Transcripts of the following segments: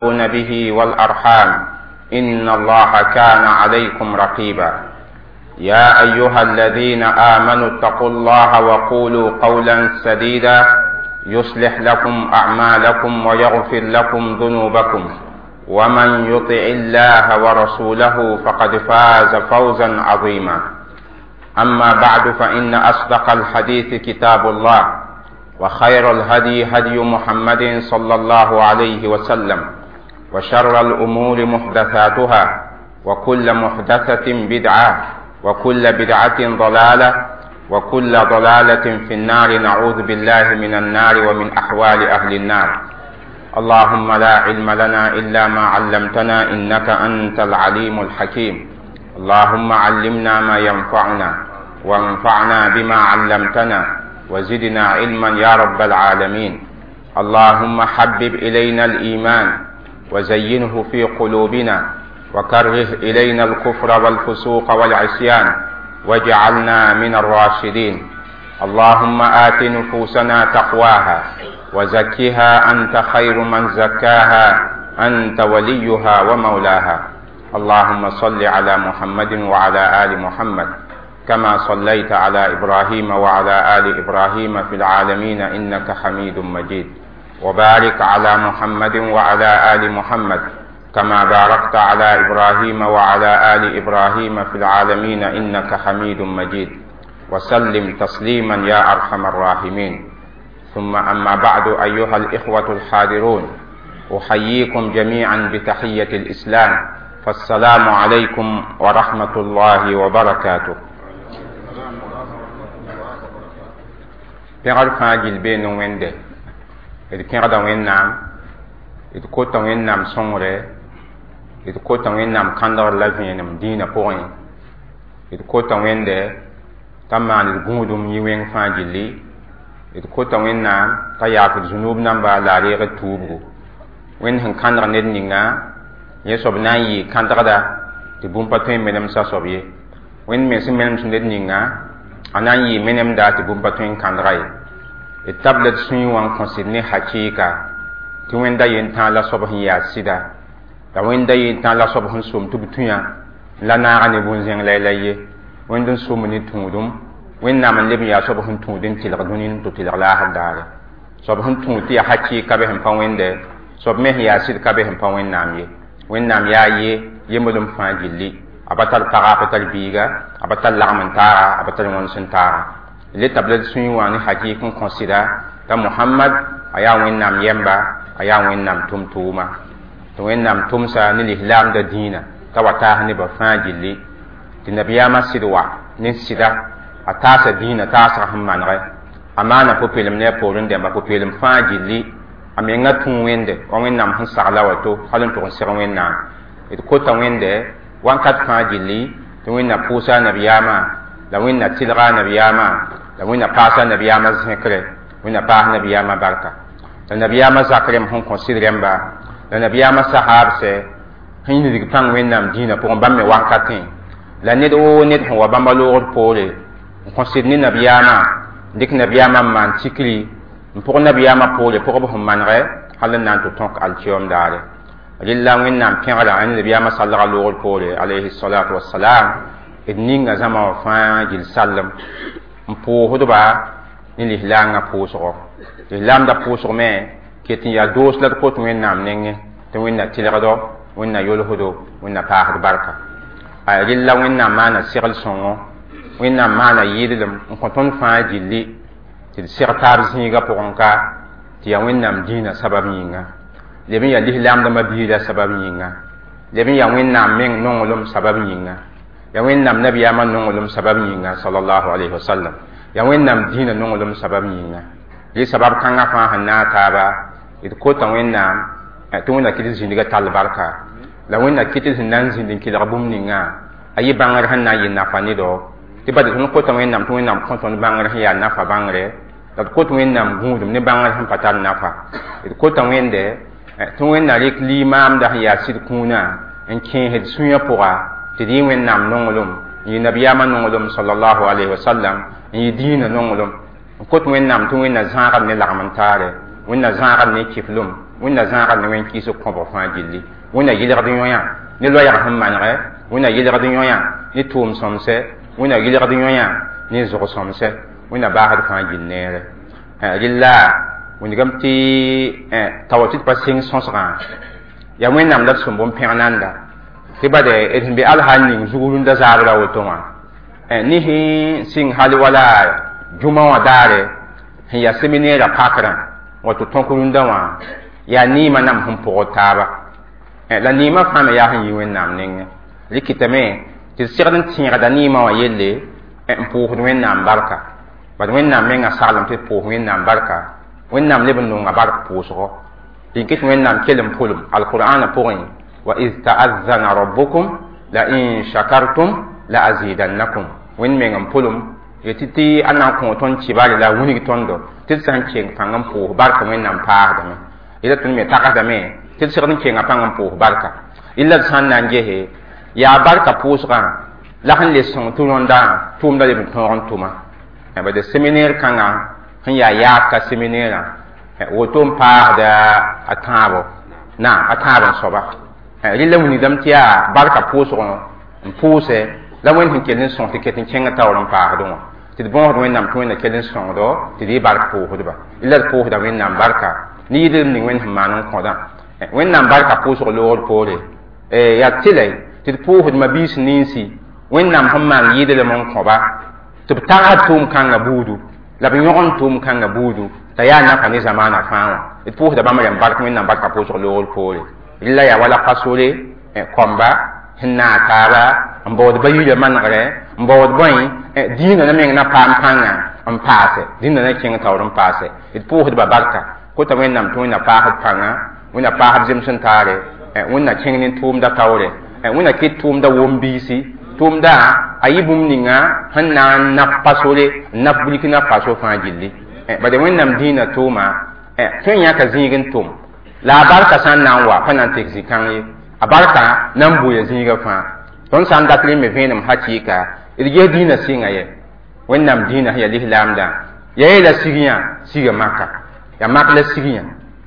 به والأرحام إن الله كان عليكم رقيبا يا أيها الذين آمنوا اتقوا الله وقولوا قولا سديدا يصلح لكم أعمالكم ويغفر لكم ذنوبكم ومن يطع الله ورسوله فقد فاز فوزا عظيما أما بعد فإن أصدق الحديث كتاب الله وخير الهدي هدي محمد صلى الله عليه وسلم وشر الأمور محدثاتها وكل محدثة بدعة وكل بدعة ضلالة وكل ضلالة في النار نعوذ بالله من النار ومن أحوال أهل النار اللهم لا علم لنا إلا ما علمتنا إنك أنت العليم الحكيم اللهم علمنا ما ينفعنا وانفعنا بما علمتنا وزدنا علما يا رب العالمين اللهم حبب إلينا الإيمان وزينه في قلوبنا وكره إلينا الكفر والفسوق والعصيان واجعلنا من الراشدين اللهم آت نفوسنا تقواها وزكها أنت خير من زكاها أنت وليها ومولاها اللهم صل على محمد وعلى آل محمد كما صليت على إبراهيم وعلى آل إبراهيم في العالمين إنك حميد مجيد وبارك على محمد وعلى آل محمد كما باركت على إبراهيم وعلى آل إبراهيم في العالمين إنك حميد مجيد وسلم تسليما يا أرحم الراحمين ثم أما بعد أيها الإخوة الحاضرون أحييكم جميعا بتحية الإسلام فالسلام عليكم ورحمة الله وبركاته pẽgr fãa gill beene wẽnde d kẽgda wẽnnaam d kota wẽnnaam sõngre d kota wẽnnaam kãndgr la vẽenem dĩinã pʋgẽ d kota wẽnde t'a maan d gũudum yɩ wẽng fãa gilli d kota wẽnnaam t'a yaafd zunub namba la a reegd tuubgu wẽnd sẽn kãndg ned ninga yẽ soab na n yɩ kãndgda tɩ bũmb pa tõe n menemsa soab ye wẽnd me sẽn menems ned ninga a na n yɩ menemda tɩ bũmb pa tõe n kãndga ye d tabla d sũyẽ wã n kõsd ne hakɩɩka tɩ wẽnda yen-tãag la soab sẽn yaa sɩda la wẽnda yen-tãag la soab sẽn som tɩ b tũyã la naaga ne bõn-zẽng la la ye wẽnd n som ne tũudum wẽnnaam n leb n yaa soab sẽn tũud n tɩlg dũni n tɩ tɩlg laasd daare soab sẽn tũud tɩ yaa hakɩɩka be sẽn pa wẽnde soab me sẽn yaa sɩd ka be sẽn pa wẽnnaam ye wẽnnaam yaa ye yemblem fãa gilli a ba tar paga a pa tar biiga a ba tar lagm n taaga a ba tar wõns n taaga le tabla d sũyẽ wã ne hakɩɩk n kõsɩda t'a mohamad a yaa wẽnnaam yɛmba a yaa wẽnnaam tʋm-tʋʋma tɩ wẽnnaam tʋmsa ne lislaamda dĩinã t'a wa taas nebã fãa gilli tɩ nabiyaamã sɩd wa ne sɩda a taasa dĩinã taasg sẽn manegɛ a maana pʋ-pelem ne a poorẽ dẽmba pʋ-pelem fãa gilli a menga tũ wẽnde wa wẽnnaam sẽn sagla woto hal n tʋg n seg wẽnnaam d kota wẽnde wãnkat fãa gilli tɩ wẽnna pʋʋsa a nabiyaamã la wẽnna tɩlga a nabiyaamã la wẽnna paasa a nabiyaamã zẽkre wẽnna paas nabiyaamã barka la nabiyaamã zak rem sẽn kõ sɩd rẽmba la nabiyaamã sahaabsɛ sẽn yĩnidg pãng wẽnnaam dĩinã pʋgẽ bãmb me wãnkatẽ la ned woo ned sẽn wa bãmba loogd poore n kõ sɩd ne nabiyaamã dɩk nabiyaamã n maan tikri n pʋg nabiyaamã poore pʋgb sẽn manegɛ hal n na n tɩ tõk alkiyom daare rɩlla wẽnnaam pẽgra a ne nabiyaamã sallga loogd poore alayhi salatu wassalam d ninga zãma wã fãa gill sallem n pʋʋsdba ne lislaangã pʋʋsgɔ lislaamda pʋʋsg me ket n yaa doos la d kot wẽnnaam nengẽ tɩ wẽnna tɩlgdo wẽnna yolsdo wẽnna paasd barka a rɩlla wẽnnaam maana segl sõngo wẽnnaam maana yɩɩdlem n kõ tõnd fãa gilli tɩ d seg taab zĩigã pʋgẽ ka tɩ yaa wẽnnaam dĩinã sabab yĩnga leb n yaa lislaamdãmbã biigã sabab yĩnga leb n yaa wẽnnaam meng nonglem sabab yĩnga ya wẽnnaam nabiyaamã nonglem sabab yĩnga sallallahu alayhi wasallam ya wẽnnaam dĩinã nonglem sabab yĩnga rɩ sabab kãngã fãa sẽn na a taaba d kota wẽnnaam tɩ wẽnna kɩt zĩndgã tall barka la wẽnna kɩt sẽn na n zĩnd n kelg bũmb ninga a yɩ bãngr sẽn na n yɩ nafa nedɔ tɩ bad tõnd kota wẽnnaam tɩ wẽnnaam kõ tõnd bãngr sẽn yaa nafa bãngre la d kot wẽnnaam gũudum ne bãngr sẽn pa tar nafa d kota wẽnde tɩ wẽnna rɩk limaamda sẽn yaa sɩd kũunã n kẽesd sũyã pʋga tɩ d yɩ wẽnnaam nonglem n yɩ nabiyaamã nonglem sallallahu alayhi wasallam n yɩ dĩinã nonglem n kot wẽnnaam tɩ wẽnna zãagd ne lagm n taare wẽnna zãagd ne kiflum wẽnna zãagd ne wẽn kɩɩsg kõbg fãa gilli wẽnna yɩlgd yõ-yã ne loɛɛg sẽn manegɛ wẽnna yɩlgd yõ-yã ne tʋʋm sõmsɛ wẽnna yɩlgd yõ-yã ne zog sõmsɛ wẽnna baasd fãa gill neere rɩlla wẽndgame tɩ tao tɩ d pa sɩng sõsgã yaa wẽnnaam la d sũm bõn-pẽg nanda tɩ bad d sẽn be alhaal ning zugr rũndã zaabra woto wã nisẽ sɩng hal wala jũma wã daare sẽn yaa seminairã pakrã wato tõk rũndã wã yaa niimã nam sẽn pʋgd taaba la niimã fãa me yaa sẽn yɩ wẽnnaam nengẽ rɩkɩtame tɩ d segd n tẽegda niimã wã yelle n pʋʋsd wẽnnaam barka bad wẽnnaam mengã saglem tɩ d pʋʋs wẽnnaam barka wẽnnaam leb n nonga bark pʋʋsgɔ rɩk tɩ wẽnnaam kell n pʋlem alqur'ana pʋgẽ wa iz ta'azzana rabbukum la in shakartum la azidannakum wẽnd meng n pʋlem yetɩ tɩ a na n kõ tõnd kɩbare la wilg tõndo tɩ d sã n keng pãng n pʋʋs barka wẽnnaam paasdame yela tõnd me tagsdame tɩ d segd n kengã pãng n pʋʋs barka illa d sã n na n gese yaa barka pʋʋsgã la sẽn le sõng tɩ rõndã tʋʋmda leb n tõog n tʋma bad seminaire kãngã sẽn yaa yaaka seminairã woto n paasda a tãabo a tãab n soaba rɩla wilgdame tɩ yaa barka pʋʋsgẽ n pʋʋsɛ la wẽnd sẽn kell n sõng tɩ ket n kẽng taoor n paasdẽ wã tɩ d bõosd wẽnnaam tɩ wẽnna kell n sõngdo tɩ d y bark pʋʋsdba illa d pʋʋsda wẽnnaam barka ne yɩdr ning wẽnd sẽn maan n kõdã wẽnnaam barka pʋʋsg loogr poore yaa tɩla tɩ d pʋʋsd mabiis ninsi wẽnnaam sẽn maan yɩdlem n kõba tɩ b tagsd tʋʋm kãngã buudu la b yõg n tʋʋm kãngã buudu t'a yaa nafa ne zamaana fãa wã d pʋʋsda bãmb rẽm bark wẽnnaam barka pʋʋsg loogr poore rɩla yaa wala pasore kõmba sẽn naag taaba n baood bayuulã manegre n baood bõe dĩinã na meng na paam pãngã n paase dĩinã na kẽng taoor n paase d pʋʋsdba barka kota wẽnnaam tɩ wẽnna paasd pãngã wẽnna paasd zems n taare wẽnna kẽng ne tʋʋmda taoore wẽnna ket tʋʋmda wom-biisi tʋʋmda a yɩ bũmb ninga sẽn na n nap pasore n nap Burkina Faso fãa gilli bada wẽnnaam dĩinã tʋʋma tõe n yãka zĩig n tʋm la a barka sã n na n wa pa na n tek zĩ-kãng ye a barka na n boya zĩigã fãa tõnd sã n dat rẽ me vẽenem hakɩɩka d ges dĩinã sɩnga ye wẽnnaam dĩinã sẽn yaa lislaamdã yaa yeela sig-yã siga maka yaa mak la sig-yã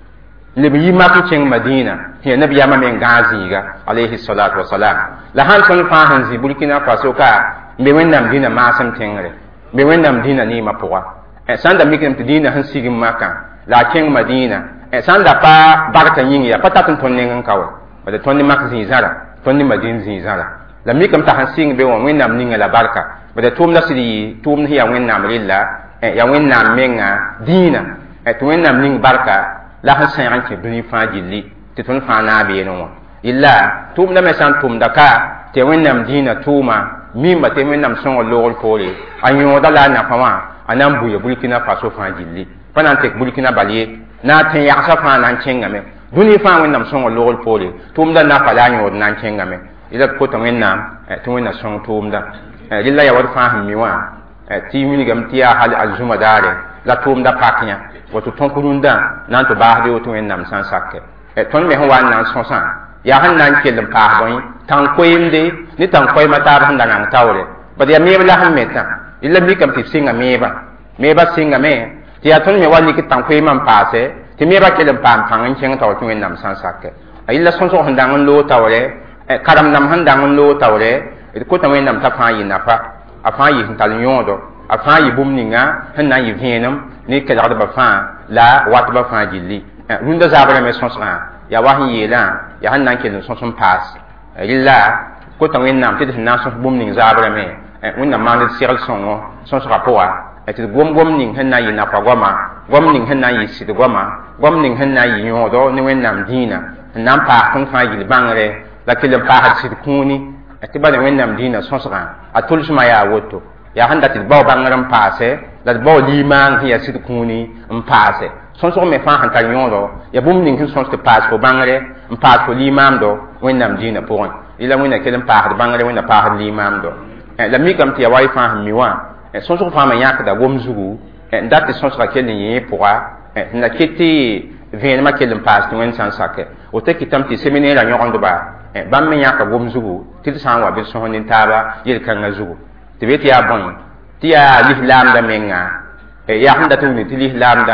leb yi mak n kẽng madĩinã sẽn yaa nabiyaamã me n gãag zĩiga alayhi salatu wasalam la sãn tõnd fãa sẽn zĩ Burkina Faso ka n be wẽnnaam dĩinã maasem tẽngre n be wẽnnaam dĩinã niimã pʋga sã n da mikdem tɩ dĩinã sẽn sig n makã la a kẽng madĩinã sã n da pa barka yĩng yaa pa tat n tõnd neng n ka wa bala tõnd ne mak zĩ-zãra tõnd ne madĩn zĩ-zãra la mikame t'a sẽn sɩng be wã wẽnnaam ninga la barka bala tʋʋmda sɩd yɩ tʋʋmd sẽn yaa wẽnnaam rɩlla yaa wẽnnaam menga dĩinã tɩ wẽnnaam ning barka la sẽn sẽeg n kẽ dũni fãa gilli tɩ tõnd fãa naag beene wã illa tʋʋmda me sã n tʋmda ka tɩ wẽnnaam dĩinã tʋʋma mimba tɩ wẽnnaam sõng loogr poore a yõoda la a nafa wã a na n buya Burkina Faso fãa gilli pa na n tek Burkina bal ye na a tẽ yagsã fãa na n kẽngame dũni fãa wẽnnaam sõng loogr poore tʋʋmda nafa la a yõod na n kẽngame ila d kota wẽnnaam tɩ wẽnna sõng tʋʋmda rɩla ya wad fãa sẽn mi wã tɩ wilgame tɩ yaa hal a zũma daare la tʋʋmda pak yã woto tõk rũndã na n tɩ baasde woto wẽnnaam sã n sake tõnd me sẽn wa n na n sõsã yaa sẽn na n kell n paas bõe tãn koeemde ne tãn koɛɛmã taab sẽn da nang taoore bad yaa meeb la sẽn metã illa mikame tɩ b sɩnga meeba sɩngame tɩ yaa tõnd me wa lik tãn koeemã n paase tɩ meebã kell n paam pãng n kẽng taoor tɩ wẽnnaam sã n sake a yilla sõsg sẽn dãng n loog taoore karem-dãmb sẽn dãng n loog taoore d kota wẽnnaam t'a fãa yɩ nafa a fãa yɩ sẽn tall yõodo a fãa yɩ bũmb ninga sẽn na n yɩ vẽenem ne kelgdbã fãa la watbã fãa gilli rũndã zaabrã me sõsgã yaa wa sẽn yeelã yaa sẽn na n kell n sõs n paas rɩla kota wẽnnaam tɩ d sẽn na n sõs bũmb ning zaabrame wẽnnaam maand d segl sõngo sõsgã pʋga tɩ d gom ning sẽn na n yɩ nafa goama gom ning sẽn na n yɩ sɩd goama gom ning sẽn na n yɩ yõodo ne wẽnnaam dĩinã n na n paas tõnd fãa gill bãngre la kell n paasd sɩd kũuni tɩ bala wẽnnaam dĩinã sõsgã a tʋlsmã yaa woto yaa sẽn dat d bao bãngr n paase la d bao limaan sẽn yaa sɩd kũuni n paase sõsg me fãa sẽn tar yõodo yaa bũmb ning sẽn sõs tɩ paas fo bãngre n paas fo limaamdo wẽnnaam dĩinã pʋgẽ yla wẽnna kell n paasd bãngre wẽnna paasd limaamdo la mikame tɩ yaa wa y fãa sẽn mi wã sõsg fãa me yãkda gom zugu n dat tɩ sõsga kell n yẽ pʋga sẽn la ket tɩ vẽenemã kell n paas tɩ wẽnd sã n sake woto kɩtame tɩ seminairã yõgendba bãmb me yãka gom zugu tɩ d sã n wa bɩ d sõs nin-taaba yel-kãngã zugu tɩ be tɩ yaa bõe tɩ yaa lislaamdã menga yaa sẽn dat n wing tɩ lislaamdã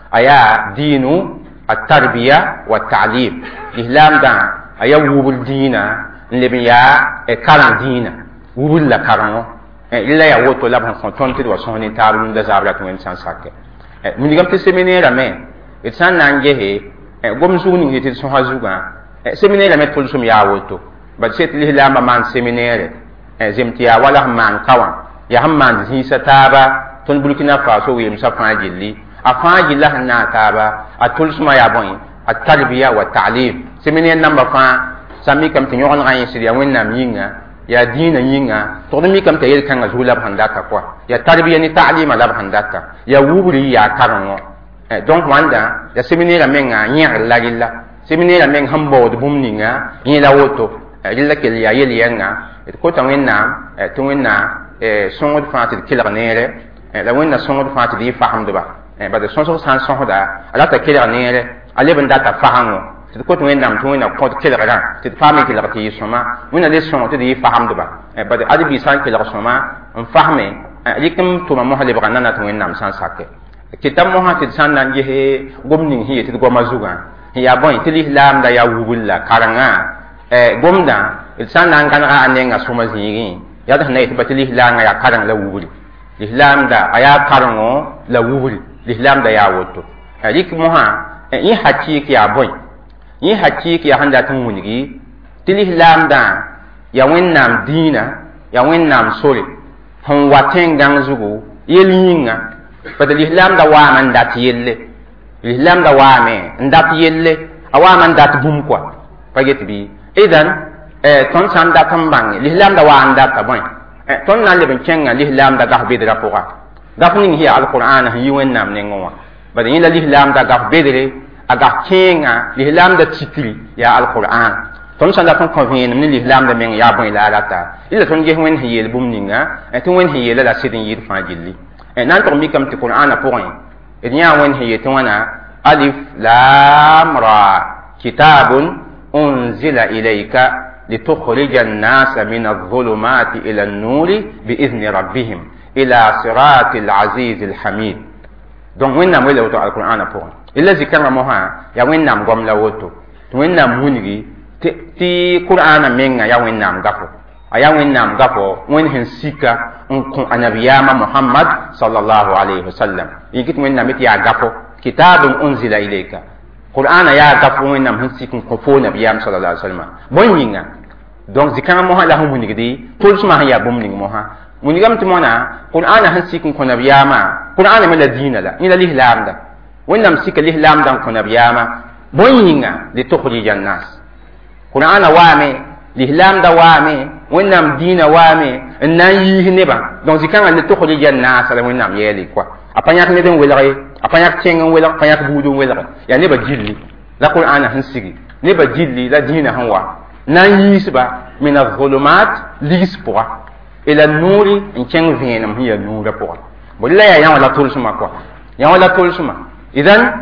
aya dinu at-tarbiya wa at-ta'lim l'islam da aya wubul dina lebin ya e karan dina wubul la karan illa ya woto la ban son tonti wa son ni tabun da zabra to en san sakke mun digam te seminaire me et san nange he gom suni he te son hazuga seminaire me tol sum ya woto ba set l'islam man seminaire zemtiya wala man kawan ya hamman zisa taba ton Burkina Faso wi msa fajili afaji la na taba atul suma ya bon at-tarbiya wa ta'lim seminaire number fa sami kam tinyo on ran yisiri ya wennam yinga ya dina yinga to mi kam tayel kan azula bandaka kwa ya tarbiya ni ta'lima la bandaka ya wubri ya karango donc wanda ya seminaire menga nya la gilla seminaire men hambo de bumninga ni la woto gilla ke ya yel yanga ko tawennam to wenna sõngd fãa tɩ d kelg neere la wẽnna sõngd fãa tɩ d yɩ fasemdba bad sõsg sã n sõsda a rata kelg neere a leb n data fasengo tɩ d kot wẽnnaam tɩ wẽnna kõt kelgrã tɩ d paam n kelg tɩ yɩ sõma wẽnna le sõng tɩ d yɩ fasemdba bad adbɩ sã n kelg sõma n fasme rɩk n tʋma mosã lebga nana tɩ wẽnnaam sã n sake kɩta mosã tɩ d sã n na n ges gom ning sẽn yetɩ d goamã zugã n yaa bõe tɩ lislaamda yaa wubl la karengã gomdã d sã n na n gãnega a nenga sõma zĩigẽ yad sẽn na yetɩ bati lislaamã yaa kareng la wubri lislaamda a yaa karengo la wubri lislaamda yaa woto rɩk mosã yẽ hakɩɩk yaa bõe yẽ hakɩɩk yaa sẽn dat n wilgi tɩ lislaamdã yaa wẽnnaam dĩinã yaa wẽnnaam sore sẽn wa tẽn-gãng zugu yel yĩnga bad lislaamda waame n dat yelle lislaamda waame n dat yelle a waame n dat bũmb koa pa get bɩ idan tõnd sã n dat n bãnge lislaamda waa n data bõe tõnd na n leb n kẽngã lislaamda gaf bedrã pʋga gaf ning sẽn yaa alqur'ana sẽn yi wẽnnaam nengẽ wã bad yẽ la lislaamda gaf bedre a gaf kẽengã lislaamda tikri yaa alqur'an tõnd sã n dat n kõ vẽenem ne lislaamda meng yaa bõe la a rata ila tõnd ges wẽnd sẽn yeel bũmb ninga tɩ wẽnd sẽn yeela la sɩd n yɩɩd fãa gilli na n tog mikame tɩ qur'ana pʋgẽ d yãa wẽnd sẽn yetɩ wãna alif lam ra kitabun unzila ilayka لتخرج الناس من الظلمات إلى النور بإذن ربهم إلى صراط العزيز الحميد donc wẽnnaam we la woto alqur'ana pʋgẽ ila zikãngã mosã yaa wẽnnaam goam la woto tɩ wẽnnaam wilgi tɩ qur'ana menga yaa wẽnnaam gafo a yaa wẽnnaam gafo wẽnd sẽn sika n kõ a nabiyaamã mohammad sallallahu alayhi wasallam yĩkɩ tɩ wẽnnaam tɩ yaa gafo kitabun unzila ilayka qur'ana yaa gafo wẽnnaam sẽn sik n kõ foo nabiyaam sallallahu alayhi wasallam bõe yĩnga donc zikãngã mosã la sẽn wilgdi tʋlsmã sẽn yaa bũmb ning mosã wilgame tɩ mona qur'ana sẽn sik n kõ nabiyaamã qur'ana me la dĩinã la yẽ la lislaamda wẽnnaam sika lislaamda n kõ nabiyaamã bõe yĩnga litukrija nnas qur'ana waame lislaamda waame wẽnnaam dĩinã waame n na n yiis nebã donc zikãngã litukrija nnas la wẽnnaam yɛɛle koa a pa yãk ned n welge a pa yãk tẽng n welg pa yãk buud n welge yaa nebã gilli la qur'ana sẽn sigi nebã gilli la dĩinã sẽn wa na n yiisba min azulumat ligs pʋga ila nuuri n kẽng vẽenem sẽn yaa nuurã pʋga bõe la yaa yã wã la tʋlsmã koa yã wã la tʋlsmã idan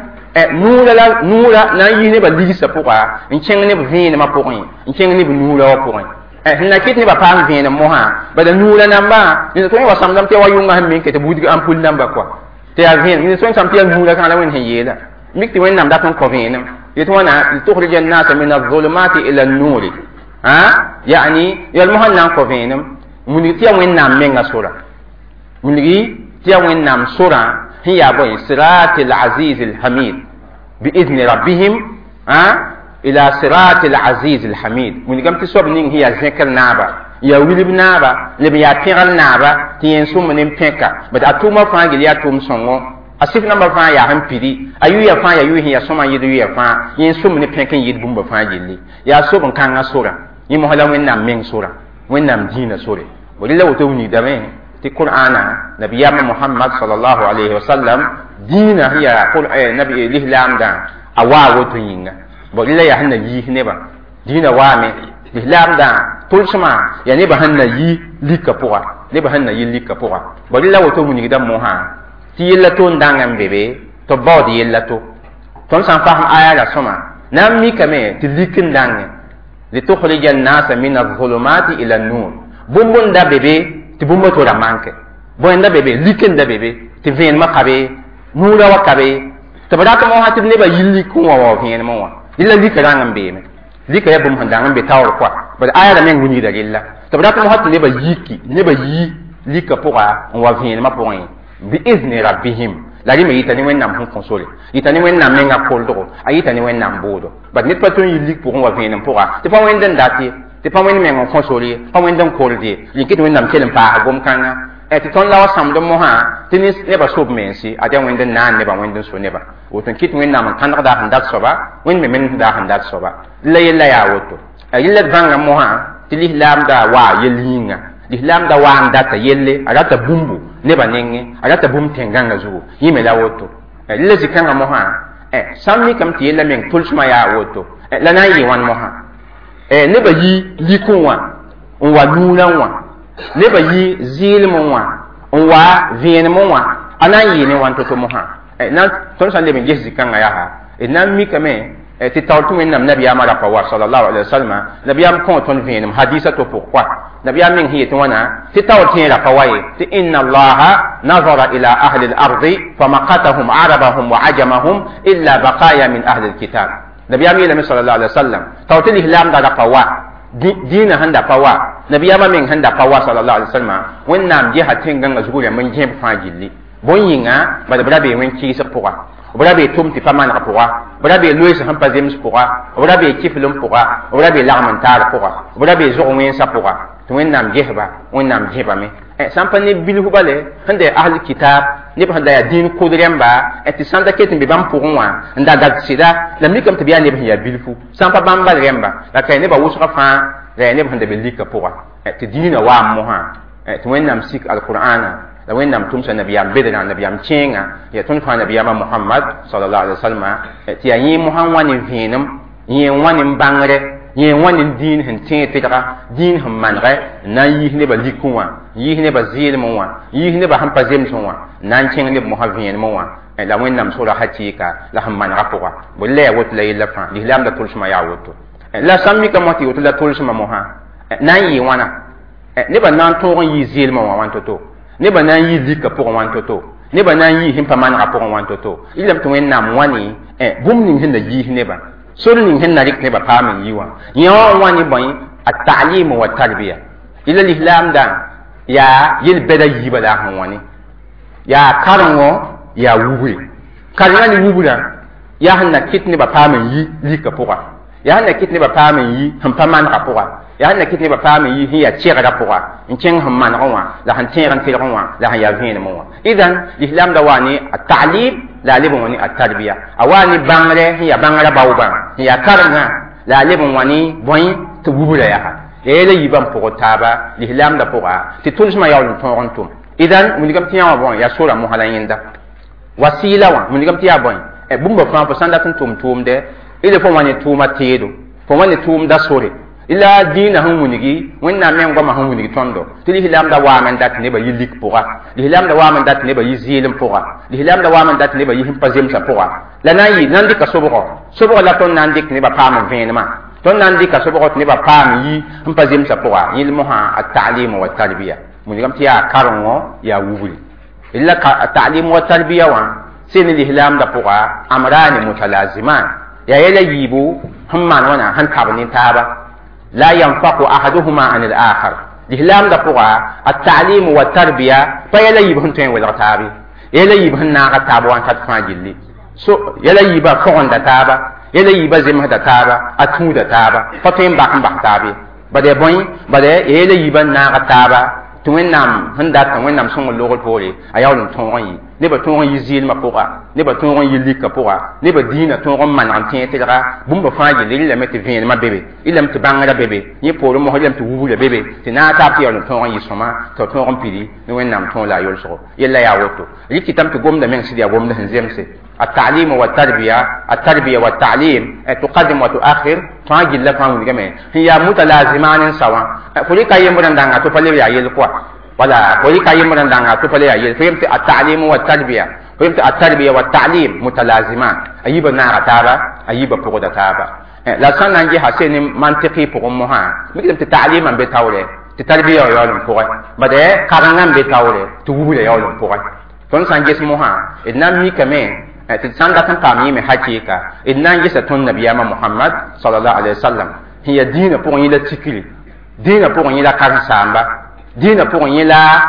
nuurã na n yiis nebã ligsã pʋga n kẽng neb vẽenemã pʋgẽ n kẽng neb nuurã wã pʋgẽ sẽn na kɩt nebã paam vẽenem mosã bala nuurã nambã ned tõe wa sãmdame tɩ ya wa yʋngã sẽn meng tɩ budg ampul nambã koa tɩ yaa vẽenem ned tõe sãm tɩ yaa nuurã kãla wẽnd sẽn yeela mik tɩ wẽnnaam dat n kõ vẽenem يت وانا لتخرج الناس من الظلمات الى النور يعني يلمها نان كوفينم من تيا وين نام مينغا سورا من تيا وين نام سورا هي ابو صراط العزيز الحميد باذن ربهم الى صراط العزيز الحميد من قام تسوب نين هي ذكر نابا يا ولب نابا لبيا تيرال نابا تين سوم نين بينكا بد اتوما فانجل يا توم سونغو asif namba fa ya han pidi ayu ya fa ya yu ya soma yidu ya fa yin sum ne penken yid bumba fa jilli ya so ban kan asura yi mo hala wen nam meng sura wen nam dina sura wali la woto ni da me ti qur'ana nabiyama muhammad sallallahu alaihi wasallam dina hiya qur'an nabi lihlam da awa woto yinga wali la ya hanna yi ne ba dina wa me lihlam da tulsma ya ne ba hanna yi lika poa ne ba hanna yi lika poa wali la woto ni da mo ha ti yella to ndangam bebe to bod yella to ton san faham aya la soma nam mi kame ti likin dange li tukhrija an-nasa min adh-dhulumati ila an-nur bumbun da bebe ti bumbo to da manke bon da bebe likin da bebe ti ven makabe nura wa kabe تبرات ما هات نبا يلي كون وافين ما إلا لي كلام بيم لي كيا بوم هندان بتاور قا بس آية من غني ده إلا تبرات ما هات نبا يكي نبا ي لي كبوعا وافين ما بوين بإذن ربهم لكن ما يتني وين نام هم كونسولي يتني وين نام نعا كولدو أيتني وين نام بودو بس نتبتون يلي بوم وافين بوعا تبا وين دن داتي تبا وين مين كونسولي تبا وين دن كولدي يكيد وين نام كلم باه بوم كانا ti ton lawa sam do mo ha tinis neba sob mensi ade wende nan neba wende so neba woton kit wen nam kan da handat soba wen me men da handat soba la ya woto ayilla vanga mo ha tili lam da wa yelinga lihlam da wa andata yelle agata bumbu neba nenge agata bum tenganga zu yime la woto ayilla zikanga mo ha sammi kam ti yella men tulsma ya woto la na yi wan mo ha neba yi likunwa wa nulanwa neba yi zil mo wa vien mo wa ana yi ne wan to mo ha na ton san leben jesi kan ya ha na mi kame ti tawtu men nam nabiya mara fa wa sallallahu alaihi wasallam nabiya ko ton vien hadisa to pourquoi nabiya min hi to wana ti tawtu ra fa wa ti inna allaha nazara ila ahli al-ard famaqatahum arabahum wa ajamahum illa baqaya min ahli al-kitab nabiya mi sallallahu alaihi wasallam tawtu lihlam da fa wa dina handa pawa nabiyama men handa pawa sallallahu alaihi wasallam wonnam je hatin ganga zugule man je fa gilli bon yinga bada brabe wen ki sa poa brabe tum ti paman ka poa brabe lois han pazem poa brabe kiflum poa brabe larman tar poa brabe zo wen sa poa to wonnam je ba me sampane bilhu bale hande ahli kitab ne ba handa ya din kudremba eti sanda ketin be bam pourwa nda dag sida la mikam to biya ne ba ya bilfu sampa bamba remba la kay ne ba wusra fa la ne ba handa be lika pourwa eti dina wa mo ha to wennam sik alqur'ana la wennam tum sa nabiyam bedana nabiyam chenga ya tun fa nabiyama muhammad sallallahu alaihi wasallam eti ayi muhammad ni vinam yi wani bangre yen wani din hin tira din hin manre na yi ne ba likuwa yi ne ba zil mo wa yi ne ba han pazem so wa nan chen ne mo ha vien mo wa la wen nam so la hatika la han man rapwa bo le wot la ila fa di lam da tulsma ya woto la sammi ka moti wot la tulsma mo ha nan yi wana ne ba nan to yi zil mo wa wan to ne ba nan yi lika pour wan to ne ba nan yi hin pa man rapwa wan to ilam to wen nam wani bum ning hin da yi ne ba sori ning hen narik ne ba pamin yiwa yaw wani boy at-ta'lim wa tarbiya ila al-islam dan ya yil beda yiba da han wani ya karango ya wuwe karani wubura ya hanna kitne ba pamin yi lika poka ya hanna kitne ba pamin yi han paman ka poka ya hanna kitne ba pamin yi hiya chega da poka in chen han man rawa la han teran tilrawa la han ya vene mo idan al-islam da wani at-ta'lim la lebon wani at-tarbiya awani bangre ya bangara bawba ya karanga la lebon wani boy to bubula ya ha ele yibam pour taba l'islam da pourra ti tulsma ya on tonton idan mun gam tiya bon ya sura mo halayinda wasila wa mun gam tiya bon e bumba fa pa sanda tum de ile fo wani tuma tedo fo wani tum da sore ila dina han munigi wonna men goma han munigi tondo ti l'islam da wa man dat ne ba yilik pourra l'islam da wa man dat ne ba yizilim pourra l'islam da wa man dat ne ba yihim pazem sa pourra la nayi nandi ka sobro la ton nandi ne ba pa man venema ton nandi ka sobro ne ba pa mi him pazem sa pourra yil moha at-ta'lim wa at-tarbiya mun gam tiya karongo ya wubuli illa ka at-ta'lim wa at-tarbiya wa sin l'islam da pourra amrani mutalaziman ya yela yibu hamman wana han tabni taba لا ينفق أحدهما عن الآخر الإسلام دقوا التعليم والتربية فيلا يبهن تين والغتابي يلا يبهن ناقة تابا وان تدفع جلي يلا يبا فغن دتابا يلا يبا زمه دتابا أتمو دتابا فتين باقن باقتابي بدأ بوين بدأ يلا يبا ناقة تابا توين نام هندات توين نام سون اللغة بولي أياول تونغي نبى تونغي يزيل ما بوغا نبى تونغي يليك بوغا نبى دينا تونغي من عن تين تلقى بوم بفاجي اللي لم تفين ما بيبي إلا متبانغ بيبي يبولو ما هو لم توبول بيبي تناتا بيالو تونغي يسمع تونغي بيدي نوين نام تونغ لا يلسو يلا يا وتو ليك تام تقوم ده من سيدي أقوم ده هنزمسي التعليم والتربية والتعليم تقدم وتؤخر فاجي لا فاهم جميع هي متلازمان سوا فلي كاي مرن دانا تفلي يا يلقوا ولا فلي كاي مرن دانا تفلي يا يل فهمت التعليم والتربية فهمت التربية والتعليم متلازمان أيب نارا تابا أيب بقودة تابا لا سان نجي حسين منطقي بقومها مثل التعليم عن بتاوله التربية يالهم بقى بدأ كارنام بتاوله تقول يالهم بقى تون سانجس موها إنما مي كمان ti sanda kan pam yime hakika inna yisa ton nabiyama muhammad sallallahu alaihi wasallam hiya dina pour yila tikili dina pour yila kan samba dina pour yila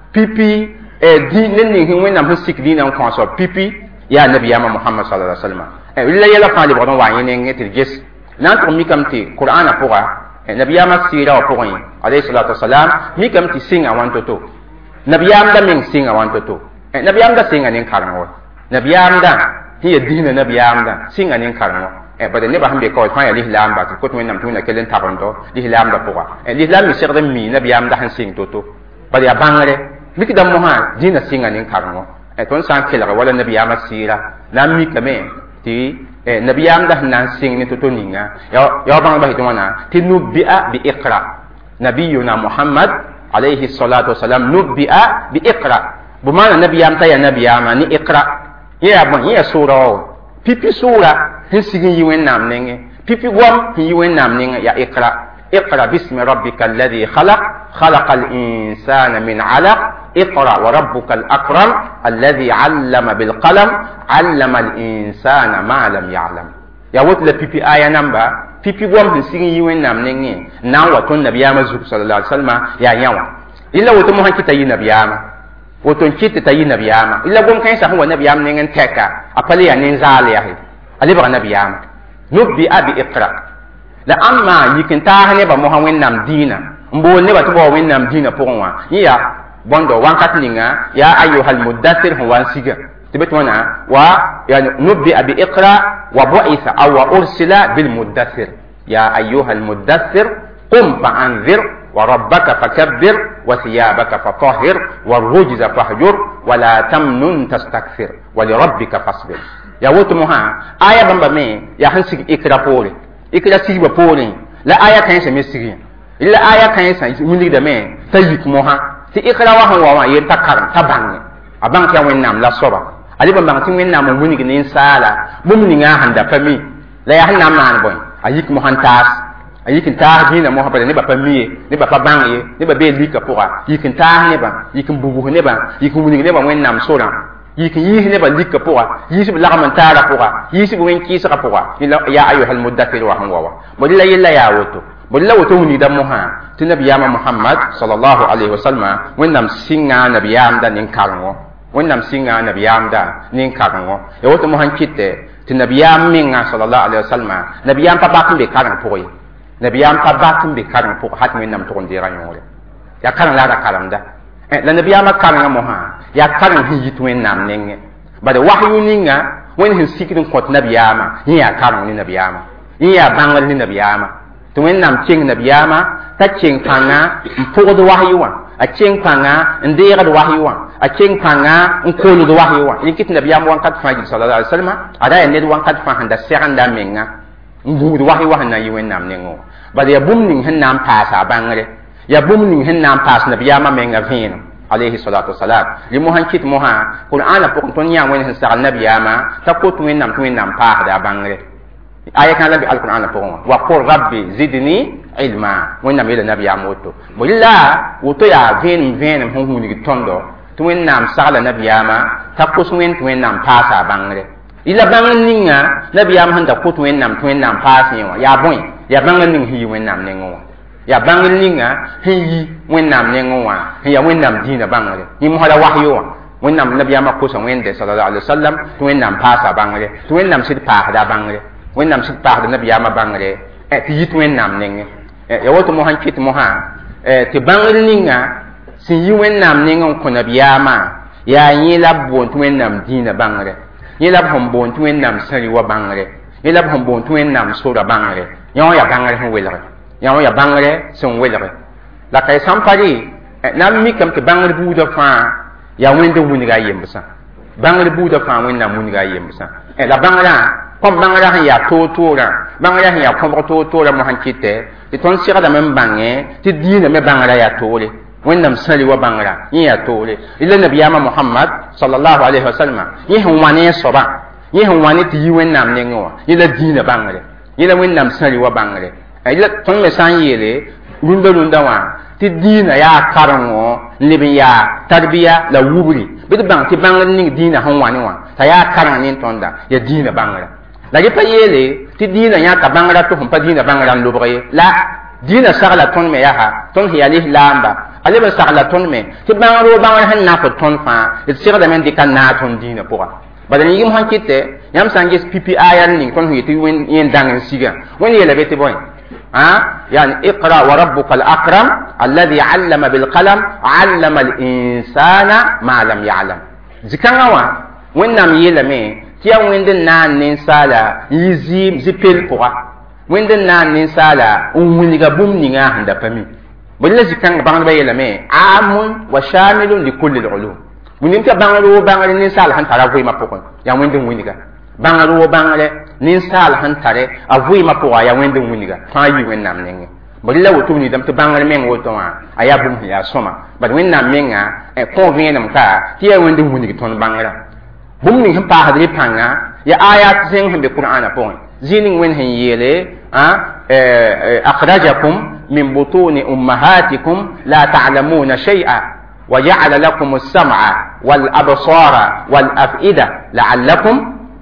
pipi din nin hin wena musik dina on so pipi ya nabiyama muhammad sallallahu alaihi wasallam illa yala fa li bodon wa yene ngeti ges nan to mi kam ti qur'ana pourra nabiyama sira pour yin alayhi salatu wasalam mi kam ti singa wan toto nabiyam da min singa wan toto nabiyam da singa nin karango nabiyam da hiya dina nabiyam da singa nin karango bada ne ba hambe ko fa ya lihlam ba ko to nam tuna kelen tarondo lihlam da pourra lihlam mi sirde mi nabiyam da han sing toto bada ya bangare miki da moha dina singa nin karango ton san kela wala nabiyama sira nam mi kame ti nabiyam da nan sing ni toto ninga ya bang ba hitwana ti nubbi'a bi iqra nabiyuna muhammad alayhi salatu wasalam nubbi'a bi iqra bumana nabiyam ta ya nabiyama ni iqra ya bon ya sura pipi sura hin sigin yiwen nam nenge pipi gwam hin yiwen nam nenge ya iqra اقرأ باسم ربك الذي خلق الإنسان من علق اقرأ وربك الأكرم الذي علم بالقلم علم الإنسان ما لم يعلم يا وتلا بيبي آية نمبر بيبي قوم هنسيني يوين نام نيني ناو وتون نبي مزوج صلى الله عليه وسلم يا يوم إلا وتون مهان كتا ينبي وتون كتا ينبي إلا قوم كان سهو نبي نين تكا أقلي نين زالي ألي بغا نبي نبي أبي اقرأ la amma yikin ta ne ba muhammad nam dina mbo ne ba to bo wen nam dina pour wa ya bondo wankat ninga ya ayyuhal muddathir huwa siga tibetwana wa ya nubbi abi iqra wa bu'itha aw wa ursila bil muddathir ya ayyuhal muddathir qum fa anzir wa rabbaka fakabbir wa thiyabaka fatahhir wa rujza fahjur wa la tamnun tastakthir wa li rabbika fasbir ya wotu muha aya bamba me ya hansig ikra pole ikra siba pole la aya kan se mesiri illa aya kan se wuli da me tayik moha ti ikra wa han wa yen takar tabangi abang kya wennam la soba ali bang tin wennam wuni gin sala bumni nga handa pami la ya hanam man boy ayik mohan tas ayikin ta dina mo habale ne ba pami ne ba bangi ne ba be lika pora yikin ta ne ba yikin bubu ne ba yikin wuni ne ba wennam sora yikin yi ne ba likka poa yisi la man tara poa yisi bu wen kisa poa ya ayyuhal muddathir wa hanwa bodilla yilla ya woto bodilla woto ni da moha ti nabiyama muhammad sallallahu alaihi wasallam wennam singa nabiyam da nin karngo wennam singa nabiyam da nin karngo e woto mohan kitte ti nabiyam minga sallallahu alaihi wasallam nabiyam pa bakin be karang poy nabiyam pa bakin be karang poa hat wennam to ndira nyore ya karang la da kalamda la nabiyama karanga moha ya karan hin yitu wen nam nenge bada wahyu ninga wen hin sikirin kot nabiyama ya karan ni nabiyama ya bangal ni nabiyama to wen nam cing nabiyama ta cing panga mpodo wahyuwa a cing panga ndega do wahyuwa a cing panga nkolu do wahyuwa yikit nabiyama wan kat faji sallallahu alaihi wasallam ada ya ned wan kat fa handa seranda menga ngu do wahyuwa na yiwen nam nengo bada ya bumning hin nam pasa bangare ya bumning hin nam pas nabiyama menga vino عليه الصلاة والسلام لمهان كيت مها قرآن بقول تونيا وين هنسال النبي أما تقول توين نام باه دا بانغري آية كان لبي القرآن بقول وقول ربي زدني علما وين نام إلى النبي أموتو بلا وتويا فين هم نيجي توندو توين نام سال النبي أما تقول توين نام باسا بانغري إلا بانغنينا نبي أما هندا قول توين نام باسا يا بوين يا بانغنين هي وين نام نينغو ya bangil ninga hi wennam nengowa ya wennam dina bangale ni mo hala wahyo wennam nabiyama ko son wende sallallahu alaihi wasallam to wennam pasa bangale to wennam sid pa da bangale wennam sid pa da nabiyama bangale ti yit wennam nenge ya woto mo han kit mo ha ti bangil ninga si yi wennam nengon ko nabiyama ya yi labon to wennam dina bangale yi labon bon to wennam sari wa bangale yi labon bon to wennam sura bangale yo ya bangale ho welare ya bangre son welre la kay sampari nam mi kam ke bangre buuda fa ya wende wuniga yembsa bangre buuda fa wenda muniga yembsa la bangra kom bangra han ya totora bangra han ya kom totora mo han kite ti ton sira da men bange ti dina me bangra ya tole wendam sali wa bangra ya tole illa nabiyama muhammad sallallahu alaihi wasallam yi hon wane soba yi hon wane ti yi wennam nengo illa dina bangre illa wendam sali wa bangre ila ton me san yele lunda wa ti dina ya karango libin ya tarbiya la wubri bid bang ti bang ning dina hon wani wa t'a yaa kareng nin tõnda ya diinã bãngra la rẽ pa yeele tɩ diinã yãka bãngra tɩ fõn pa diinã bãngrã n lobg ye la diinã sagla tõnd me yaa tõnd sẽn yaa lislaamba a leb n sagla tõnd me tɩ bãngr wo bãngr sẽn nafd tõnd fãa d segdame n dɩka naag tõnd diinã pʋga bala n yɩm sãn kɩtɛ yãmb sã n ges pipi aya ning tõnd sẽn yetɩ yẽn dãng n siga wẽnd yeela be tɩ bõe يعني اقرأ وربك الأكرم الذي علم بالقلم علم الإنسان ما لم يعلم زكانا وين نام يلمي تيا وين دن نان نسالا يزيم زبيل بوا وين دن نان نسالا وينيغا بوم نيغا هندا فمي بلا زكانا بان بيلمي عام وشامل لكل العلوم وين تيا بان نسالا هن ترى ما بوكون يا وين دن وينيغا bãngr ninsaal sẽn tare a vɩɩmã pʋga yaa wẽnd n wilga fãa yi wẽnnaam nengẽ bd la woto nidame tɩ bãngr meng woto wã a yaa bũmb sẽn yaa sõma bad wẽnnaam menga kõ vẽenem ka tɩ yaa wẽnd n wilg tõnd bãngrã bũmb ning sẽn paasd rɩ pãnga yaa ayat zẽng sẽn be qur'ana pʋgẽ zɩ ning wẽnd sẽn yeele akhrajakum min butuni ummahatikum la ta'lamuna shay'a وجعل لكم السمع والأبصار والأفئدة لعلكم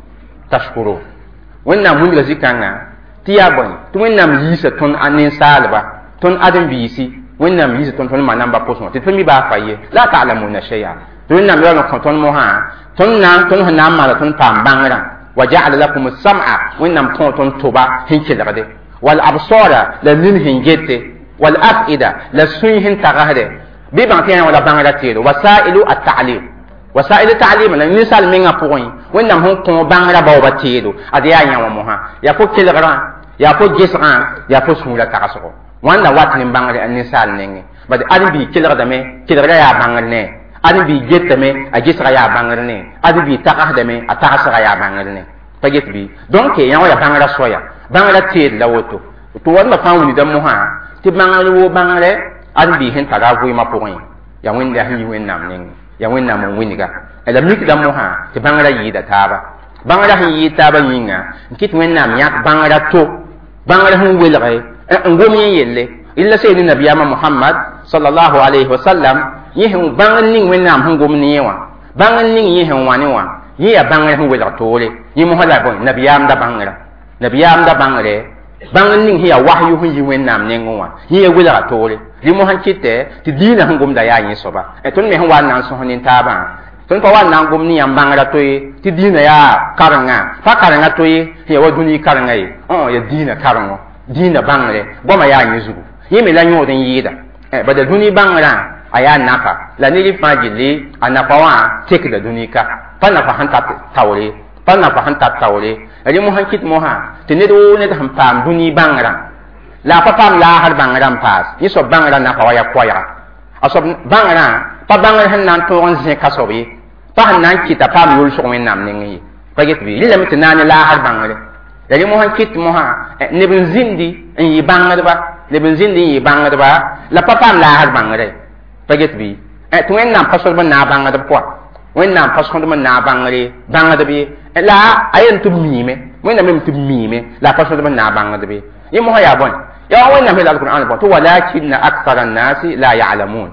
tashkuru wẽnnaam wilga zĩ-kãngã tɩ yaa bõe tɩ wẽnnaam yiisa tõnd a ninsaalba tõnd ãdem-biisi wẽnnaam yiisa tõnd ma namba pʋsẽ tɩ tõnd mi baa fa ye la ta'lamuna shay'a tɩ wẽnnaam yaool n kõ tõnd mosã tõnd sẽn na n maala tõnd paam bãngrã wa ja'ala lakum as-sam'a wẽnnaam kõ tõnd toba sẽn kelgde wal absara la nin sẽn gete wal af'ida la sũy sẽn tagsde bɩ bãng tɩ yã wala bãngrã teedo wasailu at-ta'lim وسائل التعليم لا نسال مينغا بوين وين نام هون كون بانغرا باوبا تيدو اديا نيا موها يا فو كيلغرا يا فو جيسرا يا فو سولا تاسو وانا واتن بانغرا النسال نينغي بعد ادي بي كيلغرا دمي كيلغرا يا بانغر ني ادي بي جيتمي اجيسرا يا بانغر ني ادي بي تاخ دمي اتاسرا يا بانغر ني فجيت بي دونك يا بانغرا سويا بانغرا تيد لا وتو تو وانا فاوني دم موها تي بانغرا و بانغرا ادي بي هن تاغا فوي ما بوين يا وين ده هي وين نام نينغي ya wẽnnaam n wĩnga la mikda mosã tɩ bãngrã yɩɩda taaba bãngrã sẽn yɩɩd taaba yĩnga n kɩt wẽnnaam yãk bãngrã to bãngrã sẽn welge n gom yẽ yelle illa seed nabiyaamã mohamad sallallahu alayhi wa sallam yẽ sẽn bãngr ning wẽnnaam sẽn gom ne yẽ wã bãngr ning yẽ sẽn wa ne wã yẽ yaa bãngrã sẽn welg toore yẽ mosã la bõe nabiyaamda bãngrã nabiyaamda bãngre bãngr ning sẽn yaa wahyu sẽn yi wẽnnaam nengẽ wã yẽ yaa welga toore rɩ mosã kɩtɛ tɩ diinã sẽn gomda yaa yẽ soaba tõnd me sẽn wa n na n sõs nin-taabã tõnd pa wa n na n gom ne yãmb bãngrã to ye tɩ diinã yaa karengã pa karengã to ye sẽn yaa wa dũni karengã ye yaa diinã karengõ diinã bãngre goamã yaa yẽ zugu yẽ me la yõod n yɩɩda bada dũni bãngrã a yaa nafa la ne rɩ fãa gilli a nafa wã tekda dũni ka pa nafa sẽn tat taoore pa nafa sẽn tat taoore rɩ mosã kɩt mosã tɩ ned woo ned sẽn paam dũni bãngrã la pa pam laasr bãngrã n paas yẽ soab bãngrã nafa wa yaa koɛɛga a soab bãngrã pa bãngr sẽn na n tõog n zẽka soab ye pa sẽn na n kɩta paam yʋlsg wẽnnaam nengẽ ye pa get bɩ rɩlame tɩ na ne laasr bãngre la rẽ mosã kɩt mosã neb n zĩndi n yɩ bãngdba neb n zĩndi n yɩ bãngdba la pa paam laasr bãngre pa get bɩ tɩ wẽnnaam pa sõdb n na a bãngdb pʋa wẽnnaam pa sõdb n na a bãngdb ye la a yen tɩ b miime wẽnnaam yem tɩ b miime la a pa sõdb n na a bãngdb ye yẽ mosã yaa bõe ya wẽnnaam hela alquran bõ tɩ walakinna akthara annasi la ya'lamun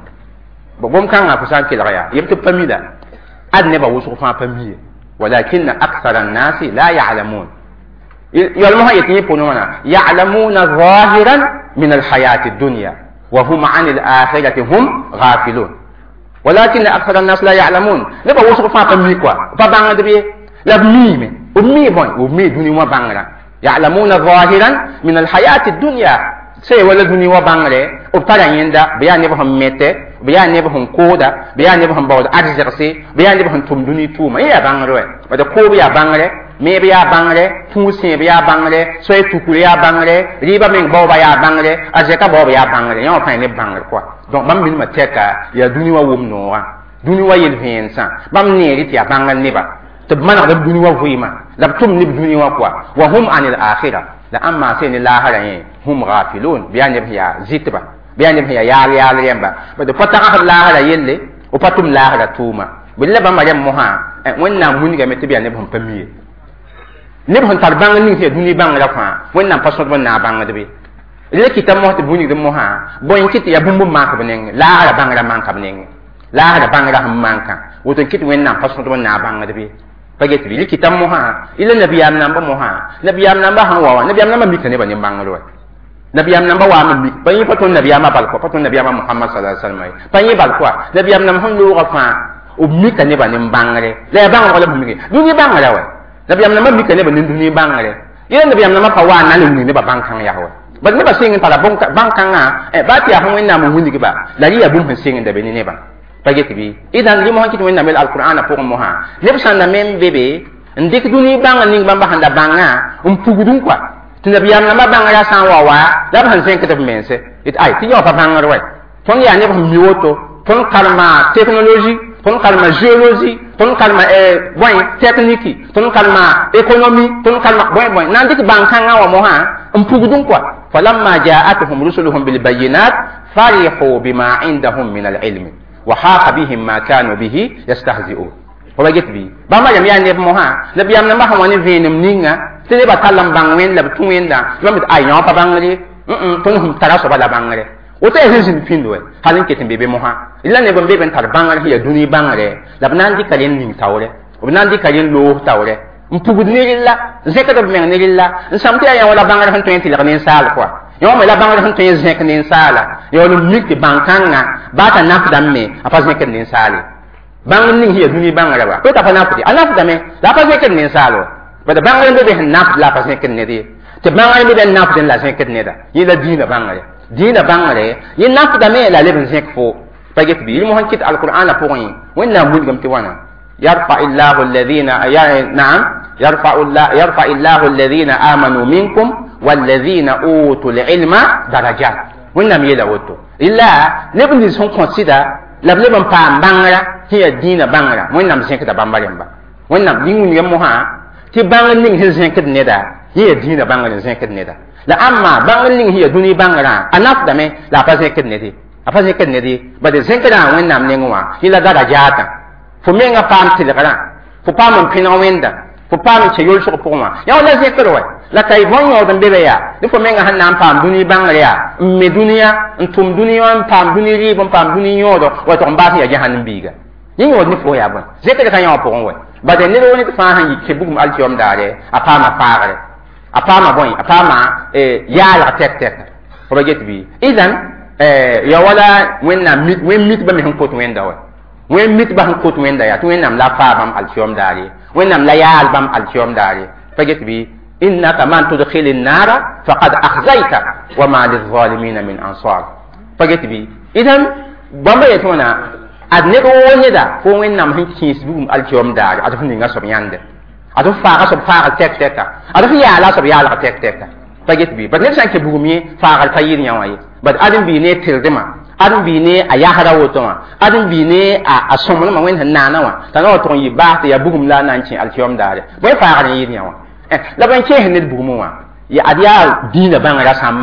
gom kãngã fo sã n kelg yaa yem tɩ pa mida ad nebã wʋsg fãa pa miye walakinna akthara annasi la ya'lamun yol mosã yetɩ yẽ pʋgẽ wãna ya'lamuna zahiran min alhayati dunya wa hum an alakhirati hum ghafilun walakinna akthara annasi la ya'lamun nebã wʋsg fãa pa mi koa pa bãngdb ye la b miime b mii bõe b mii dũni wã bãngrã يعلمون ظاهرا من الحياة الدنيا سي ولا دنيا وبانغري وبتالا يندا بيان نبهم ميته بيان نبهم كودا بيان نبهم بود ارزقسي بيان نبهم توم دنيا توما يا بانغري بدا كو بيا بانغري مي بيا بانغري فوسي بيا بانغري سوي توكو يا بانغري ريبا من بوبا يا بانغري ازكا بوبا يا بانغري يوم فاين ني بانغري كوا دونك بام من ما تيكا يا دنيا ووم نورا دنيا ويل فينسا بام نيري تي بانغري نيبا tɩ b manegd b dũni wã vɩɩmã la b tʋm ne b dũni wã pʋa wa hum an al-akhira la ãn maa sẽn ne laasrã yẽ hum ghafilun bɩ yaa neb sẽn yaa zɩtba bɩ yaa neb sẽn yaa yaal rẽmba bad pa tagsd laasrã yelle b pa tʋm laasrã tʋʋma bɩ la bãmba rẽmb mosã wẽnnaam wilgame tɩ b yaa neb sẽn pa mie neb sẽn tar bãng ning sẽn yaa dũni bãngrã fãa wẽnnaam pa sõdb n na a bãngdbe la kɩta mos tɩ b wilgd mosã bõe n kɩ tɩ yaa bũmb n maak b nengẽ laasrã bãngrã manka b nengẽ laasrã bãngrã sẽn manka woto n kɩ tɩ wẽnnaam pa sõdb n na a bãngdbe paget bi likitam moha ila nabiyam namba moha nabiyam namba han wa nabiyam namba mikane ba nimbangro nabiyam namba wa mi pa yi paton nabiyam bal ko paton nabiyam muhammad sallallahu alaihi wasallam pa yi bal ko nabiyam nam han lo fa o mikane ba nimbangre la bang wala mi duni bangre wa nabiyam namba mikane ba duni bangre ila nabiyam namba pa wa nan ni ba bang kan ya wa ba ne ba singin para bang kan ba ti ha wen na mo hundi ba la ya bum singin da be ne ba paget bi idan li mo hakit wen na mel alquran pour mo ha ne san na mem bebe ndik duni banga ning bamba handa banga pugudun kwa tinabiyam na banga ya san wa la ban sen kete mense it ai ti yo pa banga ro ton ya ne mi woto ton kalma technologie ton kalma géologie ton kalma technique ton kalma économie ton kalma boy nan dik banga wa mo ha pugudun kwa falamma ja'atuhum rusuluhum bil bayyinat farihu bima indahum min al ilmi وحاق بهم ما كانوا به يستهزئون هو جت بي بما يم يعني موها نبيام نما هواني فينم نينغا تلي باتالم بانوين لا بتوين دا لم اي نيو بانغري تنهم تراسو بلا بانغري وتا هيزن فيندو حالين كتم بيبي موها الا نيبن بيبن تار بانغري هي دوني بانغري لا بنان دي كالين نين تاوري وبنان دي كالين لو تاوري mpugud ne rilla zekata be ne rilla nsamte ya wala bangara han toyen tilak ne sal quoi yo me la bangara han toyen zek ne sala yo no mikti bankanga bata nafdam me apa zek ne sale bang ning hiya duni bangara ba to ta fa nafdi anafda me la pa zek ne salo ba da bangara be be nafd la pa zek ne de te bangara be nafd la zek ne da yila dina bangara yi nafda me la leben zek fo paget bi mo han kit alquran pour yin wenna mulgam ti wana يرفع الله الذين نعم يرفع الله الذين آمنوا منكم والذين أوتوا العلم درجات ونم يلا وتو إلا نبن سون كونسيدا لبن بام بانغرا هي دين بانغرا ونم سينك دا بامباليمبا ونم دين يمها تي بانغ نين سينك ندا هي دين بانغرا سينك ندا لا أما بانغ نين هي دوني بانغرا أناف دمي لا فاسينك ندي أفاسينك ندي بدي سينك دا ونم نينوا إلا درجات fo menga pam tilgara fo pam pina wenda fo pam che yol so ko ma ya wala zekro wa la kay bon yo dan bebe ya ni fo menga han nam pam duni bangare ya me duniya ntum duniya pam duni ri bon pam duni yodo wa to mba ya jahanam biga ni yo ni fo ya bon zekra kan yo pon wa ba de ne woni fa han yi ke bugum alkiom dare apama faare apama bon apama ya la tek tek fo get bi idan ya wala wen mit ba me han ko to wenda wa wen mit ba han kot wenda ya to wen nam la fa bam alkiom dare wen nam la ya albam alkiom dare paget bi innaka man tudkhilin nara faqad akhzayta wa ma lizalimin min ansar paget bi idan bamba yetona adne ko wonida ko wen nam han kis bugum alkiom dare adu ninga so yande adu fa so fa tek tek adu ya la so ya la tek tek paget bi ba ne sanke bugum yi fa al tayir nyawaye bad adin bi ne tildema adin bi ne a yahara woto wa adin bi ne a somna ma wen hanana wa tanaw to yi ba ta ya bugum la nan cin alkiyom dare boy faara yi nyawa la ban ke hen bugum wa ya adiya dina bangara sam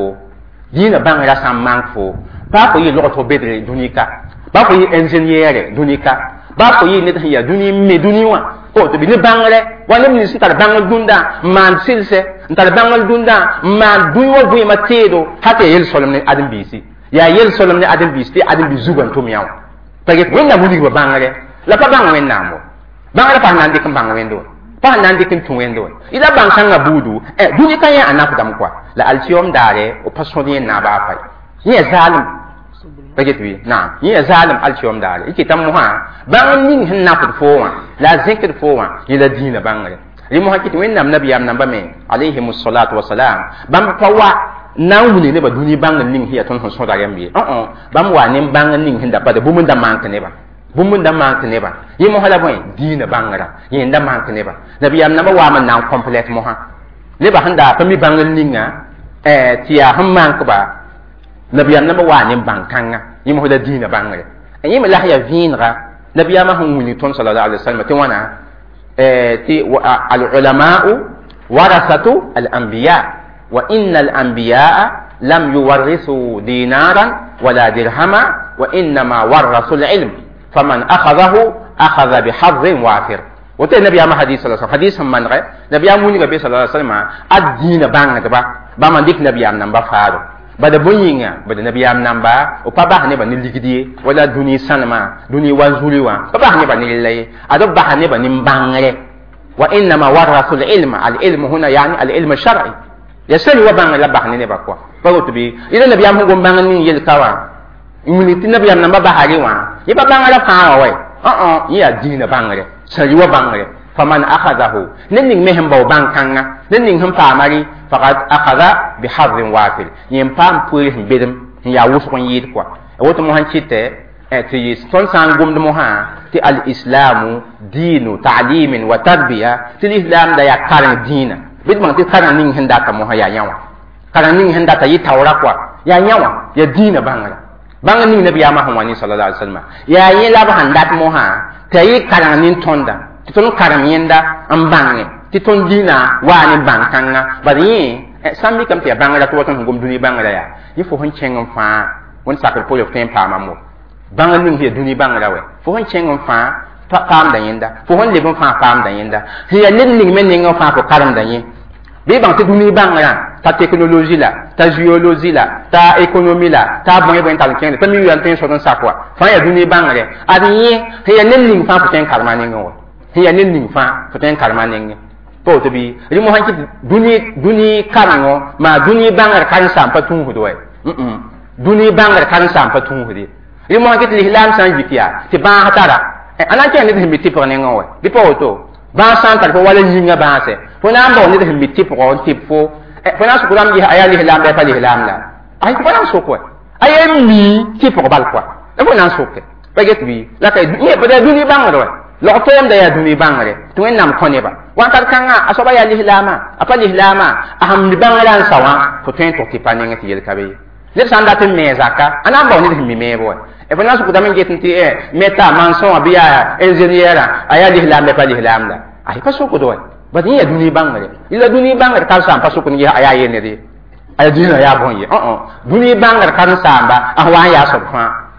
manfo ba ko yi lo to bedre dunika ba ko yi engineer dunika ba ko yi ne ta ya duni me duniwa ko to bi ne bangare wa ne ni sitar bangal dunda man silse ntar bangal dunda man duiwa buy matedo hate yel solomne adin bisi ya yel solom ne adin bisti adin bi zugan to miyaw paget wonna mudi ba bangare la pa bang wenna mo bangare pa nan dikin bang wendo pa nan dikin tun wendo ila bang sanga budu duni kan ya anap dam kwa la alciom dare o pasoni na ba fa ye zalim paget wi na ye zalim alciom dare iki tam mo ha bang nin hinna ko fo wa la zikr fo wa ila dina bangare limu hakiti wenna nabiyam namba me alayhi musallatu wassalam bam pawa nan wuni ne ba duni bang ning hiya ton so da yambi bam wa ne bang ning hinda ba da bumun da mank ne ba yi mo hala boy dina bangara yi nda mank ne ba nabiyam na ba wa man nan complete mo ha le ba handa pa mi bang ninga tiya ham mank ba nabiyam na ba wa ne bang kanga yi mo hala dina bangare yi mo la ya vinra nabiyam ma hun wuni ton sallallahu alaihi wasallam te wana ti al ulama'u warasatu al anbiya وإن الأنبياء لم يورثوا دينارا ولا درهما وإنما ورثوا العلم فمن أخذه أخذ بحظ وافر وتي النبي ما حديث صلى الله عليه وسلم حديث من غير نبي موني غبي صلى الله عليه وسلم الدين بان غبا بما ديك نبي ام نمبر فارو بدا بونينغا بدا نبي ام نمبر او با ne ba ni ligidi wala duni sanama duni wanzuli wa ba ne ba ni lay ado ba ne ba ni mbangare وإنما ورثوا العلم هنا يعني العلم الشرعي يسأل وبان لا بحني نبا كوا فقلت بي إذا نبي أم هم بان يلكوا إمنيتي نبي أم نبا بحري وان يبقى بان لا فاوا وي يا دين بان له سأل وبان له فمن أخذه ننين مهم بو بان كانا ننين هم فامري فقد أخذ بحظ وافر ينفام بويه بدم يا وسقون يد كوا وتمهن شيته تي سون سان غوم دموها تي الإسلام دين تعليم وتربية تي الإسلام دا يا كارن دين بيد ما تي كارن نين هندا كموها يا يوا كارن نين هندا تي تاورا كوا يا يوا يا دين بانغلا بانغ نين نبي محمد صلى الله عليه وسلم يا يلا بهندا موها تي كارن نين توندا تي تون كارن يندا ام بانغ تي تون دينا واني بانكانغا بادي سامي كم تي بانغلا تو تون غوم دوني بانغلا يا يفو هن چنگم فا ون ساكل پولو تين پامامو bãng ning he dũni bãng ra wɛ fo hon kẽng n fãa paam da yẽnda fo hon leb n fãa paam da yẽnda sẽn yaa ned ning me ning n fãa fo karem da yẽ bɩ bãng tɩ dũni bãng rã t'a teknologi la t'a géologie la t'a économie la t'a bõe bõe n tar n kẽngde t'a mi yaa tõe n sõd n sak wa fãa yaa dũni bãng rɛ ad yẽ sẽn yaa ned ning fãa fo tõe n karema nengẽ wa sẽn yaa ned ning fãa fo tõe n karema nengẽ pa woto bɩ rẽ mosã kɩ dũni karengõ maa dũni bãngr karen sãam pa tũusd wɛ dũni bãngr karen sãam pa tũusde li mo hakit l'islam san yikia ti ba hatara ana ke ne himbi ti pour ne ngowe bi po to ba san tar ko wala yinga ba se fo na mbo ne himbi ti pour on ti fo fo na su kuram yi aya l'islam ba pa l'islam la ay ko na so ko ay mi ti pour bal quoi e fo na so ke ba get bi la kay ni ba da duni bangro lo to yam da ya duni bangre to en nam ko ne ba wa tar kanga asoba ya l'islam apa l'islam aham ni bangran sawa fo ten to ti pa ne ngati yel kabe le san datin me zaka ana mbo ne himbi me bo e fana su kudamen getin ti meta manson abiya engineer aya l'islam pa l'islam la ay pa so ko do ba ni ya duni bangare ila duni bangare kal sam pa so ko ni aya yene de aya duni ya bon ye duni bangare kan samba ahwa ya so fa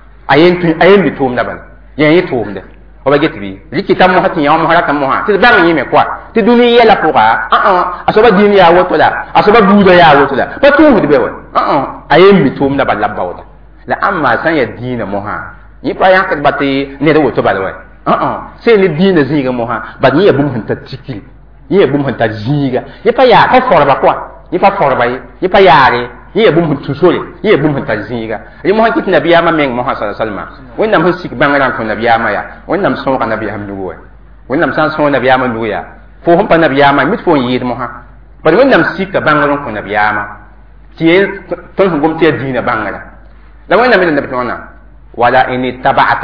ayen bi tum da ban yen yi tum de o ba get bi likita mo hatin ya mo haraka mo ha ti bang yi me kwa ti duni ya la poka asoba dini ya woto la asoba buda ya woto la pa tum de be wa ayen bi tum da ban la bawda la amma san ya dina moha yi pa ya ka bati ne da woto balwa sai ni dina zinga moha ba ni ya bum hanta tikil yi ya bum hanta zinga yi pa ya ka forba kwa yi pa forba yi pa yare yi ya bum huntu sole yi ya bum hanta zinga yi moha kit nabiya ma meng moha sallallahu alaihi wasallam wennam hu sik bangaran ko nabiya ma ya wennam so ka nabiya hamdu wa wennam san so nabiya ma ndu ya fo hon pa nabiya ma mit fo yi moha ba wennam sik ka bangaran ko nabiya ma ti ton hum gum ti dina bangara لو أن من النبي ولا إن اتبعت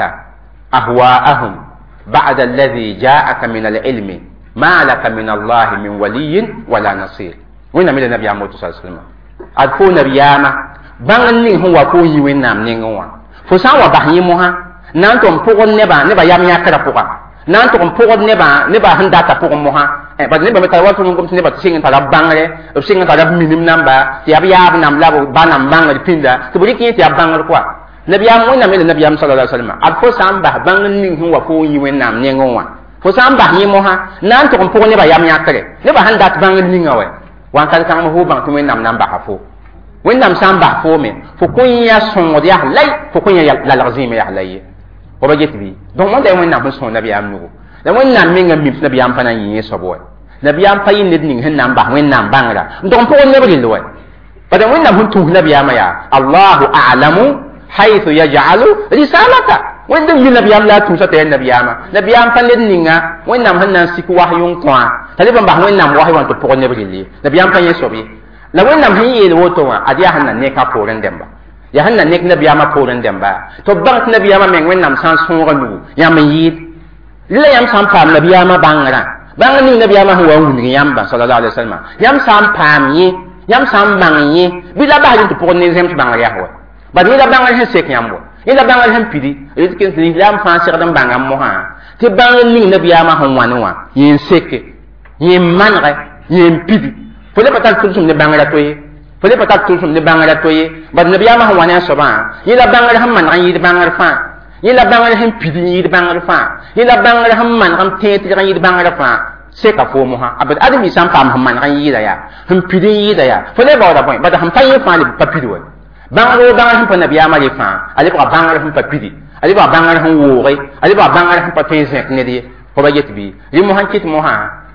أهواءهم بعد الذي جاءك من العلم ما لك من الله من ولي ولا نصير وين من النبي محمد صلى الله عليه وسلم أدفو نبياما بانني هو كوي وين نام نينغوا فسان وبحيمها نانتم فوق نبا يام يكرا فوق نانتم فوق نبا هنداتا فوق موها ba ne ba meta wato ngom tine ba singin tala bangare o singin tala minim namba ti abiya nam labo banam bangal pinda to buri ki ti abangar kwa nabiyam mo na me nabiyam sallallahu alaihi wasallam al fo samba bangan ning hu wa fo yi wen nam ne ngwa fo samba yi mo ha nan to ko ne ba yam yakare ne ba handat bangan ning awe wan kal kan mo bang to wen nam namba ha fo wen nam samba fo me fo ko ya son o ya lay fo ko ya la lazim ya lay o ba get bi donc mo da wen nam son nabiyam nugo da wen nam me ngam mi nabiyam fa na yi so boy nabiyam pa yin ned ning hen nam ba wen nam bangra ndon po ne bari loy pada wen nam huntu nabiyam ya Allahu a'lamu haythu yaj'alu risalata wen dum nabiyam la tu sa te nabiyam pa ned ninga wen nam han nan siku wahyun kwa taliban ba wen nam wahyu to po ne bari li nabiyam pa yin sobi la wen nam hin yel woto wa adiya han nan ne ka po ren demba ya han nan ne nabiyam po ren demba to bank nabiyam men wen nam san sunga nu ya men yid la yam san pa nabiyam bangra bang ni nabiyama huwa wuni yamba sallallahu alaihi wasallam yam sam pamyi yam sam bangyi bila ba hin to pour ne zem bang ya ho ba ni la bang hin sek yambo ni la bang hin pidi rizkin ni lam fa sir dam bangam mo ha ti bang ni nabiyama hon wanwa yin sek yin manre yin pidi fole patal tum ne bang la toye fole patal tum ne bang la toye ba nabiyama hon wana so ba ni la bang han man yi bang fa yila bangal hem pidi yid bangal fa yila bangal ham man ham tete kan yid bangal fa se ka fo mo ha abad adami sam pam ham man kan yida ya hem pidi yida ya fo le ba da point ba da ham paye fa le pa pidi wa bangal bangal ham pa nabiya ma le fa ale ba bangal ham pa pidi ale ba bangal ham wo re ale ba bangal ham pa tense ne di ko ba yet bi yi mo han kit mo ha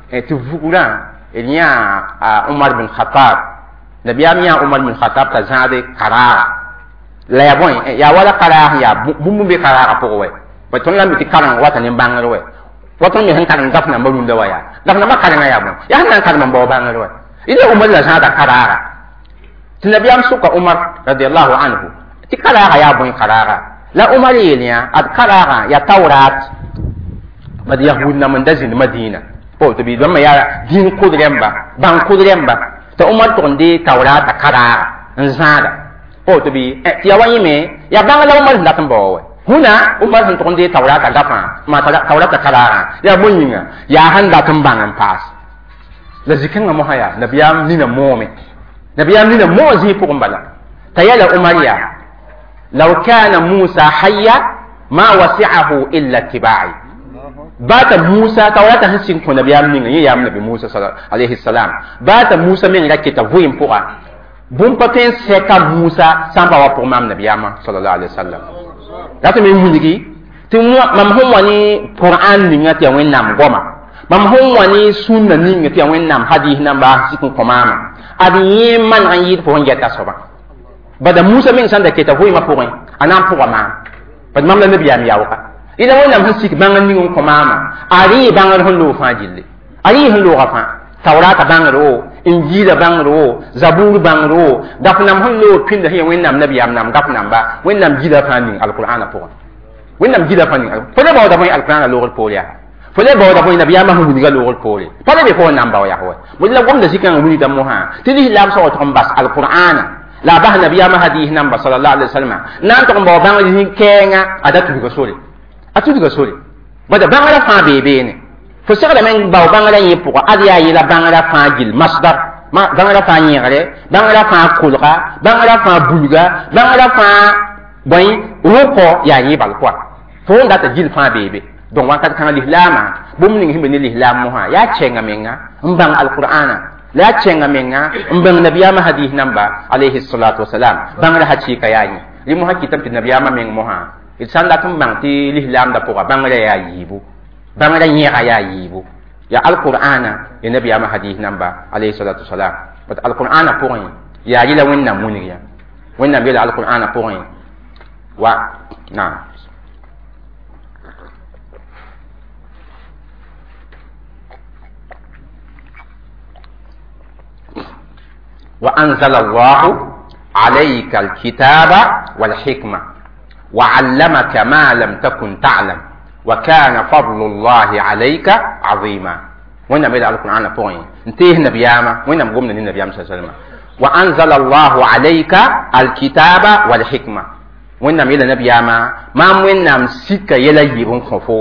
تفوقنا إليا عمر بن الخطاب نبيام يا عمر بن الخطاب تزاد قرار لا يبون يا ولا قرار يا بوم بقرار أبوه بتقول لهم بتكلم واتن بانغروه واتن يهن كلام دفنا مرون دوايا دفنا ما كلام يا بون يا هن كلام بابا بانغروه إذا عمر تزاد قرار تنبيام سوق عمر رضي الله عنه تكلم يا بون قرار لا عمر يليا القرار يا تورات بدي يهودنا من دزين مدينة po to bi dama ya din kudremba ban kudremba to umar to ndi tawrata kara nzada po to bi ya wani me ya ban la umar da tan bawo huna umar to ndi tawrata dafa ma tawrata kara ya bunyinga ya handa tan ban pas la zikin mo haya nabiyam ni na mo'min nabiyam ni na mo'zi fu kumbala tayala umar ya law kana musa hayya ma wasi'ahu illa tibai bata Musa tawrata hansin ko nabiyam ninga yam nabi Musa alayhi salam bata Musa min rakita vuim poa bum paten seka Musa samba wa pour mam nabiyama sallallahu alayhi wasallam data min munigi timu mam hon wani Qur'an ninga ti wen nam goma mam hon wani sunna ninga ti wen nam hadith nam ba sikun ko mama adi man an yid pour ngeta soba bada Musa min sanda keta vuim pour anam pour ma bad mam la nabiyam yawka ida wẽnnaam sẽn sik bãngr ning n kõ maama ari bãngr sẽn loog fãa gilli ari sẽn looga fãa taurata bãngr wo injiila bãngr wo zabuur bãngr wo gafnam sẽn loog pĩnda sẽn ya wẽnnaam nabiyaam nam gafnamba wẽnnaam gila fãa ning alqur'ana pʋgẽ wẽnnaam gila fãa ning fo le baooda bõe alqur'ana loogr poor yaa fo le baooda bõe nabiyaamã sẽn wilga loogr poore pa le be fo wẽnnaam bao yaa wa bõe la gomda zikãngã wilgda mosã tɩ lislaam sã wa tʋg n bas alqur'ana la bas nabiyaamã hadiis namba sallallahu alaihi wasallam na n tʋg n bao bãngr zĩn kɛɛngã a da tudga sore atudu ga sori bada bangara fa bebe ne fo segla men baw bangara yi pour adiya yi la bangara fa gil masdar ma bangara fa yere bangara fa kulga bangara fa bulga bangara fa boy roko ya yi bal kwa fo ndata gil fa bebe donc wakat kan lihlama bum ning himbe ni lihlam mo ha ya chenga menga mbang alqur'ana la chenga menga mbang nabiyama hadith namba alayhi salatu wasalam bangara hakika yayi limu hakitam ti nabiyama meng mo ha isan da tun bang ti lihlam da poka bangara ya yibu bangara nyega ya yibu ya alqur'ana ya nabi ama hadith namba alayhi salatu wasalam but alqur'ana poin ya yila wenna muniya wenna bila alqur'ana poin wa na wa anzala Allahu alayka alkitaba wal hikma وعلمك ما لم تكن تعلم وكان فضل الله عليك عظيما وانا بيد القرآن بوين انتهي نبياما وانا مقومنا للنبيام صلى الله عليه وسلم وأنزل الله عليك الكتاب والحكمة وانا بيد نبياما ما وانا مسيك يلا يبون خفو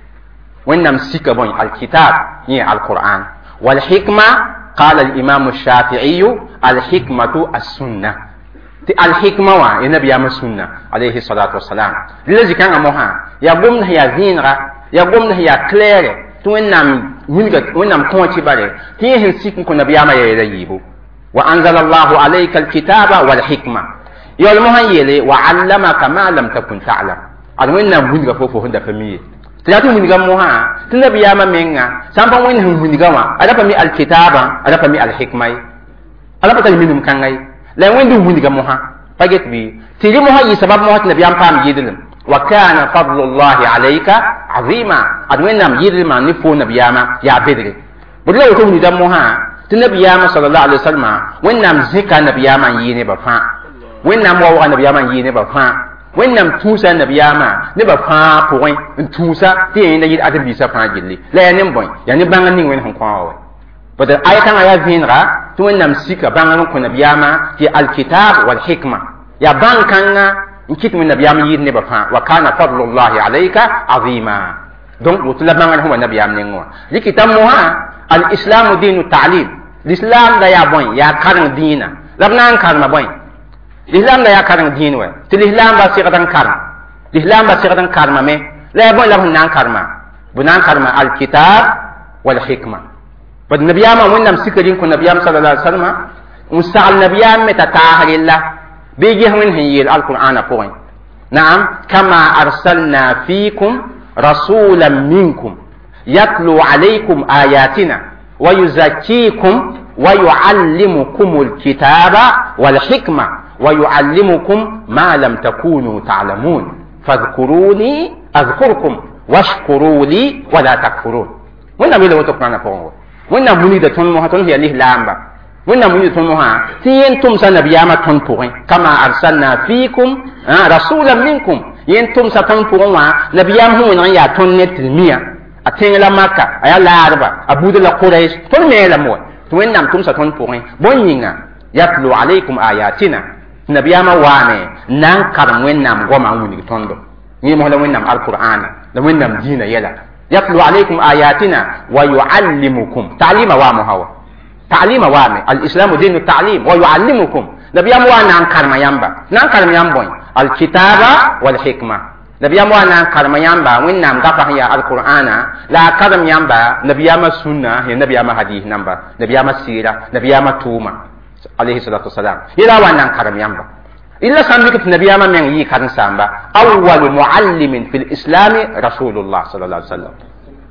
وانا مسيك بوين الكتاب هي القرآن والحكمة قال الإمام الشافعي الحكمة السنة ti alhikma wa ya nabiyama sunna alayhi salatu wassalam lillazi kan amoha ya gomna ya zinra ya gomna ya claire to wennam wennam konti bare ti hin sikun ko nabiyama ya yibu wa anzala Allahu alayka alkitaba wal hikma yol mohan yele wa allamaka ma lam takun ta'lam al wennam bunga fofo honda famiye tiyatu munga moha ti nabiyama menga sampa wen hun munga wa ada fami alkitaba ada fami alhikma ada pa minum kangai la wendu mundiga moha paget bi tiri moha yi sabab moha nabiyam pam yidilum wa kana fadlullahi alayka azima adwenam yidilma ni fo nabiyama ya bedre budla ko mundiga moha ti nabiyama sallallahu alaihi wasallam wennam zika nabiyama yine ba fa wennam wa nabiyama yine ba fa wennam tusa nabiyama ne ba fa point tusa ti yin da yid adabi sa fa gilli la ya nim boy ya ni bangan ning wen hon ko bada ayatan aya vinra to wennam sika bangan ko nabiyama ti alkitab wal hikma ya bankanga nkit min nabiyama yid ne ba fa wa kana fadlullahi alayka azima donc wutla bangan ho nabiyam ne ngwa likitam moha alislam dinu ta'lim l'islam da ya boy ya karang dina labnan karma boy l'islam da ya karang din wa ti l'islam ba sigadan karma l'islam ba sigadan karma me la boy labnan karma bunan karma alkitab wal hikma bad nabiyama wonnam sikarin ko nabiyam sallallahu alaihi wasallam musal nabiyam meta tahrilla bigi hamin hiyil alqur'ana point na'am kama arsalna fiikum rasulan minkum yatlu alaykum ayatina ويزكيكم ويعلمكم الكتاب والحكمة ويعلمكم ما لم تكونوا تعلمون فاذكروني أذكركم واشكروا لي ولا تكفرون. وإن أمي لو تقرأنا فوق وإن أمي لو تنموها تنهي ليه لامبا وإن أمي لو تنموها تينتم سنبياما تنفوين كما أرسلنا فيكم رسولا منكم ينتم ستنفوين نبيام هو نعيا تنت المية أتين لمكة أيا لاربا أبود لقريش تنمي لموه وإن أمتم ستنفوين بنينا يتلو عليكم آياتنا نبياما واني نانكرم وإن نام وما وني تندو نيمو لو وإن نام القرآن لو وإن نام دين يلا يتلو عليكم آياتنا ويعلمكم تعليم وامو هوا تعليم وامي الإسلام دين التعليم ويعلمكم نبيام وانا نانكرم يامبا نانكرم يامبوين الكتاب والحكمة نبيام وانا نانكرم يامبا وإن نام غفا هي القرآن لا كرم يامبا نبيام السنة هي نبيام حديث نمبا نبيام السيرة نبيام توما عليه الصلاة والسلام إلا وانا نانكرم يامبا إلا سامبك نبيام من يكرم سامبا أول معلم في الإسلام رسول الله صلى الله عليه وسلم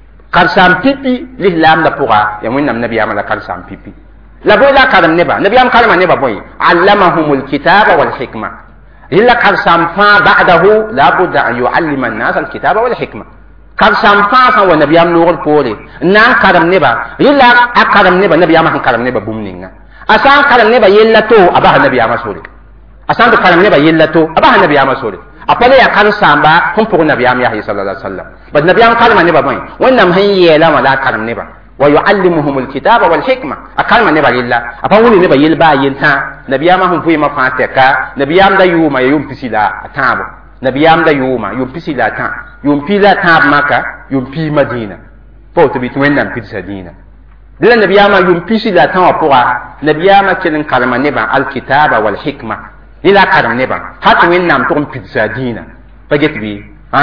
كرسام بيبي لهلام دبوغا يمين نم نبيام لا كرسام بيبي لا بوي لا كرم نبا نبيام كرم نبا بوي علمهم الكتاب والحكمة إلا كرسام فا بعده لابد أن يعلم الناس الكتاب والحكمة كرسام فا سوى نبيام نور بوري نان كرم نبا إلا أكرم نبا نبيام هن كرم نبا بومنينا أسان كرم نبا يلا تو أباه نبيام سوري أسان كرم نبا يلا تو أباه نبيام سوري أقول يا كان سامبا هم بقول نبيام يحيى صلى الله عليه وسلم بس نبيام كلام نبا بين وإنما هي لا ولا كلام نبا ويعلمهم الكتاب والحكمة أكلم نبا يلا أقول نبا يلبا ينتا نبيام هم في مفاتكا نبيام دا يوم يوم بسيلا تابو نبيام دا يوم بسيلا تاب يوم بيلا تاب مكة يوم بي مدينة فوت بيتوينم بيتسا دينا دل نبيام يوم بسيلا تاب بوا نبيام كلن كلام نبا الكتاب والحكمة إلى كرم نبا حتى وين نام تقوم بيتزا دينا فجت بي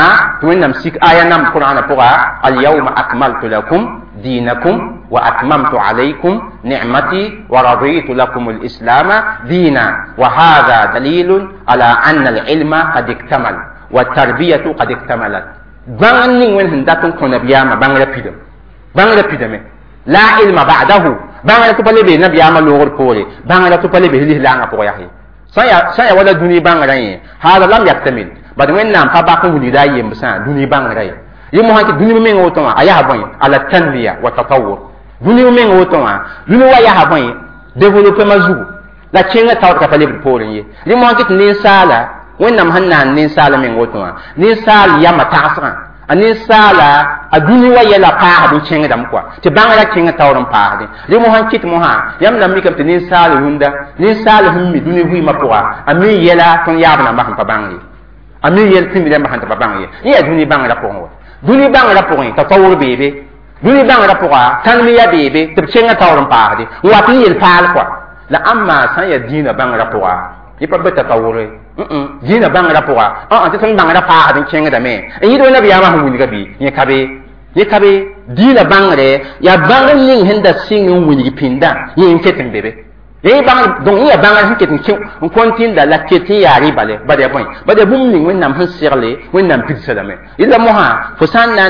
وين نام سيك آية نام القرآن بقى اليوم أكملت لكم دينكم وأتممت عليكم نعمتي ورضيت لكم الإسلام دينا وهذا دليل على أن العلم قد اكتمل والتربية قد اكتملت بانين وين هنداتون كون نبياما بانغ ربيدم لا علم بعده بانغ تبالي بي نبياما لغر بولي بانغ تبالي بي هليه لانغا بقى يحي saya wala duni bangrai hada lam yaktamil bad wen nam pa ba ko hudi dai yem sa duni bangrai yimo hanki duni men ngoto aya haboy ala tanbiya wa tatawur duni men ngoto duni wa ya haboy développer mazu la chenga taw ka pale por yi yimo hanki ni sala wen nam hannan ni sala men ngoto ni sal ya matasa ani sala aduni wa yela pa hadu chenga dam kwa te bangara chenga tawram pa hadi le mo han kit mo ha yam na mi kam te ni sala hunda ni sala hummi duni hui ma kwa ami yela ton yabna ma pa bangi ami yel timi dem han pa bangi ya duni bangara po ho duni bangara po ta tawur bebe duni bangara po tan mi ya bebe te chenga tawram pa hadi wa ti yel pa kwa la amma san ya dina bangara po yipa beta tawure dina bangara po te san bangara pa hadi chenga da me yi do na biya ma hu ni gabi ye kabe dina bangare ya bangan ning henda singin wuni pinda yin ketin bebe ye bang don ya bangan hin ketin kin kontin da la ketin yari bale bade boy bade bum ning wen nam hin sirle wen nam pizza da me illa moha fusan nan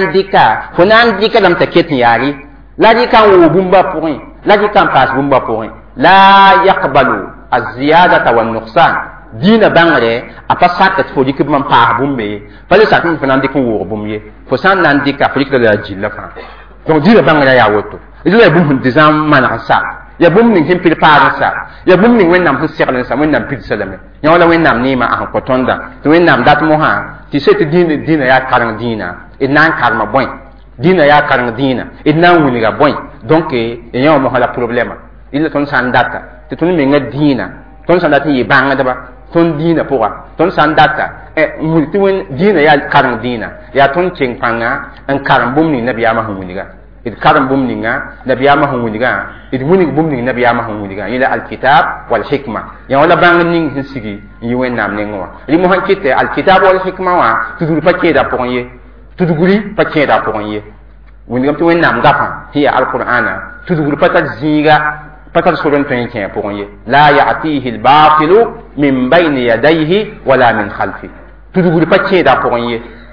dika lam ta ketin yari la dika wo bumba point la dika pas bumba point la yaqbalu az-ziyadata wan nuqsan dina bangare apa sakka fo dik man pa bumbe fale sakka fanan dik wo bumye fo san nan dika fo dik da jilla fa donc dina bangare ya woto ila bum hun dizam man sa ya bum ning him pil pa sa ya bum ning wen nam hu seklan sa wen nam pil salame ya wala wen nam nima a ko tonda to wen nam dat mo ha ti se ti dina ya karang dina inan karma boy dina ya karang dina inan wuni ga boy donc e ya mo hala problème ila ton san data ti ton mi nga dina ton san data yi banga da ba ton dina poa ton san data multi wen dina ya karang dina ya ton ching panga an karang bum ni nabiya ma huniga id karang bum ni nga nabiya ma huniga id muni bum ni nabiya ma huniga ila alkitab wal hikma ya wala bang ning sigi yi wen nam ne ngwa li mo hankite alkitab wal hikma wa tudur pakke da ponye tuduguri pakke da ponye woni gam to wen nam gafa hiya alqur'ana tudur patal zinga patal suran tan ke ponye la ya'tihi albatil min bayni yadayhi wala min khalfi tuduguri pakke da ponye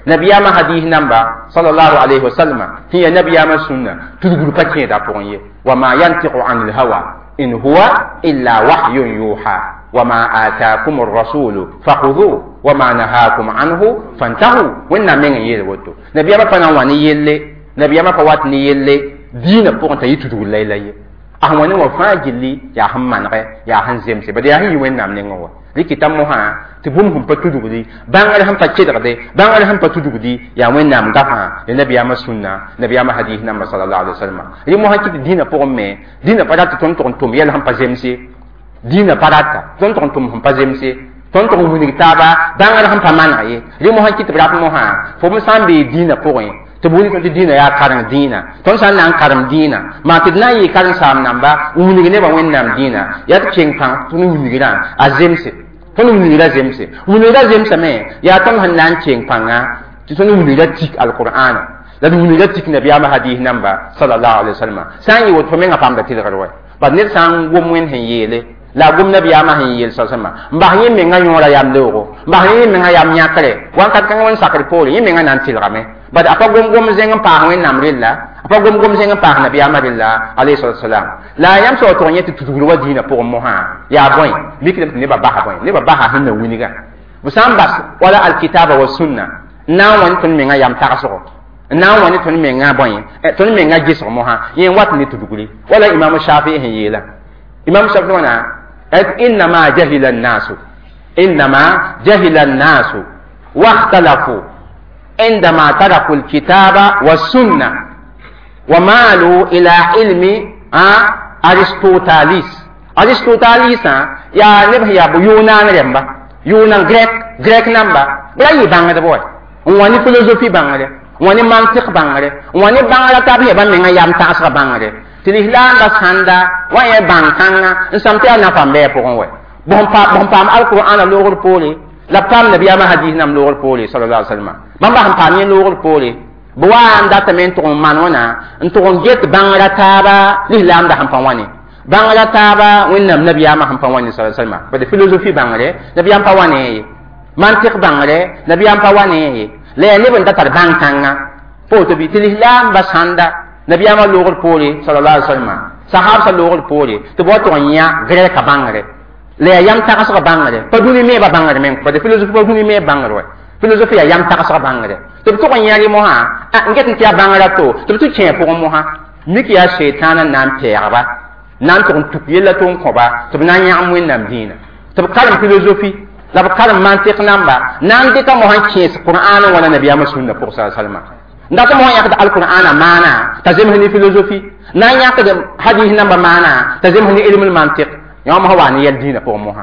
nabiyama hadith namba sallallahu alaihi wasallam hiya nabiyama sunna tudugul pakye da ponye wa ma yantiqu anil hawa in huwa illa wahyun yuha wa ma ataakum ar-rasulu fakhudhu wa ma nahakum anhu fantahu wenna men yele woto nabiyama pana wani yelle nabiyama pa wat ni yelle dina pour ta yitudugul laylaye ahwani wa fajili ya hamman ya hanzemse bada ya yi wenna men ngo likita moha ti bum hum patudugudi bangal ham paccedade bangal ham patudugudi ya wennam gafa ya nabiyama sunna nabiyama hadith namba sallallahu alaihi wasallam ri moha kiti dina pour me dina parata ton tom yel ham pazemse dina parata ton tom ham pazemse ton tom muni taba bangal ham pamana ye ri moha kiti brat moha fo mo sambe dina pour to buni ko dina ya karang dina ton san nan karam dina ma tidna yi karang sam namba muni ne ba wennam dina ya tcheng pang tunu muni ran azemse ton wunira zemse wunira zemse me ya ton hannan ceng panga ti ton wunira tik alquran la wunira tik nabi ama hadith namba sallallahu alaihi wasallam san yi woto me ngapam da tilgarwa ba ne san gom wen hen yele la gom nabi ama hen yele sallallahu alaihi wasallam ba yin me ngayora yam logo ba yin me ngayam nyakare wan kat kan wan sakari poli yin me nganan tilgame ba apa gom zeng pa wen namrilla apa gom zeng pa nabi ama billah alaihi wasallam la yam so to nyeti tutugul wa dina pour moha ya boy mikle ne ba ha boy ne ba ha hinna winiga busam bas wala alkitaba was sunna na wani tun menga yam takaso na wani tun menga boy tun menga giso moha yen wat ni tutuguli wala imam shafi'i hin yela imam shafi'i wana inna ma jahila an-nasu wa ikhtalafu عندما تركوا الكتاب والسنة ومالوا إلى علم أرسطوطاليس يا نبه يا يونان رمبا يونان غريك نمبا بلا يبان هذا بوي واني فيلوسوفي بان هذا واني منطق بان هذا واني بان هذا تابي بان من يام تاسر بان هذا تليهلان بس هندا واني بان كانا نسمتي أنا فهم بيا بهم فهم القرآن اللغة بولي لبتام نبي أما حديث نام لغة بولي صلى الله عليه وسلم بمبا هم فهم لغة بولي بوان داتا من تقوم مانونا انتقوم جيت بانغلا تابا لهلام دا هم فواني بانغلا تابا وينم نبي أما هم فواني صلى الله عليه وسلم بدي فيلوسوفي بانغلا نبي أما فواني منطق بانغلا نبي أما فواني لا نبي داتا بان كانا فوتو بي تلهلام بس هندا نبي أما لغة بولي صلى الله عليه وسلم صحاب صلى الله عليه بولي تبوتو نيا غير كبانغلا لا يام تاسر بانغلا بدوني مي بانغلا من بدي فيلوسوفي بدوني مي بانغلا فيلوسوفي يام تاسر بانغلا to to ko nyari mo ha nget ti abangala to to chen po mo ha miki ya shaytan nan peyaba nan to yela to ko ba to nan ya amun nam dina to kalam philosophie la kalam mantiq namba nan de ka mo han ches qur'an wala nabiya sunna pour sa salma ndata mo ya ka alquran mana tazim hani philosophie nan ya ka hadith namba mana tazim hani ilmul mantiq ya mo wa ni yel dina pour mo ha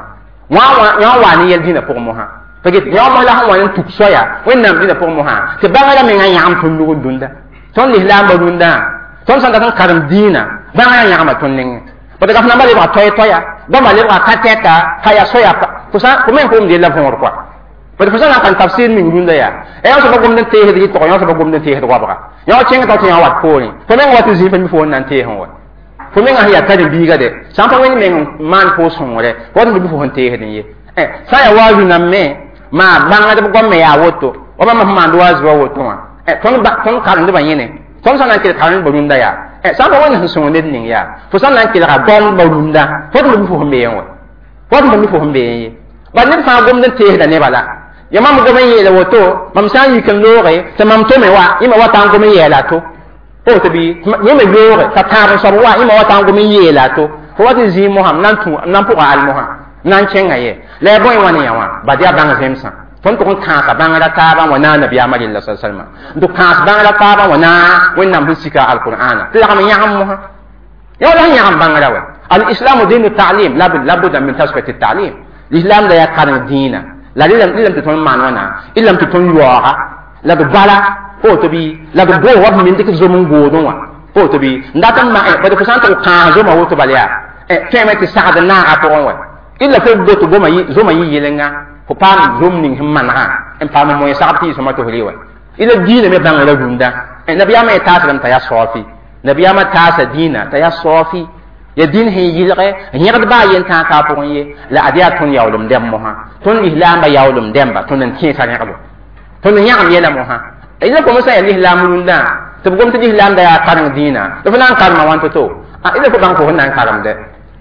wa ni yel dina pour mo ha fagit ya mo la hawan tuk soya wennam dina pour mo ha te bangala me nga yam tun lu dunda ton l'islam ba dunda ton san tan karam dina bangala yam ma ton ning ba daga na mali ba toya ba mali ba kateka kaya soya kusa ko men ko ndi la fon quoi ba kusa na kan tafsir min dunda ya e yo so ba gum den te hedi to yo so ba gum den te hedi wa ba yo chenga to ya wat ko ni to men wat zi fa mi fo nan te hon wa fo men ha ya ta de biga de sampa wen men man ko son wore wat mi fo hon te hedi ye sa ya wazu na me ma banga de gomme ya woto o ma mando wazu wa woto wa ton kan de banyene ton sanan ke kan bolunda ya sa ba wona so ne ning ya fo sanan ke la don bolunda fo de fo hombe yan wa fo de fo hombe yan ba ne fa gom den te da ne bala ya mam gomme ye la woto mam san yi kan lore ta mam to me wa ima wa tan gomme ye la to o to bi ye me lore ta ta so wa ima wa tan gomme ye la to fo wa de zi muhammad nan tu nan pu al muhammad nan chenga ye le boy wani ya wa ba dia banga zemsa ton to kan ka banga da ta ba wana nabi amali sallallahu alaihi wasallam do kan banga da ta ba wana wennam bisika alquran la kam yam ha ya la yam banga da wa alislam dinu ta'lim la budda min tasfiyat at-ta'lim l'islam da ya kan dina la lilam ton man wana illam ton yuwa la do bala o to bi la do bo wa min dik zo mun go don wa o to bi ndatan ma ba do kusan to kan zo ma wo to balya kemeti sa'ad na apon wa illa fe do to goma yi zoma yi yelenga ko pam zomning himmanha en pam mo yasabti so mato hliwa ila dina me bang la gunda nabiyama ta ta ta ya sofi nabiyama ta sa dina ta ya sofi ya din he yilre nyad ba yen ta ka pon ye la adiya ton yawlum dem mo ha ton ihlam ba yawlum dem ba ton en kin sa ne kabo to no yãgem yɛla mosã ila ko mosã ya lislaam rũndã tɩ b gom tɩ lislaamda yaa kareng dĩinã tɩ f na n karema wãn to ila fo bãng fo sẽn na n karemdɛ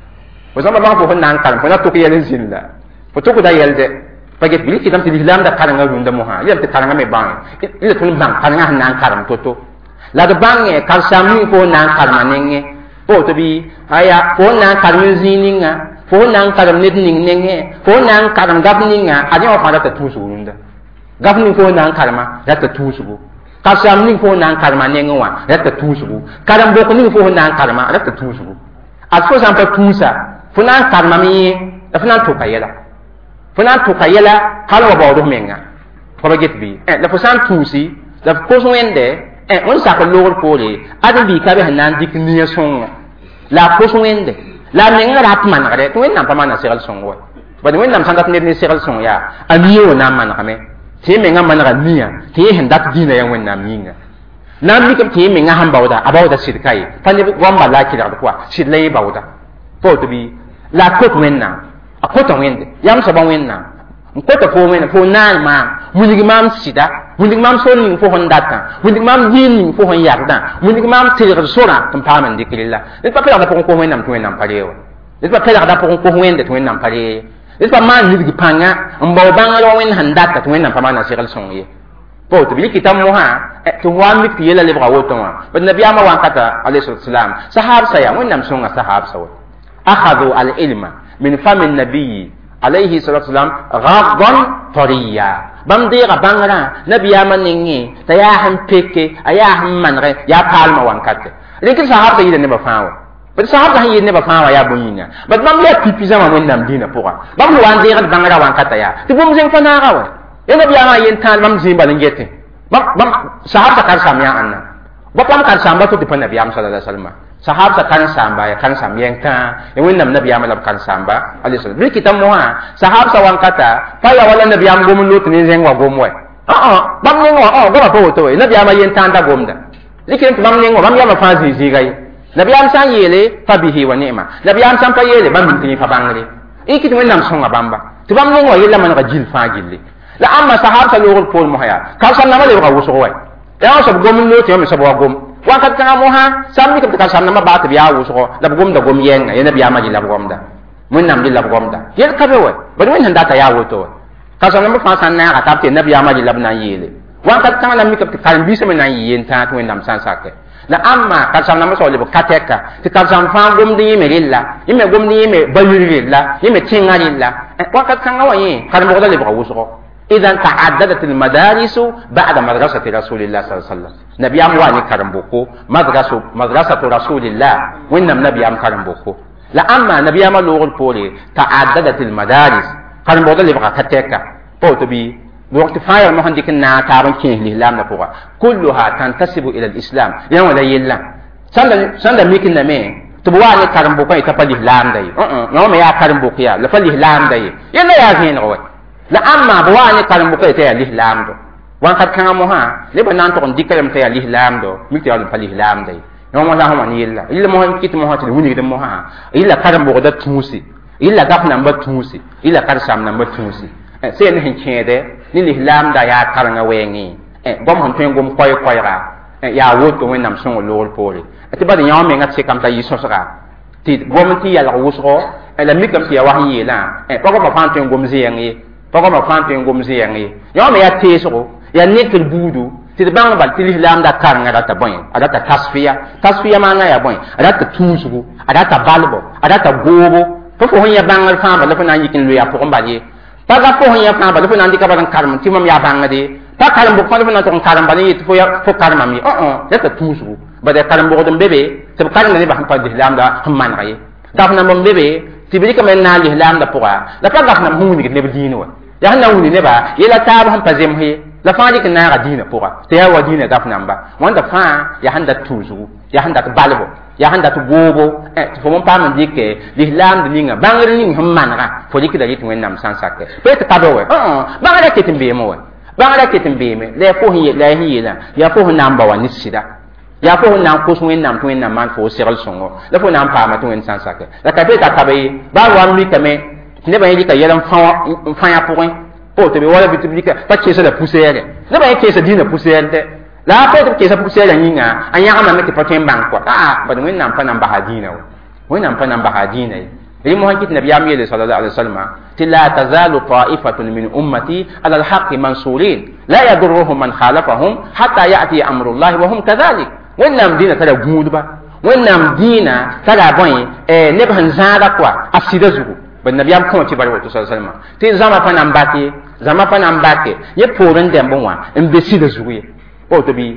fo zãmba bãng fo sẽn na n karem fo na tʋk yɛl n zĩnda fo tʋkda yɛldɛ pa get bɩ kɩtame tɩ lislaamda karengã rũndã mosã yam tɩ karengã me bãng ila tõnd bãng karengã sẽn na n karem to la d bãngẽ karsam ning fo na n karema nengẽ po tɩ bɩ aya fo na n karem n zĩig ninga fo na n karem ned ning nengẽ fo na n karem gaf ninga ad yã wã fãa rata tũusg rũndã gaf ning fo na n karema rata tũusgo karsam ning fo na n karema nengẽ wã rata tũusgo karem bok ning fo na n karema rata tũusgo ad fo sãn pa tũusa fo na n karemame yẽ la fo na n tʋka yɛla fo na n tʋka yɛla hal wa baoodf menga fo ba get bɩ la fo sã n tũusi la f kos wẽnde wẽnd sak n loogr poore ad n bɩ ka be sẽn na n dɩk nia sõngo la a kos wẽnde la a mengã rat manegde tɩ wẽnnaam pa maana segl sõng wa bad wẽnnaam sã n dat ned ne segl sõng yaa a nia wa na n manegame tɩ yẽ mengã manega nia tɩ yẽ sẽn dat dĩinã ya wẽnnaam yĩnga na n mikame tɩ yẽ mengã sãn baooda a baooda sɩdka ye pa neb goamba la a kelgd pʋa sɩd la yẽ baooda pa tɩ bɩ la a kot wẽnnaam a kota wẽnde yam soaba wẽnnaam n kota fo wẽnna fo naan maam wilg maam sɩda wilg maam sor ning fo sẽn datã wilg maam yɩɩl ning fo sẽn yagdã wilg maam tɩlgd sorã tɩ n paam n dɩk rella ned pa pɛlgda pʋgẽ kos wẽnnaam tɩ wẽnnaam pa ree wa ned pa pɛlgda pʋgẽ kos wẽnde tɩ wẽnnaam pa ree ned pa maan lidg pãnga n bao bãngr wa wẽnd sẽn data tɩ wẽnnaam pa maana segl sõng ye pa tɩ b yikɩta mosã tɩ f wa n mik tɩ yɛla lebga woto wã bd nabiyaamã wãnkata alayhisalam sahabsa yaa wẽnnaam sõnga sahabsa wa akhadu alilma min fami nabiyi alayhi salatu wasalam ghaddan tariya bam deega bãngrã nabiyaamã nengẽ t'a yaa sẽn peke a yaa sẽn manege yaa paalmã wãnkate rẽkd sahabsa yɩɩda nebã fãa wa bd sahabsa sẽn yɩɩd nebã fãa wã yaa bõe-yĩnga bad bãmb yaa pipi zãma wẽnnaam dĩinã pʋga bãmb sẽn wa n deegd bãngrã wãnkata yaa tɩ bũmb zẽng pa naaga wa ya nabiyaamã yen tãal bãmb zĩig bal n gete sahabsa karsam yaa ãnna ba pam karsamba tɩ pa nabiyaam sallallahu alaihi wasallam sahabsa kan samba ya kan sam yengta ya wẽnnaam nabiyaamã la b kan samba alayhi salam bɩ kɩta mosã sahabsa wãnkata pa ya wala nabiyaam gom n lot ne zẽng wa gom wɛ bãmb neng wã goma pa woto wɛ nabiyaamã yen tãanda gomda likɩrem tɩ bãmb neng wã bãmb yamã fãa zĩig-zĩiga ye nabiyaam sã n yeele fa bihi wa ni'ma nabiyaam sã n pa yeele bãmb tɩ yẽ fa bãngre y kɩ tɩ wẽnnaam sõnga bãmba tɩ bãmb neng wã yella manega gil fãa gilli la ãmma sahabsa loogr pool mosã yaa karsam namã lebga wʋsg wɛ ya wã soab gom n lot yã me soab wa gom wakat kãngã mosã sam mikame tɩ karsam nambã baa tɩ b yaa wʋsgo la b gomda gom yɛnga ya nabiyaamã yɩ la b gomda wẽnnaam yɩ la b gomda yel ka be wɛ bad wẽnd sẽn data yaa woto wɛ karsam nambã fãa sã n naaga tab tɩ nabiyaamã yɩ la b na n yeele wakat kãngã la mikame tɩ karen-biisã me na n yɩ yen tãag tɩ wẽnnaam sã n sake la ãmma karsam nambã soab leb ka tɛka tɩ karsam fãa gomd yẽ me rella yẽ me gomd yẽ me bayir rella yẽ me tẽngã rella wakat kãngã wã yẽ karen-bogda lebga wʋsgo إذا تعددت المدارس بعد مدرسة رسول الله صلى الله عليه وسلم نبي أم واني كرمبوكو مدرسة رسول الله وإنما نبي أم كرمبوكو لا أما نبي أم لغة البولي تعددت المدارس كرمبوكو اللي بقى كتاكا بوتو بي وقت فاير مهن ديك ناتارن كيه الإسلام نفوغا كلها تنتسب إلى الإسلام يوم لا يلا سند ميكن نمي تبواني كرمبوكو يتفا الإسلام داي نوم يا كرمبوكو يا لفا الإسلام داي يلا يا زين غوي la amma bo wani karam bu kay tay l'islam do wan kat kan mo ha le ba nan to on dikaram tay l'islam do mi tay al l'islam day no mo la ho man yilla illa mo kit mo ha ti wuni de mo ha illa karam bu da tusi illa gaf nan ba tusi illa kar sam nan ba tusi se ne hin chede ni l'islam da ya karanga wengi gom hon ten gom koy koy ra ya woto wen nam son lol pole ti ba de yaw me ngat se kam tay so saka ti gom ti ya la wusro la mi kam ti ya wahi la pa ko ma fan ten gom ziyangi pɔgɔ ma fãa tõe n gom zɩɛng yõ me yaa teesgo yaa nekr buudu tɩ d bãng bal tɩ lislaam da karengã rata bõe a rata tasfiya maana yaa bõe a rata tũusgo a rata balbo a rata goobo fo fo sẽn ya bãngr fãa bala fo na n yik n loya pʋgẽ bal ye pa ga fo sẽn ya fãa bala fo na n dɩka bal n karem tɩ mam yaa bãngde pa karem bʋg fãa fo na n tʋg n karem bala n yetɩ fo karemam ye rata tũusgo bada karem-bʋgd n be be tɩ b karemda nebã sẽn pa lislaamda sẽn maneg ye gafnam n be be tɩ b rɩkame n na n lislaamda pʋga la pa gafnam sẽn wilgd neb dĩin wa ya hanna wuni ne ba yela taab han pazem he la faadi kin na dina pura te ya wadina gaf namba wanda fa ya handa tuzu ya handa balbo ya handa to gobo fo mon pa man dike l'islam de ninga bangre ning hammanra fo dikida yitu wen nam san sakke pete tabe we bangre ketin be mo we bangre ketin be me le fo hi la hi la ya fo namba wa nisida ya fo nan ko so wen nam to wen nam man fo seral songo la fo nam pa ma to wen san sakke la ka pete tabe ba wa mi kame ne ba yeli ka yelam fa ya pʋgẽ po to be wala bitibika pa kesa la poussière ne ba kesa dina poussière de la po to kesa poussière yinga anya ama meti pa tem bang ko ba de wẽnnaam pa nan ba hadina wẽnnaam pa nan ba hadina yi mo hakit nabiyam yele sallallahu alaihi wasallam la tazalu ta'ifatun min ummati ala alhaq mansurin la yadurruhum man khalafahum hatta ya'ti amrullah wa hum kadhalik wẽnnaam dina tara gũudba wẽnnaam dina tara bõe neb sẽn zãada koa a sɩda zugu bad nabiyam kõo tɩ bar woto sa salma tɩ zãma pa nan bake zãma pa nan bake yẽ poor n dẽmb wã n be sɩda zugu ye woto bɩ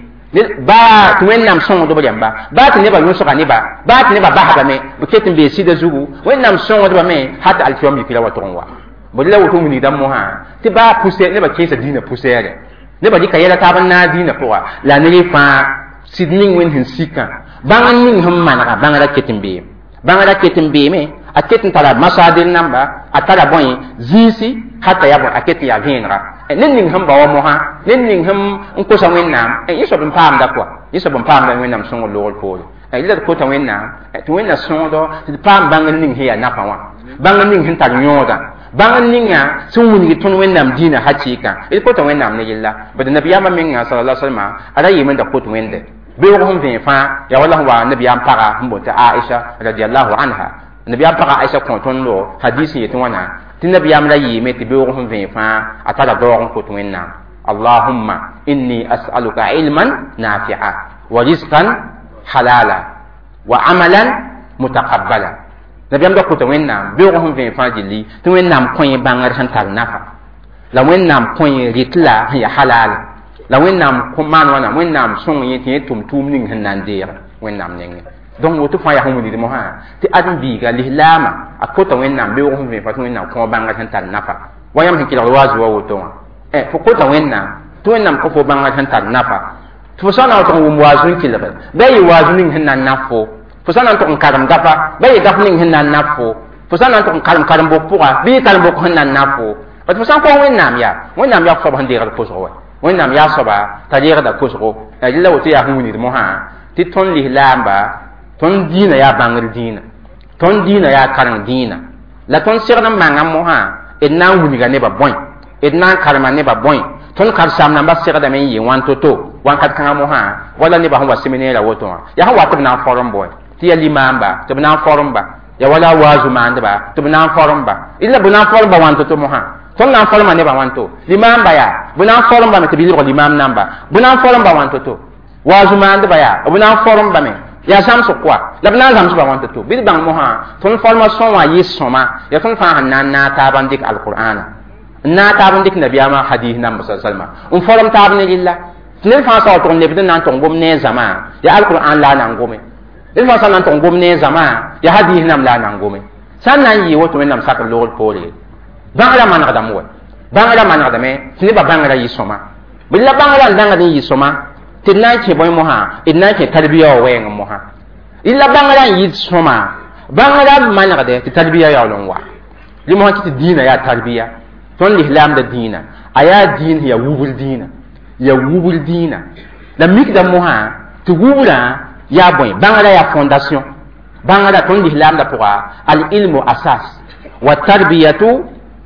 ba tɩ wẽnnaam sõngdb rẽmba ba tɩ nebã yõsga neba ba tɩ nebã basdame b ket n bee sɩda zugu wẽnnaam sõngdbã me hat alkiom yikra wa tʋg n wa bd la woto wilgda mosã tɩ ba poussière nebã kẽesa dĩinã poussière nebã dɩka yɛla taab n naag dĩinã pʋga la ne rẽ fãa sɩd ning wẽnd sẽn sikã bãng ning sẽn manega bãngra ket n beeme bãngra ket n beeme a ket n tara masaadr namba a tara bõe zĩisi hata ya bõe a ket n yaa vẽenega ne ning sẽn ba wa mosã ne ning sẽn n kosa wẽnnaam yẽ soab n paamda koa yẽ soab n paamda wẽnnaam sõngr loogr poore yela d kota wẽnnaam tɩ wẽnna sõodo tɩ d paam bãngr ning sẽn yaa napã wã bãngr ning sẽn tar yõodã bãngr ninga sẽn wilgi tõnd wẽnnaam dĩinã hakɩɩkã d kota wẽnnaam ne yella bd nabiyaamã menga sala salma a ra yeemẽ da kot wẽnde beoog sẽn vẽ fãa ya wala sẽn wa nabiyaam paga sẽn bote aisha radiallahu anha nabiyaam paga aisha kõ tõnd lo hadis n yetɩ wãna tɩ nabiyaam ra yeeme tɩ beoog sẽn vẽ fãa a tara gaoog n kot wẽnnaam allahumma inni as'aluka ilman nafi'a wa rizqan halala wa amalan mutaqabbala nabiyaam da kota wẽnnaam beoog sẽn vẽ fãa gilli tɩ wẽnnaam kõ bãngr sẽn tar nafa la wẽnnaam kõ rɩtla sẽn ya halala la wẽnnaam maan wãna wẽnnaam sõng yẽ tɩ yẽ tʋm tʋʋm ning sẽn na n deeg wẽnnaam nengẽ donc woto fãa yaa sẽn wilgd mosã tɩ ãdem-biiga lislaamã a kota wẽnnaam beoog sẽn vẽ fa tɩ wẽnnaam kõ bãngr sẽn tar nafa wa yãmb sẽn kelgd waazu wa woto wã fo kota wẽnnaam tɩ wẽnnaam kõ fo bãngr sẽn tar nafa tɩ fo sã n na n tʋg n wʋm waazu n kelge bɩ ye waazu ning sẽn na n naf fo fo sã n na n tʋg n karem gafa bɩ ye gaf ning sẽn na n naf fo fo sã n na n tʋg n karem karen-bok pʋga bɩ ye karen-bok sẽn na n naf fo tɩ fo sã n kõ wẽnnaam yaa soab sẽn deegd pʋsg wa wẽnnaam yaa soaba t'a reegda pʋsgo rẽla woto yaa sẽn wilgd mosã tɩ tõnd lislaamba tõnd dĩinã yaa bãngr dĩinã tõnd dĩinã yaa kareng dĩinã la tõnd segd n manga mosã d na n wilga nebã bõe d na n karema nebã bõe tõnd kar-saam namba segdame n yɩ wãn to-to wãnkat kãngã mosã wala nebã sẽn wa seminɛɛrã woto wã yaa sẽn wa tɩ b na n forem bõe tɩ ya limaamba tɩ b na n foremba ya wala waazu maandba tɩ b na n foremba ila b na n foremba wãn to-to mosã tõnd na n forema nebã wãn to limaamba yaa b na n forembame tɩ b yɩlg limaam namba b na n foremba wãn to-to waazu maandba yaa b na n forembame yaa zãms koa la b na n zãmsba wãn to-to bɩ d bãng mosã tõnd formation wã yɩ sõma ya tõnd fãa sẽn na n naag taab n dɩk alqur'ana n naag taab n dɩk nabiyaamã hadis namba sa salma n forem taab ne rɩlla tɩ ned fãa sa wa tʋg n lebd n na n tʋg n gom ne zãma yaa alqur'an la a na n gome ned fãa sã n na n tʋg n gom ne zãma yaa hadis nam la a na n gome sã n na n yɩ woto wẽnnaam sakr loogr poore bãngrã manegdame wa bãngrã manegdame tɩ nebã bãngrã yɩ sõma bɩ la bãngrã n dãngd n yɩ sõma tɩ d na n kẽ bõe mosã d na n kẽ tarbiya wa wɛɛngẽ mosã la bãngrã n yɩ sõma bãngrã manegde tɩ tarbiya yaool n wa rɩ mosã tɩ tɩ dĩinã yaa tarbiya tõnd lislaamda dĩinã a yaa dĩin sẽn ya wubr dĩinã ya wubr dĩinã la mikda mosã tɩ wubrã yaa bõe bãngrã yaa fondation bãngrã tõnd lislaamda pʋga al-ilmu asas wa tarbiyatu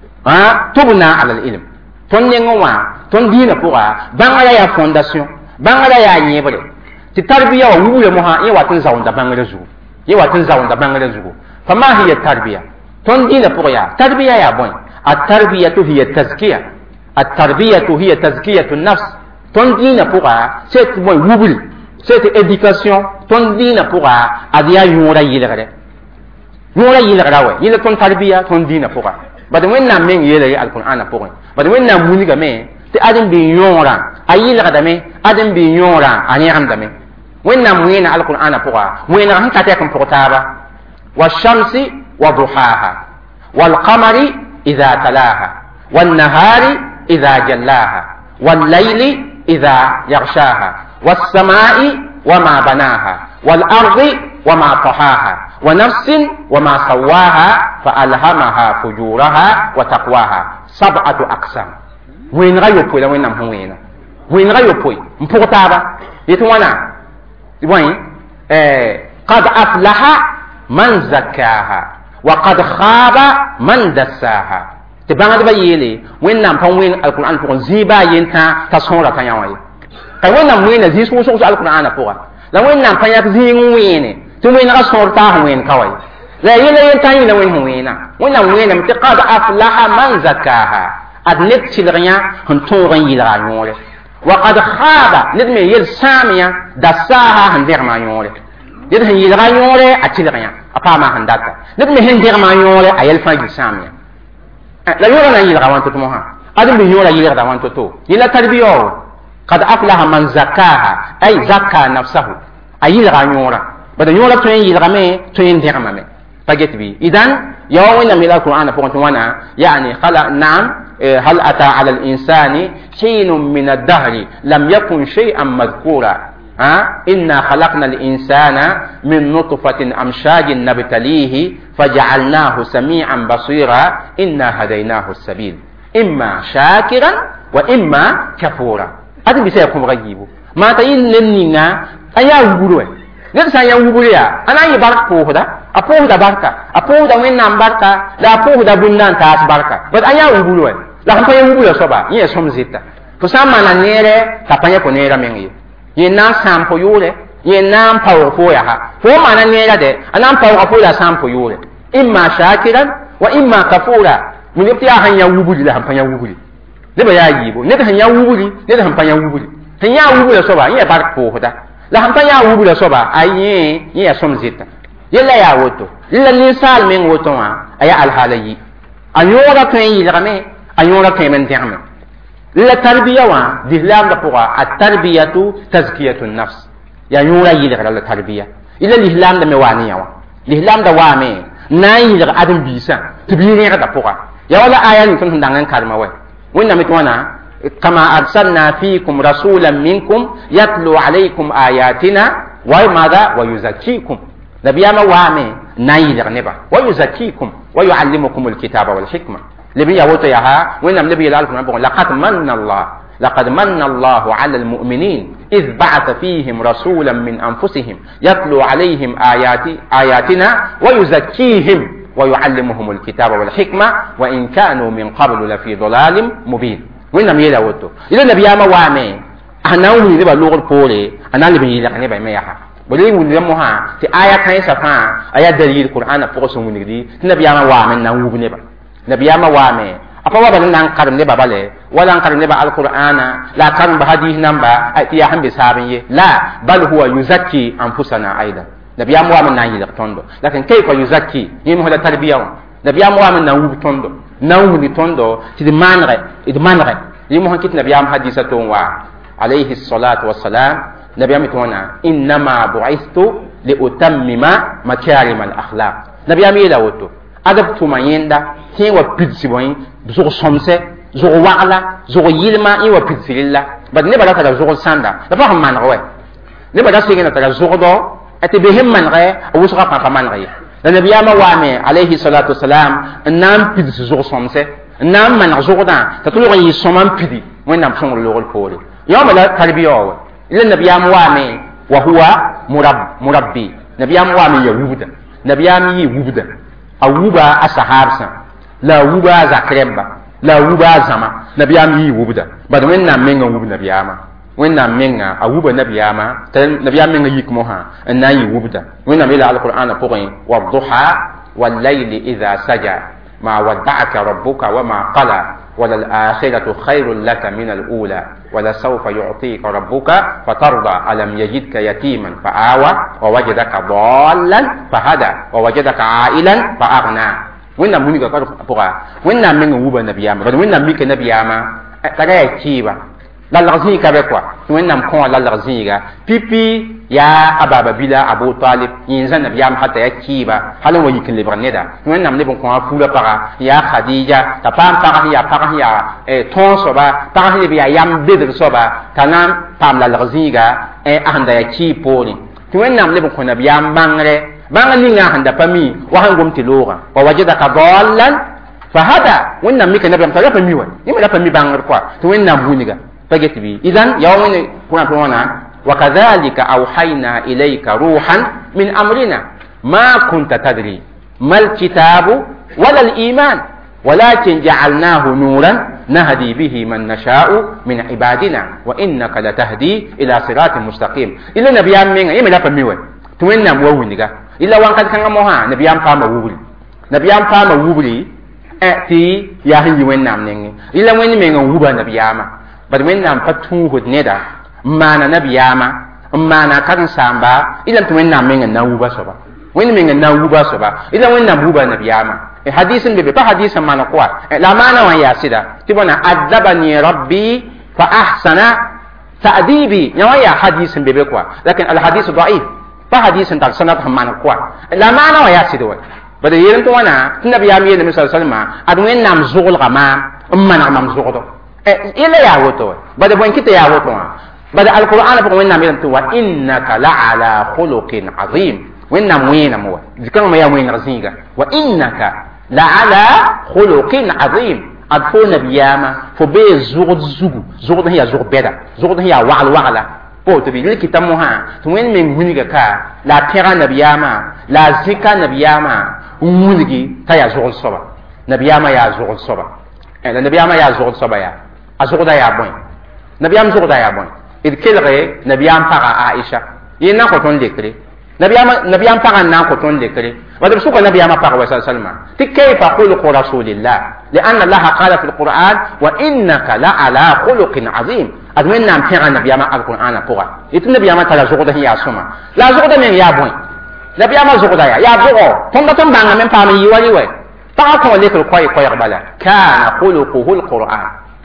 tubna ala al-ilm tõnd nengẽ wã tõnd dĩinã pʋga bãngrã yaa fondation bãngrã yaa yẽbre tɩ tarbiya wa wubrã mosã yẽ wat n zaoonda bãngrã zugu yẽ wat n zaoonda bãngrã zugu fa ma hiya tarbiya tõnd dĩinã pʋg yaa tarbiya yaa bõe التربية هي التزكية التربية هي تزكية النفس تندينا بوغا سيت بوي ووبل سيت éducation تندينا بوغا اديا يورا يلغره يورا يلغره وي يلا تون تربية تندينا بوغا بعد وين نام من يلا القرآن بوغا بعد وين نام مونيغا مي تي ادم بي يورا اي لغدا مي ادم بي يورا اني غام دمي وين نام وين القرآن بوغا وين هم تاتيكم بوغتابا والشمس وضحاها والقمر إذا تلاها والنهار إذا جلاها والليل إذا يغشاها والسماء وما بناها والأرض وما طحاها ونفس وما سواها فألهمها فجورها وتقواها 7 أقسام وين غيو بوي وين نم وين غيو بوي مبوتابا يتوانا وين قد أفلح من زكاها وقد خاب من دساها te bãngd ba yeele wẽnnaam pa wẽn alquran pʋgẽ zĩig baa yentã t'a sõora pa yã wã ye ka wẽnnaam wẽna zĩig sõg-sõgs alqurana pʋga la wẽnnaam pa yãk zĩig n wẽene tɩ wẽnegã sõor taas wẽen ka wa ye la yẽla yentã yẽla wẽn sẽn wẽena wẽnnaam wẽename tɩ qad aflaha man zakaha ad ned tɩlg yã sẽn tõog n yɩlga a yõore wa qad khaba ned me yel sãam yã dasaaha sẽn dẽgma a yõore ned sẽn yɩlga a yõore a tɩlg yã a paama sẽn data ned me sẽn dẽgma a yõore a yɛl fãa yil sãam yã la yõorã na n yɩlga wãn to-to mosã ad n bɩ yõorã yɩlgda wãn to-to yẽla tarbiya wa qad aflaha man zakaha ay zakka nafsahu a yɩlga a yõorã bada yõorã tõe n yɩlgame tõe n dẽgmame pa get bɩ idan ya wa wẽnnaam yel alqur'ana pʋgẽ tɩ wãna yani naam هل أتى على الإنسان حين من الدهر لم يكن شيئا مذكورا إنا خلقنا الإنسان من نطفة أمشاج نبتليه فجعلناه سميعا بصيرا إنا هديناه السبيل إما شاكرا وإما كفورا هذا بيسيكم غيبه ما تين لننا أيا وبروه نفسا يا وبريا أنا يبارك فوهدا أفوهدا بركة أفوهدا وين نام بركة لا أفوهدا بنان تاس بركة بس أيا وبروه la han pa ya wubu la soba ye som zita to sama na nere ta pa ya ko nera mengi ye na sam po yule ye na pa fo ya ha fo ma na nera de anan pa fo la sam po yule imma shakiran wa imma kafura mun yati ya han ya wubu la han pa ya wubu ne ba ya yibo ne han ya wubu ne han pa ya wubu han ya wubu la soba ye bar ko hoda la han pa ya wubu la soba ayi ye som zita ye la ya woto illa ni sal men woto wa aya al halayi ayora kan yi game ayora kemen tiame la tarbiya wa dihlam da puga at-tarbiyatu tazkiyatu an-nafs ya yura yilra la tarbiya ila lihlam da mewaniya wa lihlam da wa me na yilra adam bisa tibiri da puga ya wala ayan tun dangan kalma wa wanda mitwana kama arsalna fiikum rasulan minkum yatlu alaykum ayatina wa madha wa yuzakkikum nabiyama wa me na yilra neba wa yuzakkikum wa yuallimukum al-kitaba wal hikma لبي يوتو ياها وين نبي يلالكم بقول لقد من الله على المؤمنين إذ بعث فيهم رسولا من أنفسهم يتلو عليهم آياتنا ويزكيهم ويعلمهم الكتاب والحكمة وإن كانوا من قبل لفي ضلال مبين وين نبي يلوتو إذا نبي ياما وامي أنا ولي نبى لغة بولي أنا نبي يلقني بما ياها ولي ولي موها في آية كان سفا آية دليل القرآن فوقسم ونجدي نبي ياما وامي نوب نبى نبيama wame apa wa ban nan karim ne babale wala karim ne ba alqur'ana la karim ba hadith namba ay ya hambe sabin ye la bal huwa yuzakki anfusana aida nabiyama wame nan yil tondo lakin kayfa yuzakki yim hola tarbiya nabiyama wame nan wub tondo nan wuni tondo ti manre yim ho kit nabiyama hadisa ton wa alayhi salatu wassalam nabiyama tona inma bu'istu li utammima makarim al akhlaq nabiyama yela woto adab tuma yenda tin wa pidsi boy zo somse zo wala zo yilma i wa pidsi lilla bad ne bala ta zo sanda da fa man rawe ne bala sigena ta zo do ati be himman rae o so ka man rae da nabiyama wa me alayhi salatu wassalam nam pidsi zo somse nam man zo da ta to yi soman pidi when nam son lo pole yoma la tarbiya wa ila nabiyama wa me wa huwa murabbi nabiyama wa me ya wubuda nabiyama yi wubuda awuba asahabsa la wuba zakremba la wuba zama nabiyam yi wubda bad wenna menga wub nabiyama wenna menga awuba nabiyama tan nabiyam menga yik moha anna yi wubda wenna mila alqur'ana porin wadduha wal layli idha saja ma wadda'aka rabbuka wama qala wal akhiratu khairul laka min al ula wala sawfa yu'tika rabbuka fatarda alam yajidka yatiman fa'awa wa wajadaka dallan fahada wa wajadaka ailan fa'aghna wenna muniga ka poka wenna menga wuba nabiyama bad wenna mika nabiyama taga ya kiba la larzi ka be kwa wenna ko la larzi ga pipi ya ababa bila abu talib yinza nabiyama hatta ya kiba halan wa yikin libraneda wenna ne bon ko afula para ya khadija ta pam para ya ton soba para ya yam bedr soba tanam pam la larzi ga ahanda ya ki poli wenna ne bon ko nabiyama bangre bangalinga handa pami wa hangum tilora wa wajadaka dallan fahada wenna mika nabiyam ta pami wa yima da pami bangar kwa to wenna buniga pageti bi idan yawmin kuna tona wa kadhalika awhayna ilayka ruhan min amrina ma kunta tadri mal kitabu wala al iman ولكن جعلناه نورا نهدي به من نشاء من عبادنا وإنك لتهدي إلى صراط مستقيم إلا نبيام من يمي لا فميوه توين نام وونيغا إلا وان قد كان موها نبيام فاما وولي نبيام فاما وولي أتي ياهي وين نام نيني إلا وين من ووبا نبياما بل وين نام فتوه ندا مانا نبياما مانا كان سامبا إلا توين نام من نووبا سبا وين من نووبا سبا إلا وين نام ووبا نبياما حديث بيبي با حديث ما نقوا لا معنى ويا سيدا تبونا أدبني ربي فأحسن تأديبي نوايا حديث بيبي كوا لكن الحديث ضعيف با حديث تاع سنة ما نقوا لا معنى ويا سيدا بده يرن تو انا النبي يامي النبي صلى الله عليه وسلم ادوين نام زغل غما اما نام زغل الا يا وتو بده بون كيت يا وتو بده القران بقول نام يرن تو انك لعلى خلق عظيم وين نام وين مو ذكر ما يا وين رزيغا وانك لعلى خلق عظيم أدفو نبياما فبي زغد زغو زغد هي زغد بدا زغد هي وعل وعلا بو تبي لكي تموها توين من هنيك كا لا تيرا نبياما لا زكا نبياما ونيجي تايا زغد صبا نبياما يا زغد صبا نبياما يا زغد صبا يا أزغد يا بوين نبيام زغد يا بوين إذ كلغي نبيام فقا عائشة ينا قطن لكري نبيام فقا نا قطن لكري ودب سوق النبي ما فقه صلى الله عليه وسلم كيف خلق رسول الله لأن الله قال في القرآن وإنك لعلى خلق عظيم أدوين نام تيغا النبي ما القرآن فقه يت النبي ما تلا زغده يا سما لا زغده من يا بوين نبي ما زغده يا زغو تم بانغ من فامي يولي وي فاقوا لك القوي قبلا كان خلقه القرآن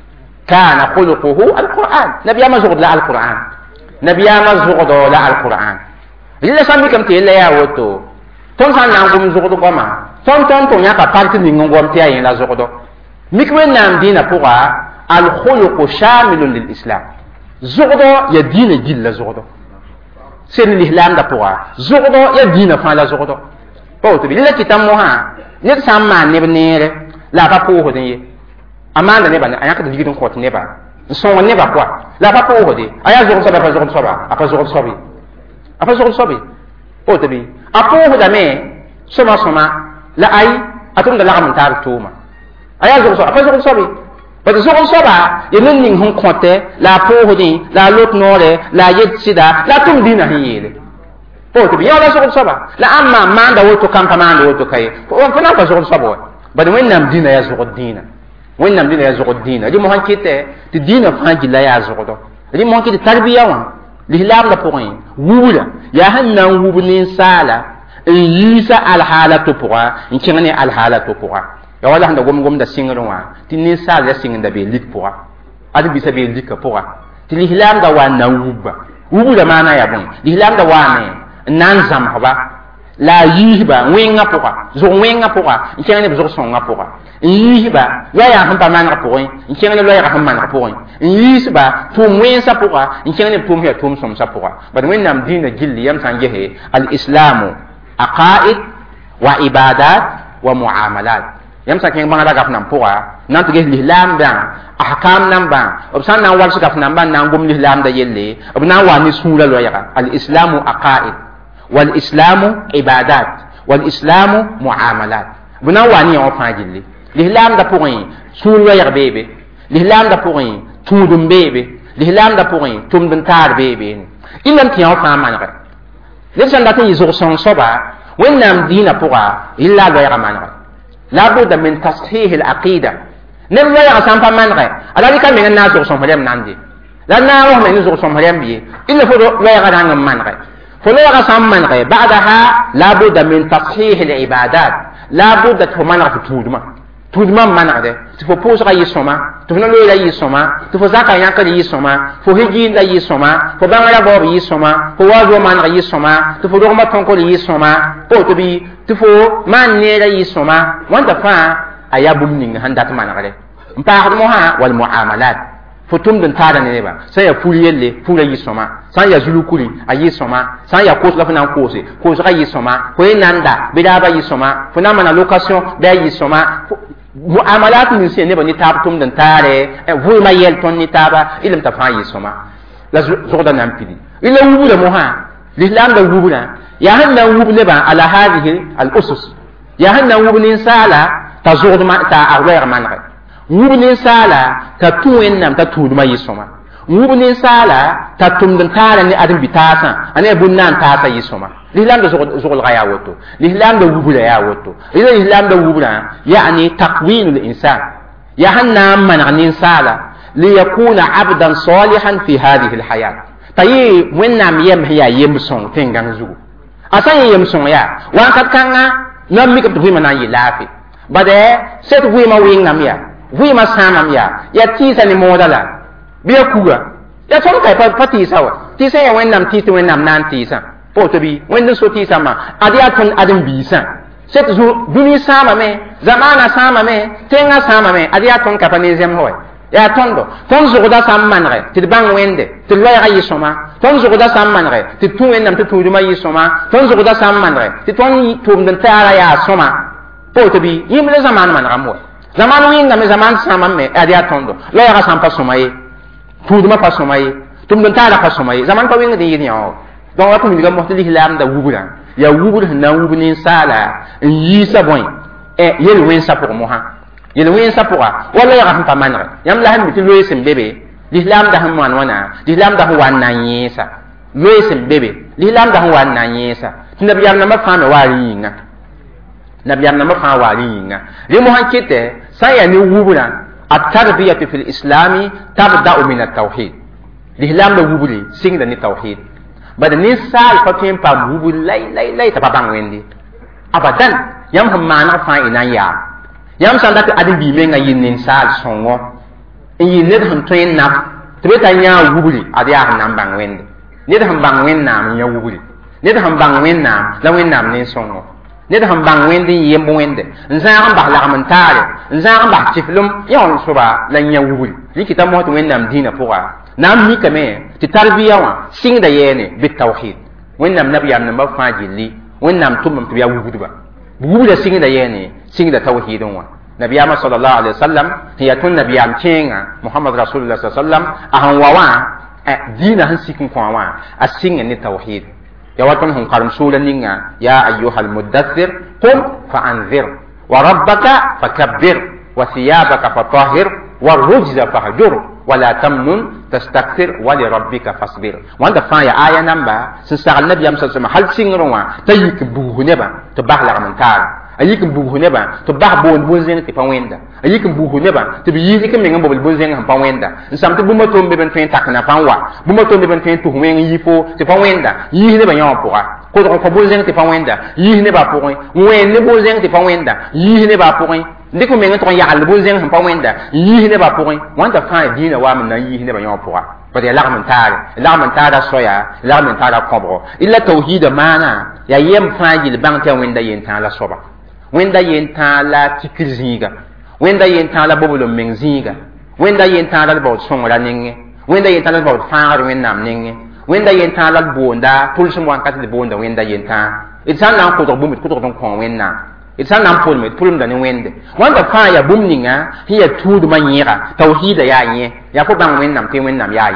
كان خلقه القرآن نبي ما زغد لا القرآن نبي ما زغده لا القرآن إلا سامي كم تيلا يا وتو ton san nan gum zugudu goma ton nya ka parti ni ngom tiya yin la zugudu mikwe nam dina pourra al khuluq shamilun lil islam zugudu ya dina gilla zugudu sen l'islam da pourra zugudu ya dina fa la zugudu po to bi la kitam mo ha ne sam man ne benere la pa po ho den ye amanda ne ba anya ka digi don khot ne ba son ne ba quoi la pa po ho de aya zugudu sa ba zugudu sa ba apa zugudu sobi po to bi apo dame soma la ay atum da lagam tar tuma aya zo so afa zo so bi ba zo so ba yenin ning hon konte la po hodi la lot nore la yet sida la tum dina hiyele po to bi ya la zo so ba la amma manda woto kam manda woto kay po on fana ba zo so ba ba de wen nam dina ya zo dina wen nam dina ya zo dina di mo han kite ti dina fa la ya zo do di mo han kite tarbiya wa l'islam la pour rien wula ya hanna wubnin sala yisa al halatu pour en kingani al halatu pour ya wala handa gom da singro wa tin sala ya singinda be lit pour adi bisa be lit pour ti l'islam da wa na wubula mana ya bon l'islam da wa ne nan zam haba la yiba wenga pour zo wenga pour en kingani be zo songa pour yiba ya han pa man pour en kingani lo ya han man pour yisba tum wensa pour en kingani tum ya tum som sa pour ba de nam dina gilli yam san jehe al islamu aqaid wa ibadat wa muamalat yam sa ken bangada gaf nam pour nan to ge l'islam da ahkam nam ba obsan nan wal gaf nam ba nan gum l'islam da yelle obna wa ni sura lo ya al islamu aqaid wal islamu ibadat wal islamu muamalat buna wa ni on fa gilli l'islam da pour sura ya bebe l'islam da pour tudum bebe l'islam da pour tum dun tar bebe ilam ti on fa manre le san da tin yizo son soba wen nam dina pour illa lo ya manre la budda min tashih al aqida nem lo ya san fa manre ala di kan men na zo son falem nandi la na wa men zo son falem bi illa fo lo ya ga nan manre fo lo ya san manre ba'daha la budda min tashih al ibadat la budda to manre tuduma tuduma manade tu fo posa yi soma tu no le yi soma tu fo zaka yanka yi soma fo hiji la yi soma fo bangala bob yi soma fo wazo man yi soma tu fo dogma tonko yi soma po to bi tu fo man ne la yi soma wanda fa ayabum ning handat manade mpa mo ha wal muamalat fo tum dun tada ne ba sai ya fuli yelle fula yi soma sai ya zulu kuli ayi soma sai ya kosa fana kose kosa yi soma fo nanda bidaba yi soma fo na mana location da yi soma muamalat min se ne bani tab tum dan tare vu ma yel ton ni taba ilam ta fa yisoma la zoda nam pidi ila wubula mo ha l'islam da wubula ya hanna wubule ba ala hadhihi al usus ya hanna wubulin sala t'a zogdma t'a arwɛɛg manegɛ wub ninsaala t'a tũ wẽnnaam t'a tũudmã yɩ-sõma wub ninsaala t'a tʋmd n taara ne ãdem-bi-taasã a ne a bũn-naan taasã yɩ-sõma lislaamda zoglga yaa woto lislaamda wubra yaa woto rɩla lislaamda wubrã yani takwinul insan ya sẽn na n maneg ninsaala liyakuna abdan salihan fi hadihi lhayat t'a yɩ wẽnnaam yɛms yaa yem-sõng tẽngãng zugu a sã n yɩ yem-sõng yaa wãnkat kãngã na n mikb tɩ vɩɩmã na n yɩ laafɩ bad set vɩɩmã wɩngame yaa vɩɩmã sãamam yaa ya tɩɩsa ne mooda la bɩ ya kuga ya tõnd ka pa tɩɩsa wa tɩɩsã ya wẽnnaam tɩɩs tɩ wẽnnaam na n tɩɩsã pa woto bɩ wẽnd n so tɩɩsãmã ad yaa tõnd ãdem-biisã set dũni sãamame zamaana sãamame tẽngã sãamame ad yaa tõnd ka pa ne zems wa yaa tõndo tõnd zogda sã n manegɛ tɩ d bãng wẽnde tɩ d loɛɛgã yɩ-sõma tõnd zogda sã n manegɛ tɩ d tũ wẽnnaam tɩ tũudmã yɩ-sõma tõnd zogda sã n manegɛ tɩ tõnd tʋʋmd n taara yaa sõma pa woto bɩ yĩmle zamaan manegame wa zamaan wɩngame zamaan sãamam me ad yaa tõndo loɛɛgã sã n pa sõma ye tũudmã pa sõma ye tʋmd n taara pa sõma ye zamaan pa wɩngd n yɩd yã wa donc wa tɩ wilga mos tɩ lislaamda wubrã yaa wubr sẽn na n wub ninsaala n yiisa bõe yel-wẽnsã pʋg mosã yel-wẽnsã pʋga wa loɛɛgã sẽn pa manegɛ yãmb la sẽn mi tɩ loees n be be lislaamda sẽn maan wãna lislaamda sẽn wa n na n yẽesa loees n be be lislaamda sẽn wa n na n yẽesa tɩ nabiyaam nambã fãa me waar n yĩnga nabiyaam nambã fãa waar n yĩnga rẽ mosã kɩtɛ sã n yaa ne wubrã التربية في الإسلام تبدأ من التوحيد الإسلام ده وبري سين ده التوحيد بعد نسال فتين بام وبري لا تبابان ويندي أبدا يوم هم معنا فاين يا يوم سندك أدين بيمين أي نسال سونغو إيه نده هم تين ناب تبي تانيا وبري أدي أهم نام بان ويندي نده هم بان وين نام يا وبري نده هم بان وين نام لا وين نام نسونغو ned sẽn bãng wẽnd n yem wẽnde n zãag n bas lagm n taare n zãag n bas tiflem yã wã soba la yã wubri rɩkɩta mos tɩ wẽnnaam dĩinã pʋga na n mikame tɩ tarbiya wã sɩngda yɛɛne bitawhid wẽnnaam nabiyaam nambã fãa gilli wẽnnaam tʋmame tɩ b yaa wubdba b wubda sɩngda yɛɛne sɩngda tawhid n wã nabiyaamã sallallahu alaihi wasallam tɩ yaa tõnd nabiyaam kẽengã mohamad rasulullah sa sallam a sẽn wa wã dĩinã sẽn sik n kõ wã a sɩngẽ ne tawhid يا وطن هم قرم سورة نينا يا أيها المدثر قم فأنذر وربك فكبر وثيابك فطهر والرجز فهجر ولا تمنن تستكثر ولربك فاصبر وانت فايا آية نمبر سنسال النبي صلى الله عليه وسلم هل سنروا تيك بوه نبا تبهلغ من تار أيك بوه نبا تبه بون زين تفاويندا أيك بوه نبا تبييزي كم ينعم بون زين هم فاويندا نسمت بوما توم بين فين تكنا فانوا بوما توم بين فين تهوين يفو تفاويندا ييه نبا يوم بوغا كودو فبون زين تفاويندا ييه نبا بوغي وين نبون زين تفاويندا ييه نبا بوغي ndiko menga to ya albun zeng han pa wenda yi ne ba pokoi wanda fa dina wa men na yi ne ba yon poa ba de lagman tara soya lagman tara kobro illa tauhid mana ya yem fa yil bang ta wenda yen ta la soba wenda yen ta la tikirziga wenda yen ta la bobulo mengziga wenda yen ta la bo songra ninge wenda yen ta la bo fa wen nam ninge wenda yen ta la bonda pulsum wan kat de bonda wenda yen ta itsan nan ko to bumit ko to don ko wenna itsan nan pulme pulum da ne wende wanda fa ya bumninga hiya tudu manyira tauhida ya nye ya ko bang wennam te wennam ya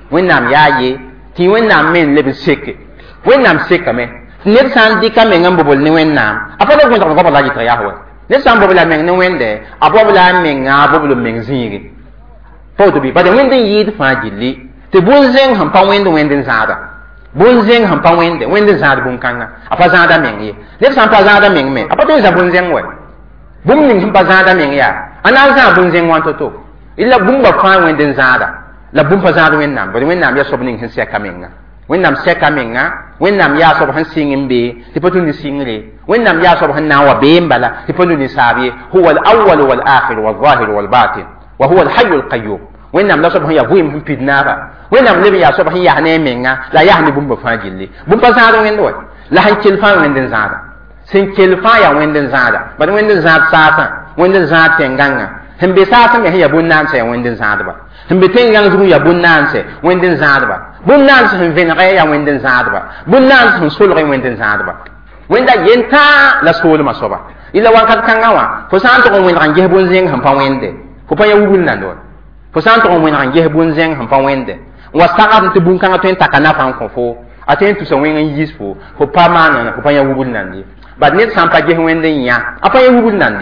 ye ti wennam men lebe seke wennam seka me ne san dika men ngam bobol ne wennam apa do ko ko la jitra ya ho ne san bobol men ne wende abobol men nga bobol men zingi foto bi ba de wende yid fa gilli te bonzen han pa wende zada bonzen han pa wende zada bun kanga apa zada men ye ne san pa zada men me apa to za bonzen we bum ning han pa zada men ya ana za bonzen wan to illa bum ba fa wende zada la bum pa zada wen nam ba wen nam ya sob ning han se kamenga wen nam se kamenga wen nam ya sob han singin be ti potu ni singre wen nam ya sob han na wa be mbala ti potu ni sabi huwa al-awwal wal akhir wal zahir wal batin wa huwa al-hayy al-qayyum wen nam la sob han ya buim han pidnaba wen nam le ya sob han ya ne menga la ya ni bum ba fa gilli bum pa zada wen do la han kil fa wen den zada sin kil fa ya wen den zada ba wen den zada sata wen den zada tenganga hem be sata me ya bun nan se wen den zada ba hem be tengang zu ya bun nan se wen den zada ba bun nan se hem ven ya wen den zada ba bun nan se sul wen den zada ba wen da yenta la sul ma soba ila wan kat kangawa fo san to wen ran je bun zeng ham pa wende fo pa ya wubul nan do fo san to wen ran je bun zeng ham pa wende wa sa'at te bun kanga to takana fan ko fo aten tu so wen yis fo pa mana fo pa ya wubul nan di ba net san pa je wende nya apa ya wubul nan di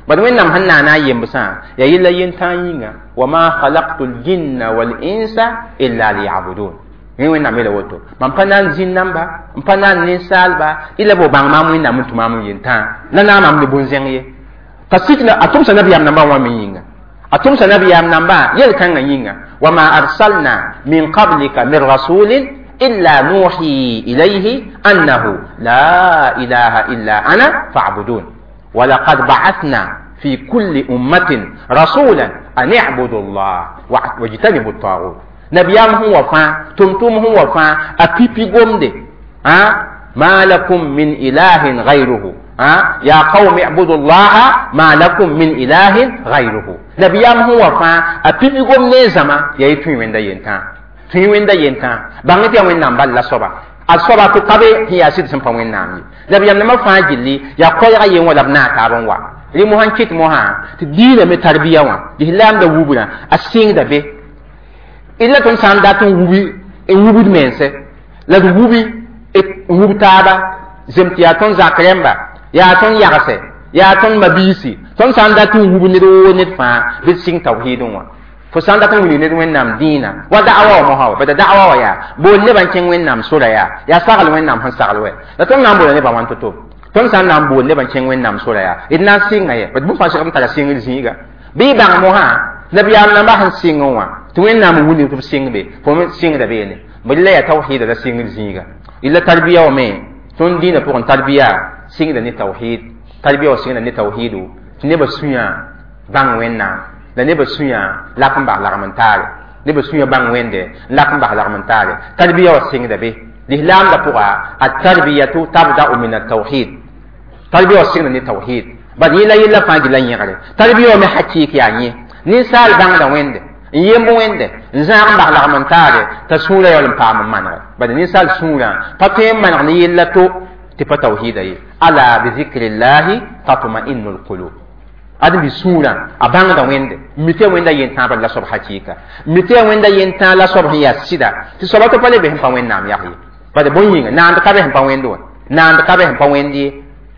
bad wẽnnaam sẽn naana a yembsã yaa yella yentã yĩnga wa ma khalaqtu ljinna wal insa illa liyabudun wẽnnaam yeela woto mam pa na n zĩn namba n pa na n ninsaalba ila bo bãng maam wẽnnaam n tʋ maam n yentã la na mam ne bõn-zẽng ye t'a sikna a tʋmsa nabiyaam nambã wã me yĩnga a tʋmsa nabiyaam nambã yel-kãngã yĩnga wa ma arsalna min qablika min rasulin illa nuhi ilayhi annahu la ilaha illa ana fa'budun wa laqad ba'athna في كل أمة رسولا أن اعبدوا الله واجتنبوا الطاغوت نبيام هو وفا تمتم هو وفا أبيبي قمدي ما لكم من إله غيره يا قوم اعبدوا الله ما لكم من إله غيره نبيام هو وفا أبيبي قمدي زما يأتي من دينتا تي من دينتا بانتي من نام بالله صبا الصبا تقبي هي أسيد سمفا من نامي نبيام نما فاجلي يا قوي غيين ولبنا كارون وا li mo han kit mo ha ti dina me tarbiya wa di lam da wubuna asing da be illa ton san da ton wubi e wubi mense la du wubi e wubtaba zemti ya ton zakremba ya ton yagase ya ton mabisi ton san da ton wubi ne do ne fa bi sing tawhidun wa fo san da ton wini ne wen nam dina wa da'awa mo ha ba da da'awa wa ya bo ne ban ken wen nam sura ya sagal wen nam han sagal we la ton nam bo ne ba wan to ton san nam bo ne ban ken wen nam sura ya idna singa ye ba bu fa shakam ta singa zinga bi bang mo ha nabiyam nam ba han singa wa to wen nam wuni to singa be fo me singa da be ne billa ya tawhid da singa zinga illa tarbiya wa me ton dina pour tarbiya singa da ni tawhid tarbiya wa singa da ni tawhidu ne ba sunya bang wen nam da ne ba suya la kan ba la ramantare ne ba suya bang wende la kan ba la ramantare tarbiya wa singa da be l'islam da pourra at-tarbiyatu tabda'u min at-tauhid tarbiya wa singa ni tauhid ba yila yila fa gila nyare tarbiya me hakiki anye ni sal bang da wende yembo wende nzar ba la ramantare ta sura yol pa manara ba ni sal sura pa te man ni yilla to ti pa tauhid ay ala bi zikrillah tatma'innul qulub adam bi sura abanga da wende mite wenda yenta ba la sob hakika mite wenda yenta la sob ya sida ti sobato pale be pa wennam yahi ba de boyinga na anda ka be pa wendo na anda ka be pa wendi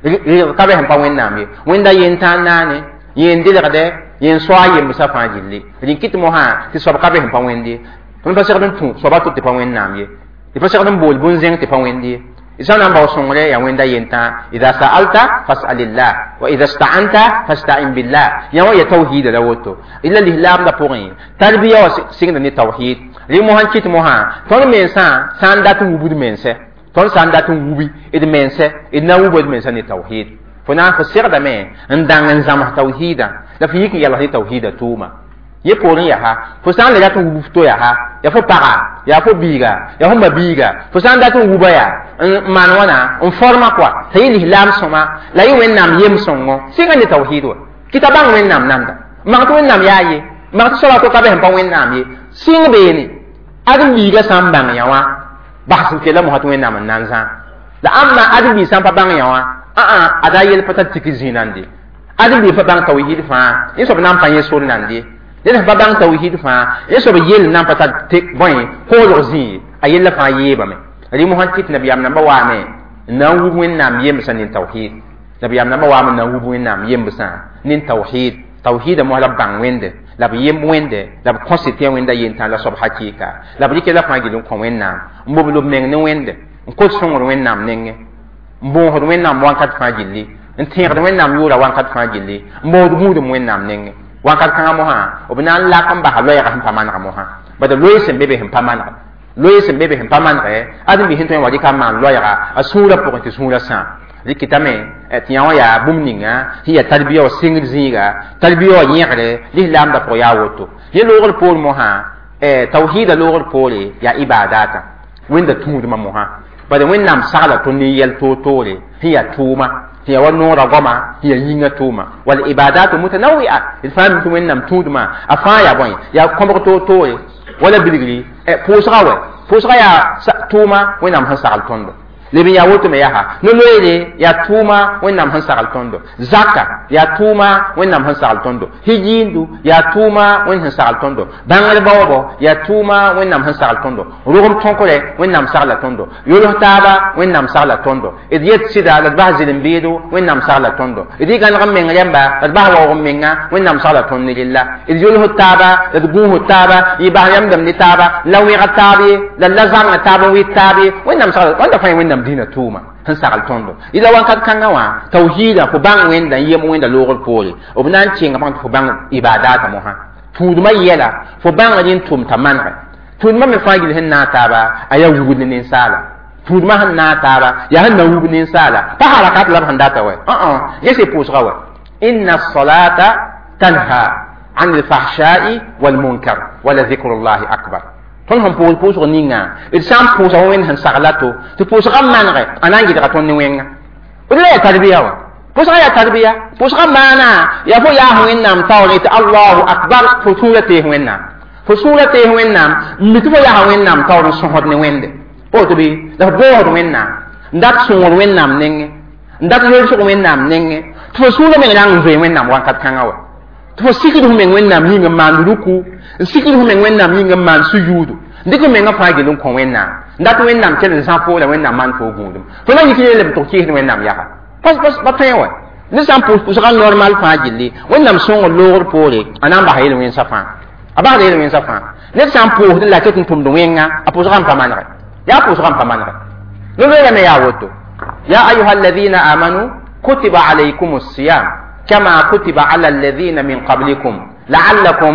ka be pa wennam ye wenda yenta nane yendi la de yen soa yem sa fa jilli rin kit mo ha ti sob ka be pa wendi ton pa sekadon tu sobato ti pa wennam ye ti pa sekadon bol bunzeng ti pa wendi isa nan ba songre ya wenda yenta idza sa'alta fas'alillah wa idza ista'anta fasta'in billah ya wa ya tauhid da woto illa lihlam da porin tarbiya wa singa ni tauhid ri mo han kit mo ha ton mensa san datu wubud mense ton san datu wubi id mense id na wubud mense ni tauhid fona fa sirda me ndangan zama tauhida da fi yiki yalla ni tauhida tuma ye porin ya ha fo san le datu wubud to ya ha ya fo para ya fo biga ya fo mabiga fo san datu wuba ya man wana on forma quoi tayi l'islam soma la yi wennam yem songo singa ni tauhid wa kitabang wennam nanda ma to wennam yayi ma to sala to ka be han pa wennam yi singa be ni adam biga sambang yawa bahsin ke la mo hatu wennam nanza la amma adam bi sam pa bang yawa ada yel pata tikizinandi adam bi fa bang tauhid fa yeso nam pa yeso nandi den fa bang tauhid fa yeso be yel nam pata tik boy ko lozi ayel fa yeba me ri mo han kit nabiyam namba wa me na wu wennam yem sanin tauhid nabiyam namba wa me na wu wennam yem sa nin tauhid mo la bang wende la yem wende la constituer wenda yenta la sob hakika la brike la fa gilun ko wennam mboblo meng ne wende ko songor wennam nenge mbo ho wennam wan kat fa gilli ntir wennam yura wan kat fa gilli mbo mudu wennam nenge wan kat kan mo ha obna la kan ba halo ya kan pamana mo ha bada loyse bebe hem pamana loyse bebe hem pamana adam bi hinto wadi kan man loya asura pour te sura sa likitame tiyawa ya bumninga hiya tarbiya wa singir zinga tarbiya wa yegre l'islam da ko ya woto ye logol pol mo ha tauhid logol pole ya ibadata wenda tudu ma mo ha bada wennam sala to ni yel to tole hiya tuma hiya wa nura goma hiya yinga tuma wal ibadatu mutanawwi'a ifam tu wennam tudu ma afaya boy ya kombo to wala bidigri posrawe ya tuma wennam han sal tondo lebin ya woto me yaha no loere ya tuma wennam han sagal tondo zakka ya tuma wennam han sagal tondo hijindu ya tuma wen han sagal tondo bangal bawbo ya tuma wennam han sagal tondo rugum tonkore wennam sagla tondo yolo taba wennam sagla tondo idiyet sida la bahzil mbidu wennam sagla tondo idi gan gam men yamba la bahwa menga wennam sagla tondo lillah idiyolo taba la guhu taba ibaham dam ni taba lawi gatabi la lazam taba wi tabi wennam sagla wanda fa wennam dina tuma han sagal tondo ila wan kat kanga wa tauhida fo bang wenda yem wenda logol pole obnan chinga bang fo bang ibadata mo ha tuduma yela fo bang yin tum tamanra tuduma me fagil hen na taba aya wugul ni sala tuduma han na taba ya han na wugul ni sala pa harakat la han data wa yesi pusra wa inna as-salata tanha 'anil fahsha'i wal munkar wa la dhikrullahi akbar ton han pus ninga il sam pus wen han sagalato to pus gam manre anangi daga ton ni wenga ulle tarbiya wa pus ya tarbiya pus gam mana ya fo ya wen nam tawrit Allahu akbar fusulate wen nam mitu ya wen nam tawru sohod ni wende o to bi da bo wen nam ndak sungol wen nam nenge ndak yel so wen nam nenge to sula men nang ve wen nam wan kat kangawa to sikidu men wen nam hinga manduku sikidu men wen nam hinga man sujudu ndiko men nga faagi lum kon wen nam ndat wen nam kel san fo la wen nam man fo gundum to la yiki le to ki wen nam yaha pas ba tayo ni san pour ça normal faagi li wen nam songo lor pore anan ba hayel wen safa aba de wen safa ne san pour la ketin tum do wenga apo ça pa manre ya po ça pa manre lo le me ya woto ya ayyuhalladhina amanu kutiba alaykumus siyam كما كتب على الذين من قبلكم لعلكم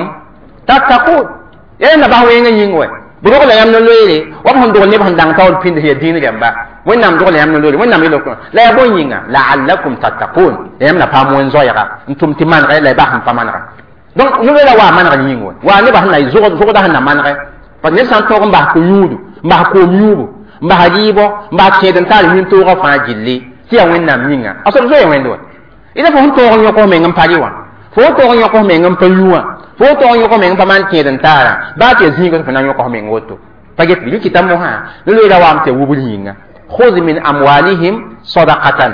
تتقون يا نبا وين ينغوي بروك لا يمن لويري وهم دول ني بهندان تاول فين هي دين جنبا وين نام دول يمن لويري وين نام يلوكو لا يبون ينغا لعلكم تتقون يمنا فامون زويرا انتم تمان غير لا باهم فمان غا دونك نو لا وا مان غا ينغوي وا ني بهنا زوغ دا هنا مان غا فني سان تو مبا كو يودو مبا كو يوبو مبا هجيبو مبا كيدن تال من تو غا فاجيلي تي وين نام ينغا اصل زوي وين دو ida fo to ngi ko men ngam paliwa fo to ngi ko men ngam payuwa fo to ngi ko men ngam man keden tara ba te zi ko fana ko men ngoto paget bi kitam mo ha lo ida wa amte wubul yinga khudh min amwalihim sadaqatan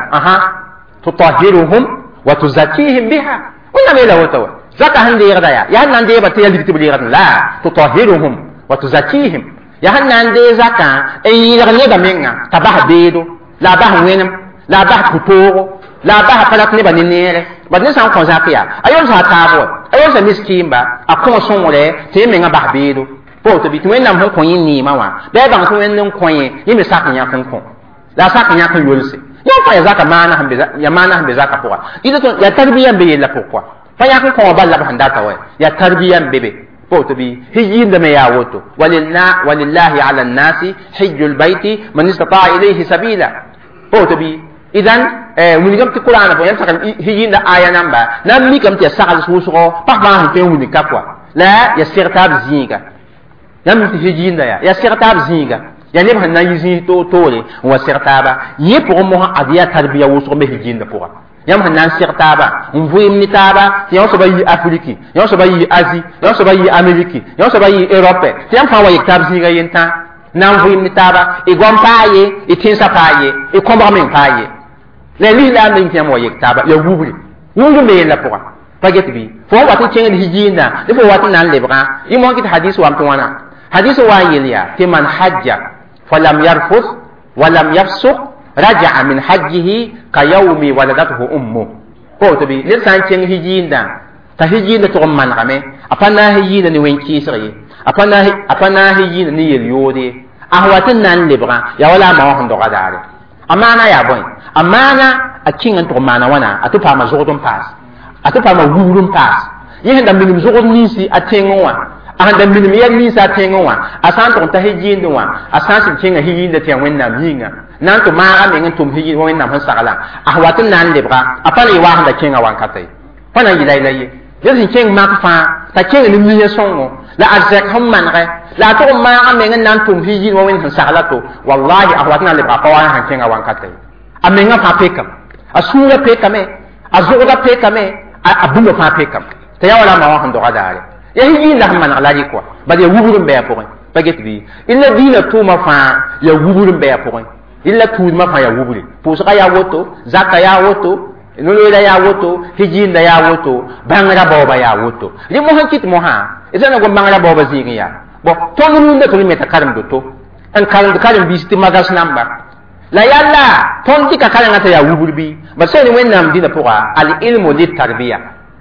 tutahhiruhum wa tuzakkihim biha wala mela wato zaka hande yada ya nan de ba te yaldi tibli yada la tutahhiruhum wa tuzakkihim ya nan de zaka e yira ne da menga tabah bedo la bah wenam la bah kutoro la ba falak ne banene ba ne san kon zakiya ayon sa tabo ayon sa miskimba akon sonwore te me nga ba bedo po to bitu en nam ho kon yin ni ma wa be ba ko en kon yin ni me sak nya kon la sak nya kon yolse yo fa zaka mana hambe ya mana hambe zaka poa ida to ya tarbiya be la pourquoi fa ya ko ba la ba handa ta wa ya tarbiya bebe po to bi hiyin da me ya woto walillahi ala an-nasi hajjul baiti man istata'a ilayhi sabila po to bi idan winigam ti qur'ana bo yamsa hijinda aya namba nam mi kam ti sakal suso pa ba han pe wini kapwa la ya sirtab zinga nam ti hijinda ya sirtab zinga ya ne ban nan yizi to tole wa sirtaba ye pour mo adiya tarbiya wo so be hijinda pour yam han nan sirtaba on voyim ni taba ti on so ba yi afriki yon so ba yi asie yon so ba yi ameriki yon so ba yi europe ti am fa wa yektab zinga yenta nan voyim ni taba e gom paye e tinsa paye e komba men paye le li la min tiam wa yektaba ya wubri wungu me la poa paget bi fo wa to chen hijinda de fo wa to nan lebra yi mo kit hadith wa to wana hadith wa yeliya ti man hajja falam yarfus wa lam yafsuq raja'a min hajjihi ka yawmi waladatuhu ummu ko to bi le san chen hijinda ta hijinda to man game apana hijinda ni wen kisri apana hijinda ni yel yode ahwatan nan lebra ya wala ma hon do gadare amana ya boy amana a kingan to mana wana atupa ma zogodon pass atupa ma wurun pass yin da minim zogodon nisi atengowa anda minim ya nisi atengowa asan to ta hijin wa asan sin kinga hijin da tiyan wenna minga nan to ma ga men tum hijin wenna han sagala ahwatun nan lebra apale wa handa kinga wan katai fana yilai yesin king mak fa ta kinga ni miya songo la azek hum manre la to ma ga men nan tum hijin wa wen han sagala to wallahi ahwatun nan lebra pawa han kinga wan katai amenga fa pekam asura pekame azuga pekame abunga fa pekam ta ya wala ma wa hando gadare ya hiji la man alaji kwa ba ya wuburum be ya poin baget bi illa dina tuma fa ya wuburum be ya poin illa tuudmã fãa ya wubre pʋʋsga ya woto zaka ya woto nolora ya woto hijinda ya woto bangra baoba ya woto rẽ mosã kɩt mosã d na gom bangra baoba zĩig n yaa bon tõnd rũndã tɩ d meta karemdo to n karemd karen-biis tɩ magas namba la yalla tõnd dɩka karengã t'a yaa wubr bɩ bad sẽn wẽnnaam dĩnã pʋga al-ilmu lit-tarbiya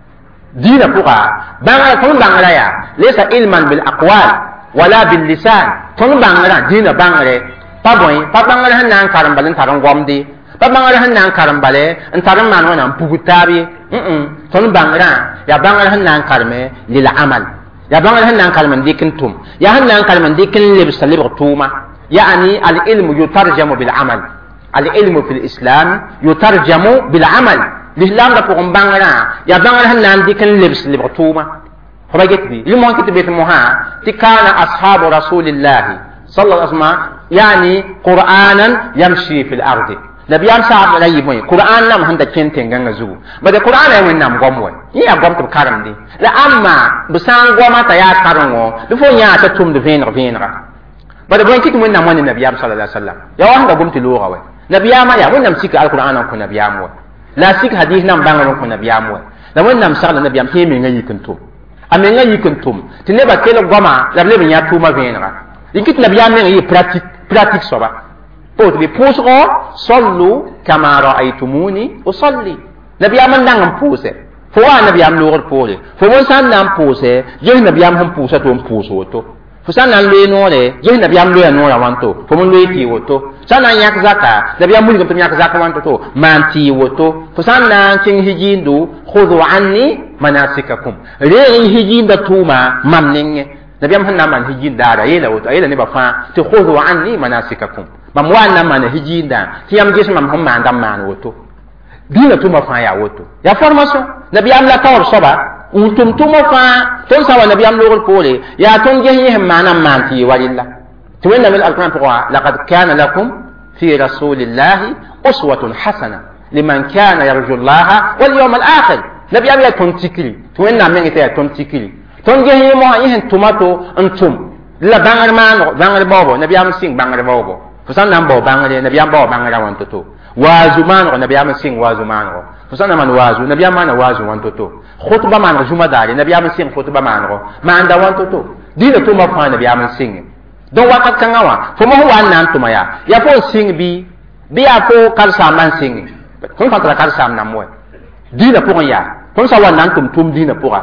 dĩnã pʋga bãngra tõnd bãngra yaa laysa ilman bil aqwal wala bil lisan tõnd bãngrã dĩnã bãngre pa bõe pa bãngr sẽn na n karem bal n tar n gomde pa bãngr sẽn na n karem bale n tar n maan wẽna n pugd taab ye tõnd bãngrã yaa bãngr sẽn na n karme lil amal yaa bãngr sẽn na n karem n dɩk n tʋm yaa sẽn na n karem n dɩk n lebsa lebg tʋʋma يعني العلم يترجم بالعمل العلم في الإسلام يترجم بالعمل الإسلام رفقهم بانغرا يا بانغرا هنان دي كان لبس لبغتوما فبقيت بي لما كنت بيت موها كان أصحاب رسول الله صلى الله عليه وسلم يعني قرآنا يمشي في الأرض نبي يام صاحب لا يبوي قرآن نام هندا كنتين غنغ زو بده قرآن يوين نام غوموي يا غوم تبكارم دي لا أما بسان غوما تيا كارنو دفو يا تتوم دفينغ bada bon kit mun na mon nabiyam sallallahu alaihi wasallam ya wa hanga gumti loga we nabiyam ya mun nam sik alquran ko nabiyam we la sik hadith nam bangal ko nabiyam we la mun nam sala nabiyam he me ngayi kuntum ame ngayi kuntum tine ba kelo goma la le nya tuma venra ikit nabiyam ne yi pratique soba po bi posro sallu kama ra'aytumuni usalli nabiyam nan pose fo wa nabiyam logor pose fo mon san nam pose je nabiyam hum posa to poso to fusan nan loe noore je nabiyam loe noora wanto fo mun loe ti woto sana yak zaka nabiyam mun gam yak zaka wanto to man ti woto fusan nan king hijindu khudhu anni manasikakum re hijinda tuma mamninge nabiyam hanna man hijinda da yela woto ayela ne ba fa to khudhu anni manasikakum mam wana man hijinda tiyam gisma mam man dam man woto dina tuma fa ya woto ya formation nabiyam la tawr soba untum tuma fa ton sawa nabiyam logol pole ya ton jehi manam manti walilla to wenna min alquran qura laqad kana lakum fi rasulillahi uswatun hasana liman kana yarju allaha wal yawmal akhir nabiyam ya ton tikri to wenna men ita ya ton tikri ton jehi mo yihen tumato antum la bangar mano bangar bobo nabiyam sing bangar bobo fusan nan bo bangar nabiyam bo bangar wanto to wazu mano nabiyam sing wazu mano fusan man wazu nabiyam man wazu wanto to khutba man juma dare nabiyam sing khutba man ro man da wanto to dina to ma fa nabiyam sing don wakat kangawa fo mo wan nan to maya ya fo sing bi ya fo kal saman sing kon fa kal sam nam mo dina po ya kon sa wan nan tum dina po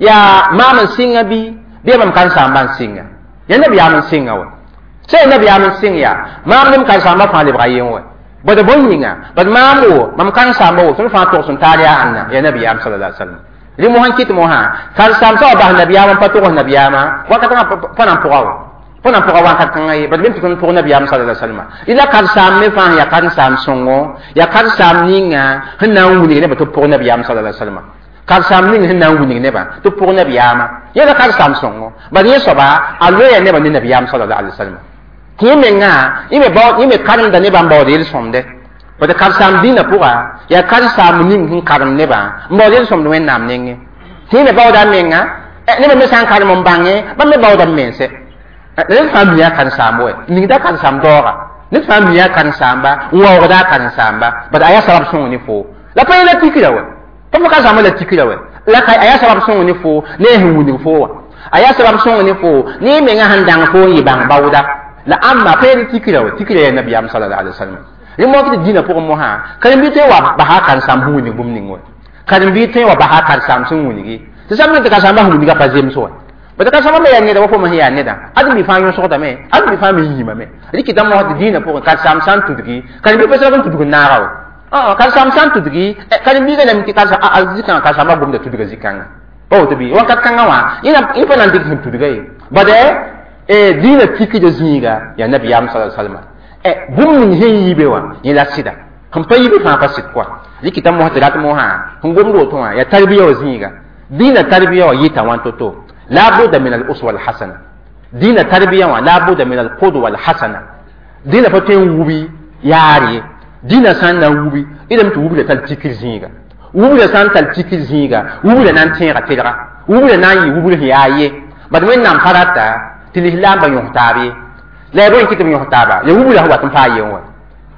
ya mama singa bi mam kan saman singa ya nabiyam singa wa sai nabiyam sing ya mam nim kan sama fa le brayen wa bada bonninga bad mamu mam kan sambo sun fa to sun tariya anna ya nabiyam sallallahu alaihi wasallam li mo hankit mo ha kan sam so ba nabiyam pa to nabiyam wakata panan porawa wakat kan ay bad bim to nabiyam sallallahu alaihi wasallam ila kan sam me fa ya kan sam songo ya kan sam ninga hanna wuni ne ba to nabiyam sallallahu alaihi wasallam kan sam ninga hanna wuni ne ba to nabiyam ya kan sam songo bad yeso ba alwe ya ne ba nabiyam sallallahu alaihi wasallam kimenga ime karim da ne ban bawde somde bada karsam dina puga ya karsam nim hin karim ne ba bawde somde wen nam nenge kime bawda menga ne me san karim mbange ba me bawda mense ne famia kan samwe ni da kan sam dora ne famia kan samba wo da kan samba bada aya sabab son ni fo la pa ila tikira we to ka sama la tikira we la kai aya sabab son ni fo ne hin wuni fo wa aya sabab son ni fo ni menga handang fo yi bang bawda la amma pere tikira ya nabiyam sallallahu alaihi wasallam rimo kiti dina pour mo ha kan bi te wa ba ha kan sam hu ni bum ni ngo kan bi te wa ba ha kan sam sun hu ni ti sam ne ka sam hu ni ga pa jem so ba ta ka sam me ya ne da wo mo ya ne da adu bi fa yo so da me adu bi fa mi yi ma me riki tam mo dina pour ka sam san tu digi kan bi pe sa kan tu digi na rawo kan sam san tu digi kan bi ga nam ki ka sa azika ka sam bum da tu digi zikanga o to bi wa ka kan wa ina ipa nan digi tu digi ba de dina tiki da zinga ya nabiyam sallallahu alaihi wasallam bum min hin yibe wa ila sida kan pa yibe fa fa sit kwa likita mo hada mo ha ngom do to ya tarbiya wa zinga dina tarbiya wa yita wanto to la budda min al uswa al hasana dina tarbiya wa la budda min al qudwa al hasana dina fa ten wubi yari dina san na wubi idan to wubi da tal tiki zinga wubi da san tal tiki zinga wubi da nan tin ratira wubi da nan yi wubi da yaye bad men nam farata tilihlam ba yohtabi la bo kitum yohtaba ya wubula wa tum faye wa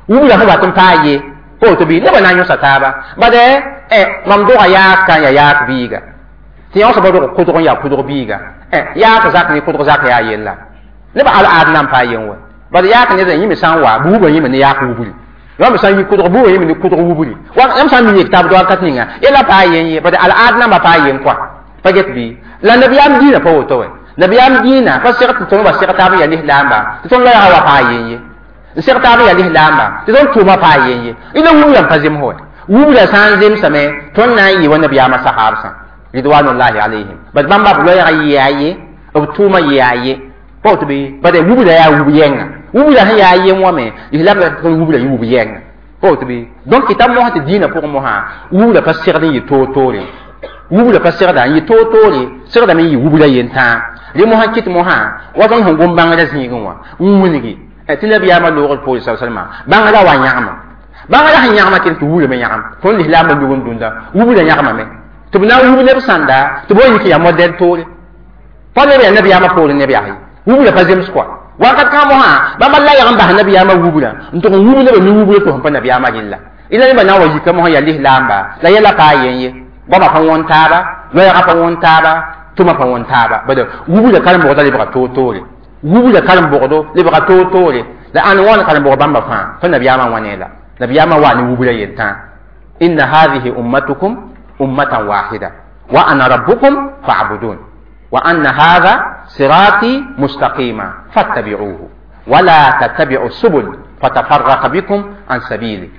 wubula fa batun paye ko to bi ne bana nyo sataba bade mam do ya kan ya biga ti on so bodo ko to ya ko do biga ya ka zak ni ko do zak ya yella ne ba al adnan paye wa bade ya kan ne zan yimi san wa bu ba yimi ne ya ko wubuli yo mi san yi ko do bu yimi ne ko do wubuli wa am san mi kitab do kat ninga ela paye yi bade al adnan ba paye kwa paget bi la nabiyam dina pa woto we nabiyam dina fa sirata to ba sirata ba ya lihlamba to la hawa paye yi sirata ba ya lihlamba to tuma paye yi ila wuyan pazim ho wubula san zem same ton na yi wa nabiyama sahabsa ridwanullahi alaihim bad bamba bu ya yi yayi o tuma yayi po to bi bade wubula ya wuyenga wubula ha yayi mo me lihlamba to wubula yi wuyenga po to bi donc kitab mo ha dina pour mo ha wubula fa sirata yi to tore wubula pa sirda yi to sirda mi yi wubula yenta li mo hakit mo ha wa ton hon gom bangada zingin wa wunigi etila biya ma lo ko sallallahu alaihi wasallam bangada wa nyama bangada ha nyama tin to wubula me nyama ton li la ma lugun dunda wubula nyama me to bina wubula sanda to boy ki ya model to pa le ya nabi ya ma ko ne biya yi wubula pa zem skwa wa kat ka mo ha ba malla ya gamba nabi ya ma wubula nto wubula be mi wubula to pa nabi ya ma gilla ila ni ba na wa yi ka mo ya li lamba la yela ka yen bama fa won taba lo ya fa won taba tuma fa won taba bada wubu da kalam bodo libra totore wubu da kalam bodo libra totore da an won kalam bodo bamba fa nabiyama wanela nabiyama wani wubu da yenta inna hadhihi ummatukum ummatan wahida wa ana rabbukum fa'budun wa anna hadha sirati mustaqima fattabi'uhu wa la tattabi'us subul fatafarraqa bikum an sabili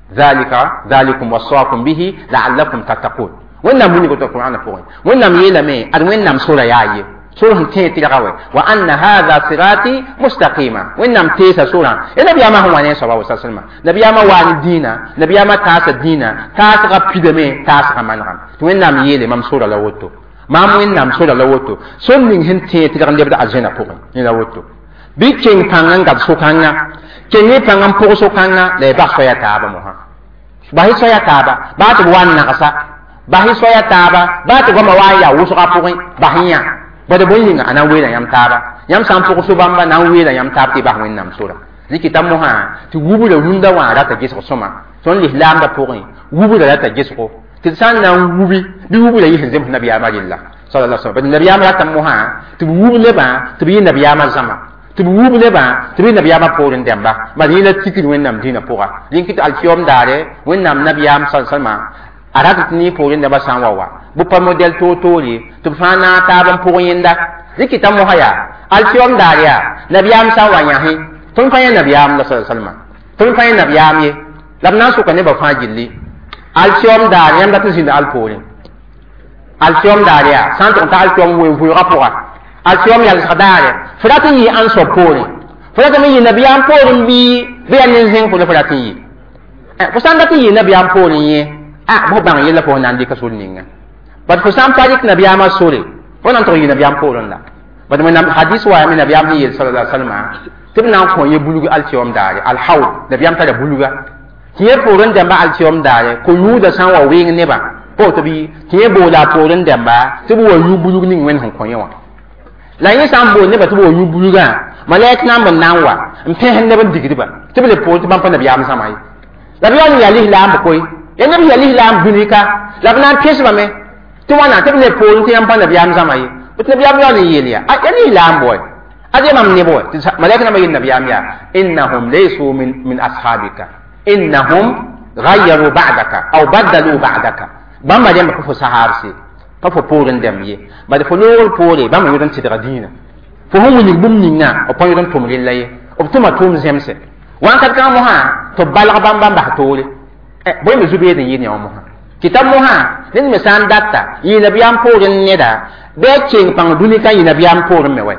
ذلكم وصاكم به لعلكم تتقون wannan muni ko to Qur'an ko wannan yela me ad wannan sura yayi sura han te tilawe wa anna hadha sirati mustaqima wannan te sa sura nabi ama ho wane sallallahu alaihi wasallam nabi ama wani dina nabi ama ta dina ta ga pideme ta sa manram to wannan yele mam sura la woto mam wannan sura la woto son ning hin te tilawe da ajena ko ni la woto bi king kangan ga sukanga kenye kangan po sukanga le ba ya ta ba mo ha ba hi ya ta ba to wan na kasa bahi soya taba ba to goma waya wusu ka pukin bahinya bada boyinga ana wela yam taba yam sam puku su bamba na wela yam tabti ba wen nam sura zikita mo ha ti wubu da runda wa rata giso soma ton li lam da pukin wubu da rata giso ko ti san na wubi bi wubu da yihin zem nabi amarilla sallallahu alaihi wasallam nabi amara tam mo ha ti wubu le ba ti bi nabi amar zama ti wubu le ba ti bi nabi amar porin demba ba ni la tikir wen nam dina puka linkit al kiyom dare wen nam nabi am sallallahu alaihi wasallam arat ni porin da basan wawa bu pa model totori to fana ta ban porin da zikita mo haya alkiyon dariya nabiyam sa wanya he tun fa nabiyam da sallallahu alaihi wasallam tun fa nabiyam ye lamna su kan ne ba fa gilli alkiyon dariya da tun da alporin alkiyon dariya san to ta alkiyon we fu rapora alkiyon ya sadare furatin yi an so porin furatin yi nabiyam porin bi anin zin ko furatin yi kusan da yi nabiyam porin ye bo bang yela po nan di kasul ninga but for some parik nabiyam sore onan to yi nabiyam porin la but when hadis wa min nabiyam ni sallallahu alaihi wasallam tibna ko ye bulugu alkiyon dare alhaud nabiyam ta da buluga kiye porin da ba alkiyon dare ko yu da san wa wing ne ba po to bi kiye bola porin da ba tibu wa yu bulugu ning wen hon ko yawa la yi san bo ne ba tibu wa yu buluga malaik nan ban nan wa mpe hen ne ban digri ba tibu le po ban pa nabiyam samai nabiyam ya li lam ko ya nabi ya li lam dunika labna pes ba me to wana tibu le po ti am pa nabiyam samai but nabiyam ya ni yelia a ni lam boy ade mam ne boy malaika na mai nabiyam ya innahum laysu min ashabika innahum ghayyaru ba'daka aw badalu ba'daka bamba dem ko saharsi ko fo poren dem ye ba de fo lol pore bamba yodan tidra dina fo hum ni bum ninga o pon yodan tum lillaye o tuma tum zemse wan kat ka mo ha to balga bamba ba tole boy me zube de yini o mo ha kitab mo ha nin me san datta yi nabiyam poren ne da be king pang dunika yi nabiyam poren me wai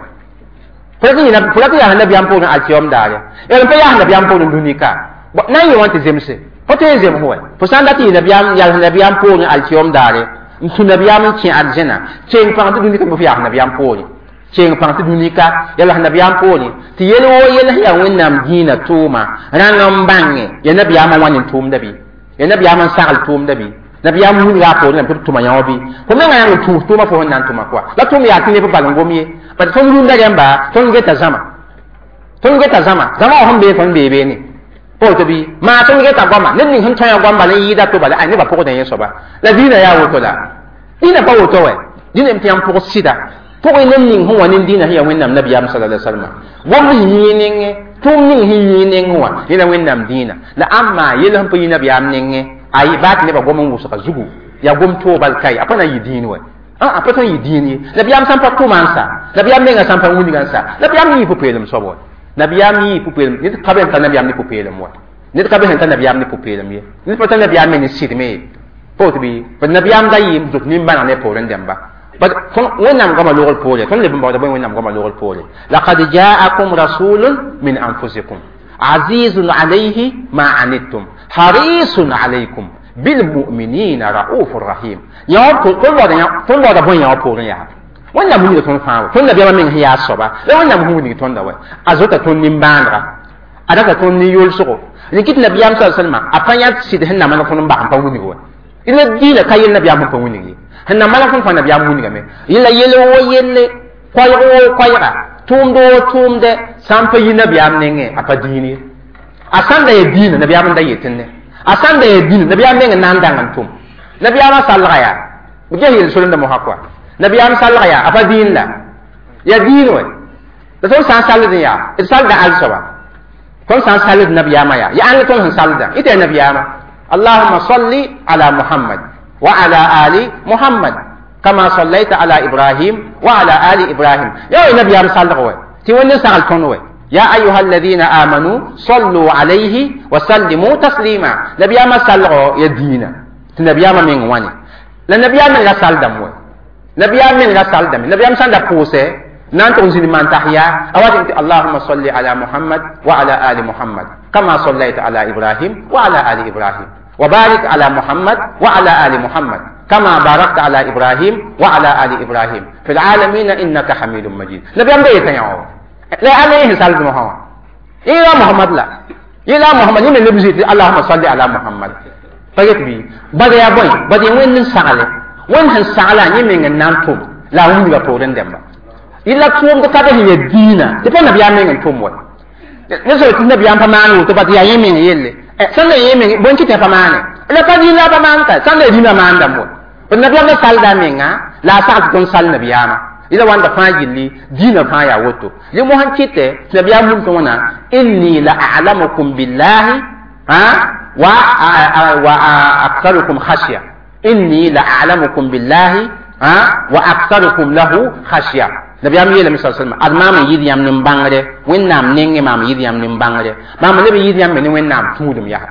fulati ya nabiyam poren alkiyom dare el pe ya nabiyam poren dunika na yi wanti zemse hoto yin zem huwa fo san dati nabiyam poren alkiyom dare nsu nabiyam kin arjena king pang dunika mo ya nabiyam poren king pang dunika ya nabiyam poren ti yelo yelo ya wennam dina tuma rangam bange ya nabiyam wanin tum dabi ya nabiyam sa'al tum dabi nabiyam mun ya poren na tuma yawobi ko men ga yang tuma fo nan tuma kwa la tum ya tine fa balangomi ba ton runda gamba ton geta zama zama o hambe ton bebe ni to bi ma to nge ta goma nen ning hun tanya goma le yida to bala ani ba poko den yeso ba la dina ya woto la dina ba woto we dina mtiam poko sida poko nen ning hun wanin dina ya wennam nabiyam sallallahu alaihi wasallam gom yinin tum ning yinin wa ila wennam dina la amma yele hun pina nabiyam ning ay bat ne ba gom musu ka zugu ya gom to bal kai apana yi dini we apana yi dini nabiyam sam pa to mansa nabiyam menga sam pa wuni gansa nabiyam ni popelum sobo nabiyam yi popelum ni ka ben ta nabiyam ni popelum wa ni ka ben ta nabiyam ni popelum ye ni pa ta nabiyam ni sidme to bi pa nabiyam da yi zut ni bana ne polen demba ba wonnam gama logol pole ton le bamba da wonnam gama logol pole laqad ja'akum rasulun min anfusikum azizun alayhi ma anittum harisun alaykum bil mu'minina raufur rahim ya ko ton da bon ya ko ya wanda mun yi ton fa ton da biya min hiya soba la wanda mun ni ton da wai azota ton nin bandra adaka ton ni yol soko ni kit nabiyam sallallahu alaihi wasallam apanya sid hinna man ko ba pa wuni go ila dina kayin nabiyam pa wuni hinna man ko nabiyam wuni game ila yele wo yele koyra tumde sampa yi nabiyam nenge apa dini asanda ye dina nabiyam da yetenne asanda ye dina nabiyam nenge nandangan tum nabiyam sallallahu ya buje yel sulun da muhaqqa nabiyam sallallahu ya apa din la ya din we da so san sallallahu ya isal da al-sawa kon san sallallahu nabiyam ya an ton sallallahu ite nabiyam allahumma salli ala muhammad wa ala ali muhammad kama sallaita ala ibrahim wa ala ali ibrahim ya nabiyam sallallahu ti wonni sal ton we ya ayyuhalladhina amanu sallu alayhi wa sallimu taslima nabiyam sallallahu ya dina ti nabiyam min wani la nabiyam la saldam we nabiyam min la saldam nabiyam sanda pose nan to zini man tahya awati allahumma salli ala muhammad wa ala ali muhammad kama sallaita ala ibrahim wa ala ali ibrahim wa barik ala muhammad wa ala ali muhammad kama barakta ala ibrahim wa ala ali ibrahim fil alamin innaka hamidum majid nabiyam be tayaw la alayhi sallallahu muhammad ila muhammad la ila muhammad ni lebzi allahumma salli ala muhammad payet bi bada ya boy bada wen sale wen han sala ni men nan tum la wuni ga poden demba illa tum ko kada ni dina te pa nabiyam men tum wa ne so tin nabiyam pa manu to pa ya yemen yelle sanda yemen bon ki te pa mane la pa dina pa man ka sanda dina man dam wa pa nabiyam sal da menga la sa ton sal nabiyama ila wanda fajili dina fa ya woto ye mo han kite nabiyam mun to wana inni la a'lamukum billahi wa aktharukum khashya inni la a'lamukum billahi wa aktharukum lahu khashya nabiyam yele misal salma admam yidiyam nim bangre wennam nenge mam yidiyam nim bangre mam ne yidiyam ne wennam tudum ya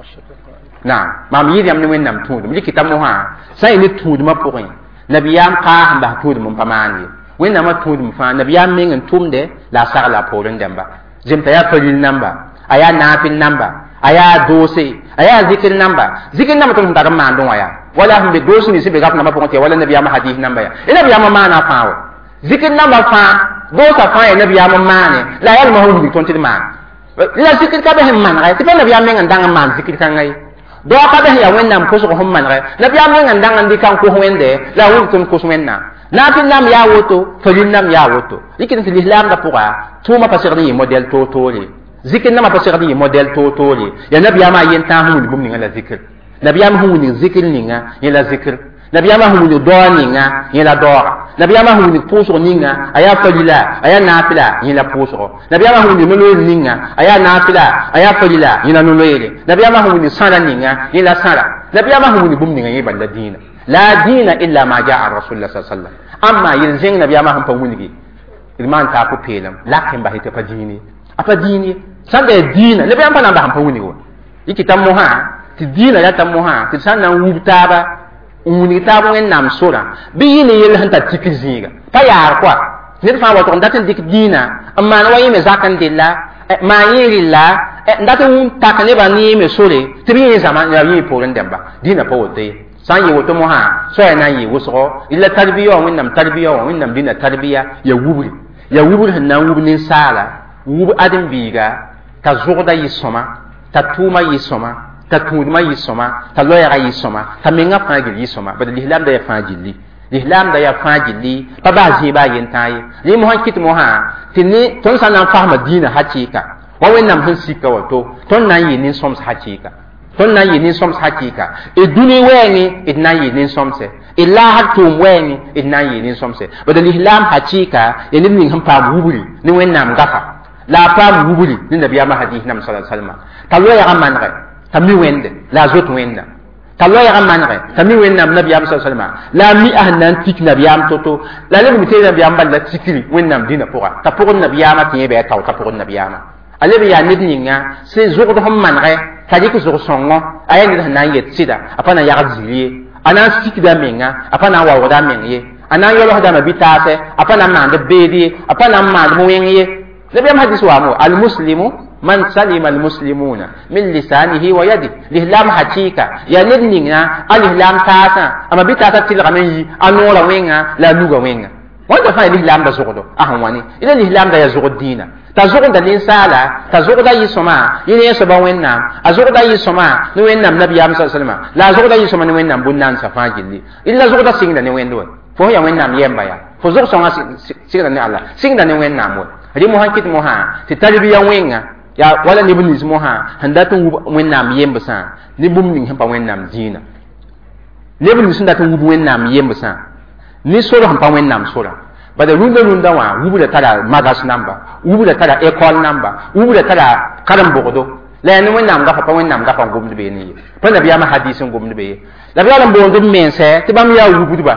na mam yidiyam ne wennam tudum likitam mo ha sai ni tudum aporin nabiyam ka hamba tudum pamani wennam tudum fa nabiyam mengen tumde la sala porin demba jimta ya falil namba aya nafil namba aya dose aya zikir namba to ndar man don waya wala hum be dose ni sibe gap namba ponte wala nabiyam hadith namba ya nabiyam mana faawo zikir namba fa dosa fa ya nabiyam mane la yal mahudi ton tidman la zikir ka be him man ga ti nabiyam men ndang man zikir kan ngai do ka be ya wennam ko so hum man ga nabiyam men ndang ndi kan ko wende la wul ton ko wenna na tin nam ya woto falin nam ya woto ikin til islam da puga tuma pasirni model to tole zikir nama pasirni model to tole ya nabiyama yenta hun bum ni ngala zikir nabiyama hun ni zikir ninga yela zikir nabiyama hun ni do ninga yela dora nabiyama hun ni puso ninga aya falila aya nafila yela puso nabiyama hun ni nolo ninga aya nafila aya falila yela nolo yele nabiyama hun ni sala ninga yela sala nabiyama hun ni bum ninga yeballa dina la dina illa ma jaa rasulullah sallallahu alaihi wasallam amma yelzeng nabiyama hun pa wunigi ilman ta ko pelam lakin ba hita pa dini apa dini sanda dina nabiyam pa namba han pa wuni wo ikitam mo ha ti dina ya tam mo ha ti sanna wubtaba wuni tabo en nam sura bi yini yel han ta tikizinga pa yar kwa ne fa wa to ndatin dik dina amma na wayi me zakan dilla ma yiri la ndatin takane ba ni me sore ti bi zaman ya yi poren demba dina pa wote san yi woto mo ha so ya na yi wuso illa tarbiya wa nam tarbiya wa nam dina tarbiya ya wubri hanna wubni sala wub adam biga ta zogda yi soma ta tuma yi soma ta tudma yi soma ta loya yi soma ta menga fagil yi soma bad l'islam da ya fagili l'islam da ya fagili pa ba zi ba yin tayi li mo hankit mo ha tinni ton sanan fahma dina hakika wa wẽnnaam sẽn sika woto tõnd na n yɩ nin-sõms hakɩɩka tõnd na n yɩ nin-sõms hakɩɩka d dũni wɛɛngẽ d na n yɩ nin-sõmsɛ d laasd tʋʋm wɛɛngẽ d na n yɩ nin-sõmsɛ bad lislaam hakɩɩka ya neb ning sẽn paam wubri ne wẽnnaam gafa la a paam wubri ne nabiyaamã hadiis nam sa salma t'a loɛɛgã manegɛ t'a mi wẽnde la a zot wẽnnaam t'a loɛɛgã manegɛ t'a mi wẽnnaam nabiyaam sa salma la a mi a sẽn na n tik nabiyaam to la leb mi tɩ nabiyaam bala tikri wẽnnaam dĩnã pʋga t'a pʋgd nabiyaamã tɩ yẽ bɩ a tao t'a pʋgd nabiyaamã a leb n yaa ned ninga sẽn zʋgd sẽn manegɛ t'a dɩk zʋg-sõngɔ a yaa ned sẽn na n yet sɩda a pa na n yagd zir ye a na n sikda a menga a pa na n waoogda a meng ye a na n yolsdame bɩ-taasɛ a pa na n maand b beed ye a pa na n maand b wẽng ye nabiyaam hadis waamo almuslimu man salima almuslimuna min lisanihi wa yadi l'islam hakika ya ned ninga a l'islam taasã ama bɩ-taasã tɩlgame n yi a noora wẽnga la a nuga wẽnga wãnda fãa l'islam da zʋgdo a sẽn wa ne ila l'islam da ya zʋgd dĩinã t'a zʋgda ninsaala t'a zʋgda yɩ-sõma yẽ ne soaba wẽnnaam a zʋgda yɩ-sõma ne wẽnnaam nabiyaam sa salma la a zʋgda yɩ-sõma ne wẽnnaam bũn-naansã fãa gilli illa zʋgda sɩngda ne wẽnd wa fo ya wẽnnaam yɛmba ya fo zʋg-sõngã sɩgda ne alla sɩngda ne wẽnnaam wa rẽ mosã kɩt mosã tɩ tarbiya wẽnga ya wala neb nins mosã sẽn dat n wub wẽnnaam yembsã ne bũmb ning sẽn pa wẽnnaam dĩinã neb nins sẽn dat n wub wẽnnaam yembsã ne sor sẽn pa wẽnnaam sora bada rũndã wã wubda tara magas namba wubda tara école namba wubda tara karen-bʋgdo la ya ne wẽnnaam gafa pa wẽnnaam gafa n gomd beene ye pa nabiyaamã hadiis n gomd be ye la b yaa n boond b mensɛ tɩ bãmb yaa wubdba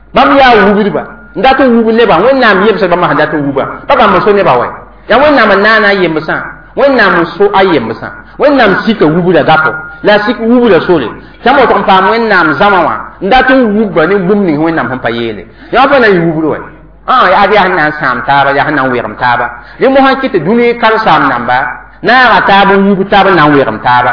n dat n wub nebã wẽnnaam yemsã bãmb sẽn dat n wuba pa bãmb n so nebã wɛ ya wẽnnaam n naana a yembsã wẽnnaam n so a yembsã wẽnnaam sika wubda gapo la sik wubda sore t'a mo tɩ n paam wẽnnaam zãma wã n dat n wubba ne bũmb ning wẽnnaam sẽn pa yeele ya pa na n wubd wɛ yaa yaa sẽn na n sãam taaba yaa sẽn na n wɛgem taaba rẽ mosã kɩ tɩ dũni karen-saam namba naaga taab n wub taab n na n wɛgem taaba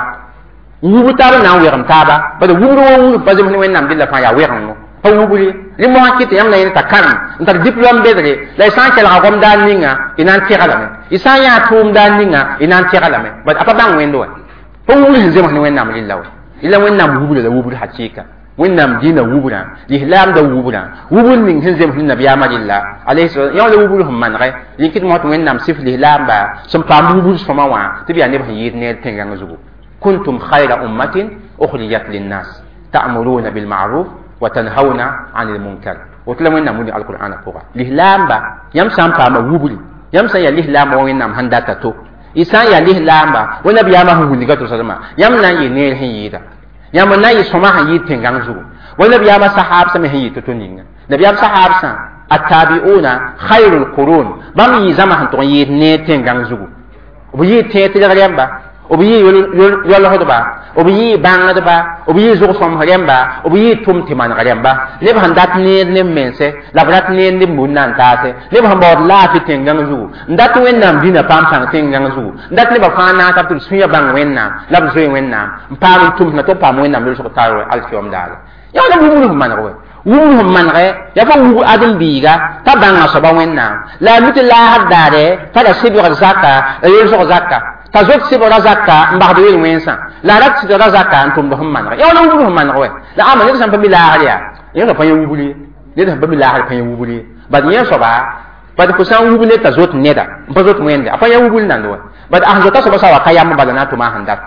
wub taab n na n wɛgem taaba bala wubd wa wub pa zems ne wẽnnaam dɩlla fãa yaa wɛgengo pa wubri rẽ mosã kɩ tɩ yãmb na yẽ t'a karem n tar diplôme bedre la y sã n kelga gom daar ninga y na n teglame y sã n yaa tʋʋm daar ninga y na n teglame bad a pa bãng wẽnd wa pa wubr sẽn zems ne wẽnnaam rɩlla wa ila wẽnnaam wubra la wubr hakɩɩka wẽnnaam dĩinã wubrã lislaamda wubrã wubr ning sẽn zems ne nabiyaamã rɩlla yã la wubr sẽn manegɛ yẽ kɩt mosã tɩ wẽnnaam sɩf lislaamba sẽn paam wubr sõma wã tɩ b yaa neb sẽn yɩɩd neer tẽngãng zugu kuntum khayra ummatin ukhrijat linnas ta'muruna bilma'ruf wa tanhauna 'anil munkar woto la wẽnnaam wʋni alqur'ana pʋga lislaamba yãmb sã n paama wubri yãmb sã n yaa lislaamba wa wẽnnaam sẽn data to y sã n yaa lislaamba wa nabiyaamã sẽn wilga to sãdmã yãmb na n yɩ neer sẽn yɩɩda yãmb na n yɩ sõma sẽn yɩɩd tẽngãng zugu wa nabiyaamã sahaabsã me sẽn yɩ to-to ninga nabiyaam sahaabsã attabi'una khayrul qurun bãmb yɩ zãma sẽn tʋg n yɩɩd neer tẽngãng zugu b yɩɩ tẽeg tɩlg rẽmba b yɩ yolsdba b yɩ bãngdba b yɩ zʋg-sõms rẽmba b yɩ tʋm tɩ maneg rẽmba neb sẽn dat neer neb mense la b rat neer neb bũn na n taase neb sẽn baood laafɩ tẽngãng zugu n dat wẽnnaam dĩnã paam pãng tẽngãng zugu n dat nebã fãa naasa tɩ b sũyã bãng wẽnnaam la b zoe wẽnnaam n paam n tʋmsna tɩ b paam wẽnnaam yʋlsg tar alkiom daala yaa la wubr sẽn maneg wɛ wubr sẽn manegɛ yaa fa wub adem-biiga t'a bãnga soaba wẽnnaam la a mi tɩ laasd daare t'a sɩbgd zaka la yʋlsg zaka t'a zot sɩbgra zaka n bagd wel wẽnsã la a rat sɩdgra zaka n tʋmd sẽn manegɛ yaa la wubr sẽn maneg wɛ la ama ned sẽn pa mi laasd yaa yẽsã pa yã wubr ye ned sẽn pa mi laasd pa yã wubr ye bad yẽ soaba bad fo sã n wub ned t'a zot neda n pa zot wẽnde a pa yã wubr nand wɛ bad a sẽn zota soaba sa wa ka yam bala na n tʋma a sẽn dat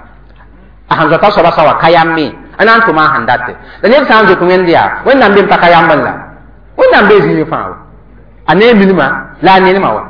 a sẽn zota soaba sa wa ka yam me a na n tʋma a sẽn date la ned sã n zot wẽnd yaa wẽnnaam bem pa ka yam la wẽnnaam bee zĩig fãa wa a ne minima la a nenema wa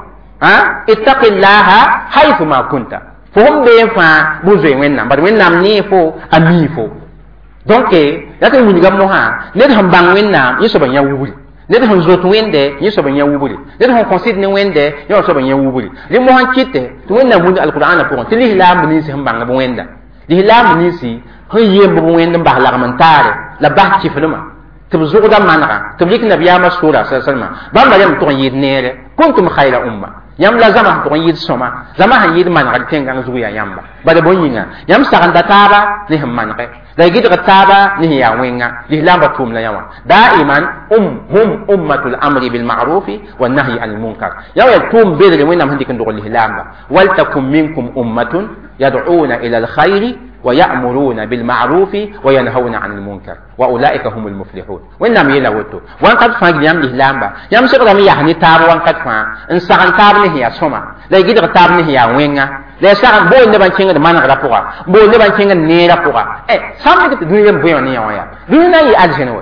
ittaqillaha haythu ma kunta fo hum bee fãa bʋ zoe wẽnnaam bad wẽnnaam nee fo a mii fo donc yaa tɩ wilga mosã ned sẽn bãng wẽnnaam yẽ soaba yã wubri ned sẽn zot wẽnde yẽ soaba yã wubri ned sẽn kõsɩd ne wẽnde yẽ wa soaba yã wubri rẽ mosã kɩte tɩ wẽnnaam wũnd alqur'ana pʋgẽ tɩ lislaam ninsi sẽn bãng b wẽnda lislaam ninsi sẽn yemb b wẽnd n bas lagm n taare la bas kɩflmã tɩ b zʋgda manega tɩ b rɩk nabiyaamã sʋʋra salma bãmba yam tʋg n yɩɩd neere kuntum khayra umma yãmb la zãma sẽn tʋg n yɩɩd sõma zãma sẽn yɩɩd manegd tẽngãng zugu yaa yãmba bala bõe yĩnga yãmb sagenda taaba ne sẽn manegɛ la y gɩdg taaba ne sẽn yaa wẽnga lislaambã tʋʋm la yã wã daiman hum ummatu lamri bilma'rufi wannahyi ani lmunkar ya wa ya tʋʋm bedre wẽnnaam sẽn dɩk n dʋg lislaamba waltakum minkum ummatun yad'una ila alkhayri ويأمرون بالمعروف وينهون عن المنكر وأولئك هم المفلحون وإنما يلوتو وان قد فاق يام لهلامبا يام سيقرا من يحني تاب وان قد فاق انسان تاب نهي سوما لا يجد تاب نهي وينغا لا يسان بول نبان كينغ من غرا بول نبان كينغ نيرا بوغا سامي دنيا بويا نيا ويا دنيا يي ألجنو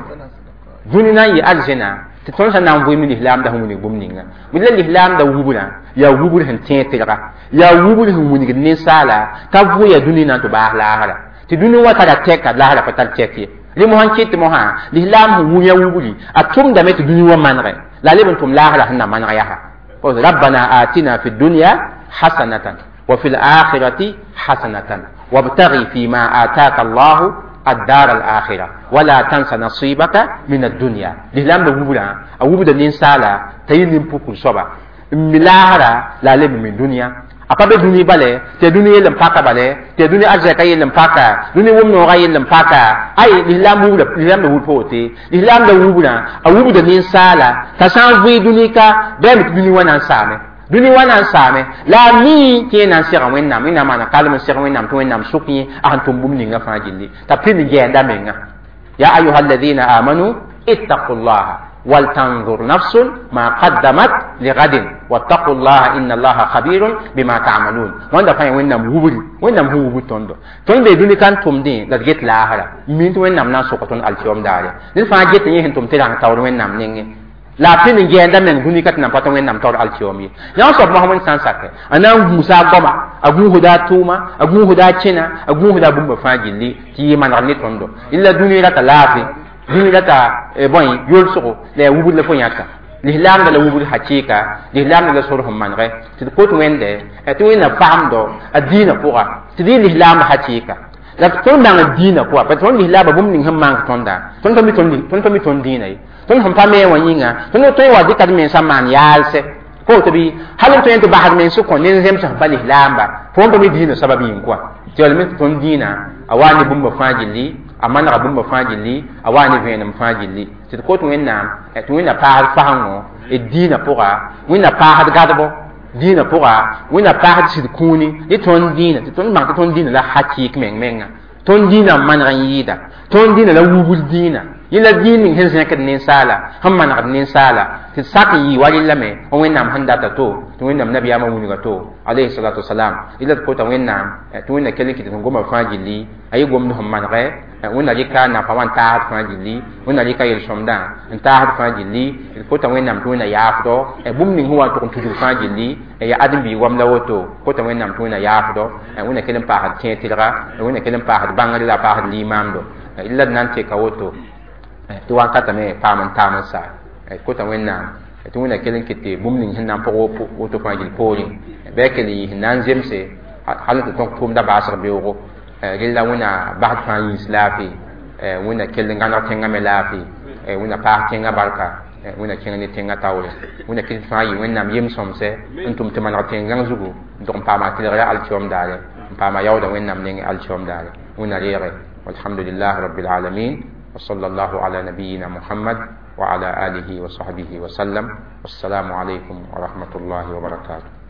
دنيا يي ألجنا تتون سنام بوي من الهلام ده هم نيغا من الهلام ده وبولا يا وبول هن تيتيغا يا وبول هن ونيغ نسالا تابو يا دنيا تو با لاهرا تي دنيا وتا تيكا لاهرا فتال تيكي لي مو هانكيت مو ها الهلام هو يا وبولي اتوم دا مت دنيا مانغي لا لبنتم لاهرا هن مانغا يا ربنا آتنا في الدنيا حسنة وفي الآخرة حسنة وابتغي فيما آتاك الله الدار الآخرة ولا تنسى نصيبك من الدنيا لهلام ده وبولا وبودا نينسالا تيلين بوكو صبا ملاهرا لا لب من دنيا akabe duni bale te duni yelam paka bale te duni azaka yelam paka duni wumno ga yelam paka ay l'islam da wupote l'islam da wubuna awubu da nin sala ta san vi duni ka dem duni wana same duni wana same la mi ke nan sira wenna mina mana kalmu sira wenna to wenna suki antum bumni nga fajili ta pin genda menga ya ayyuhalladhina amanu ittaqullaha ولتنظر نفس ما قدمت لغد واتقوا الله إن الله خبير بما تعملون واندا فاين وينام هوبري وينام هوبو توندو توندو دوني كان تومدي لا جيت لاهرا مين وينام نان سوكتون التيوم داري ني فا جيت ني هن توم تيران تاور وينام نينغي لا فين نجي ندا من دوني كات نام باتون وينام تاور التيوم يا صوب محمد سانساك انا موسى غوما اغو هدا توما اغو هدا تشينا اغو هدا بومبا فاجيلي تي مان رني توندو الا دوني لا تلافي dini lata boy yol soko le wubul le fonyaka l'islam da la wubul hakika l'islam da la sor hum manre ti ko to wende e to ina famdo adina poa ti di l'islam hakika la to na adina poa pa to l'islam bum ning ham mang tonda ton to mi ton dina yi ton hum pa me wanyinga ton to wa dikad men saman yalse ko to bi halin to ento bahad men su ko ne zem sa ba l'islam ba fon to mi dina sababi kwa jol mi ton dina awani bum ba fajili amana rabum ba fajili awani venam fajili ti ko to wennam e to wenna paal fahango e dina pora wenna paad gadabo dina pora wenna paad sid kuni e ton dina ti ton ma ton dina la hakik menga ton dina man ran yida ton dina la wubul dina yila dini hen sen kat nin sala hamman rab nin sala ti saki yi walilla me o wennam handa ta to wennam nabiya ma wuni ga to alayhi salatu wassalam ila ko ta wennam to wenna kelen ki ngoma fajili ayi gomno hamman re wẽnna rɩka nafa wa n taasd fãa gilli wẽnna rɩka yel-sõmdã n taasd fãa gilli d kota wẽnnaam tɩ wẽnna yaafdɔ bũmb ning sẽn wa n tʋg n tudg fãa gilli ya ãdem-biig wam la woto kota wẽnnaam tɩ wẽnna yaafdɔ wẽnna kell n paasd kẽ tɩlga wẽnna kell n paasd bãngr la a paasd limaamdo la d na n teka woto tɩ wãnkatame paam n taam n sa kota wẽnnaam tɩ wẽnna kell n kɩt tɩ bũmb ning sẽn na n pʋg woto fãa gill poorẽ bɩa kell n yɩs n na n zemse hal n tɩ tõk tʋʋmda baasg beoogo rɩla wẽnna basd fãa yĩs laafɩ wẽnna kell n gãneg tẽngã me laafɩ wẽnna paas tẽngã barka wẽnna kẽng ne tẽngã taoore wẽnna kell fãa yɩ wẽnnaam yem-sõmsɛ n tʋm tɩ maneg tẽng-gãng zugu n tʋg n paama tɩlgra alkiom daare n paama yaooda wẽnnaam nengẽ alkiom daare wẽnna reege walhamdulilah rabilalamin وصلى الله على نبينا محمد وعلى آله وصحبه وسلم والسلام عليكم ورحمة الله وبركاته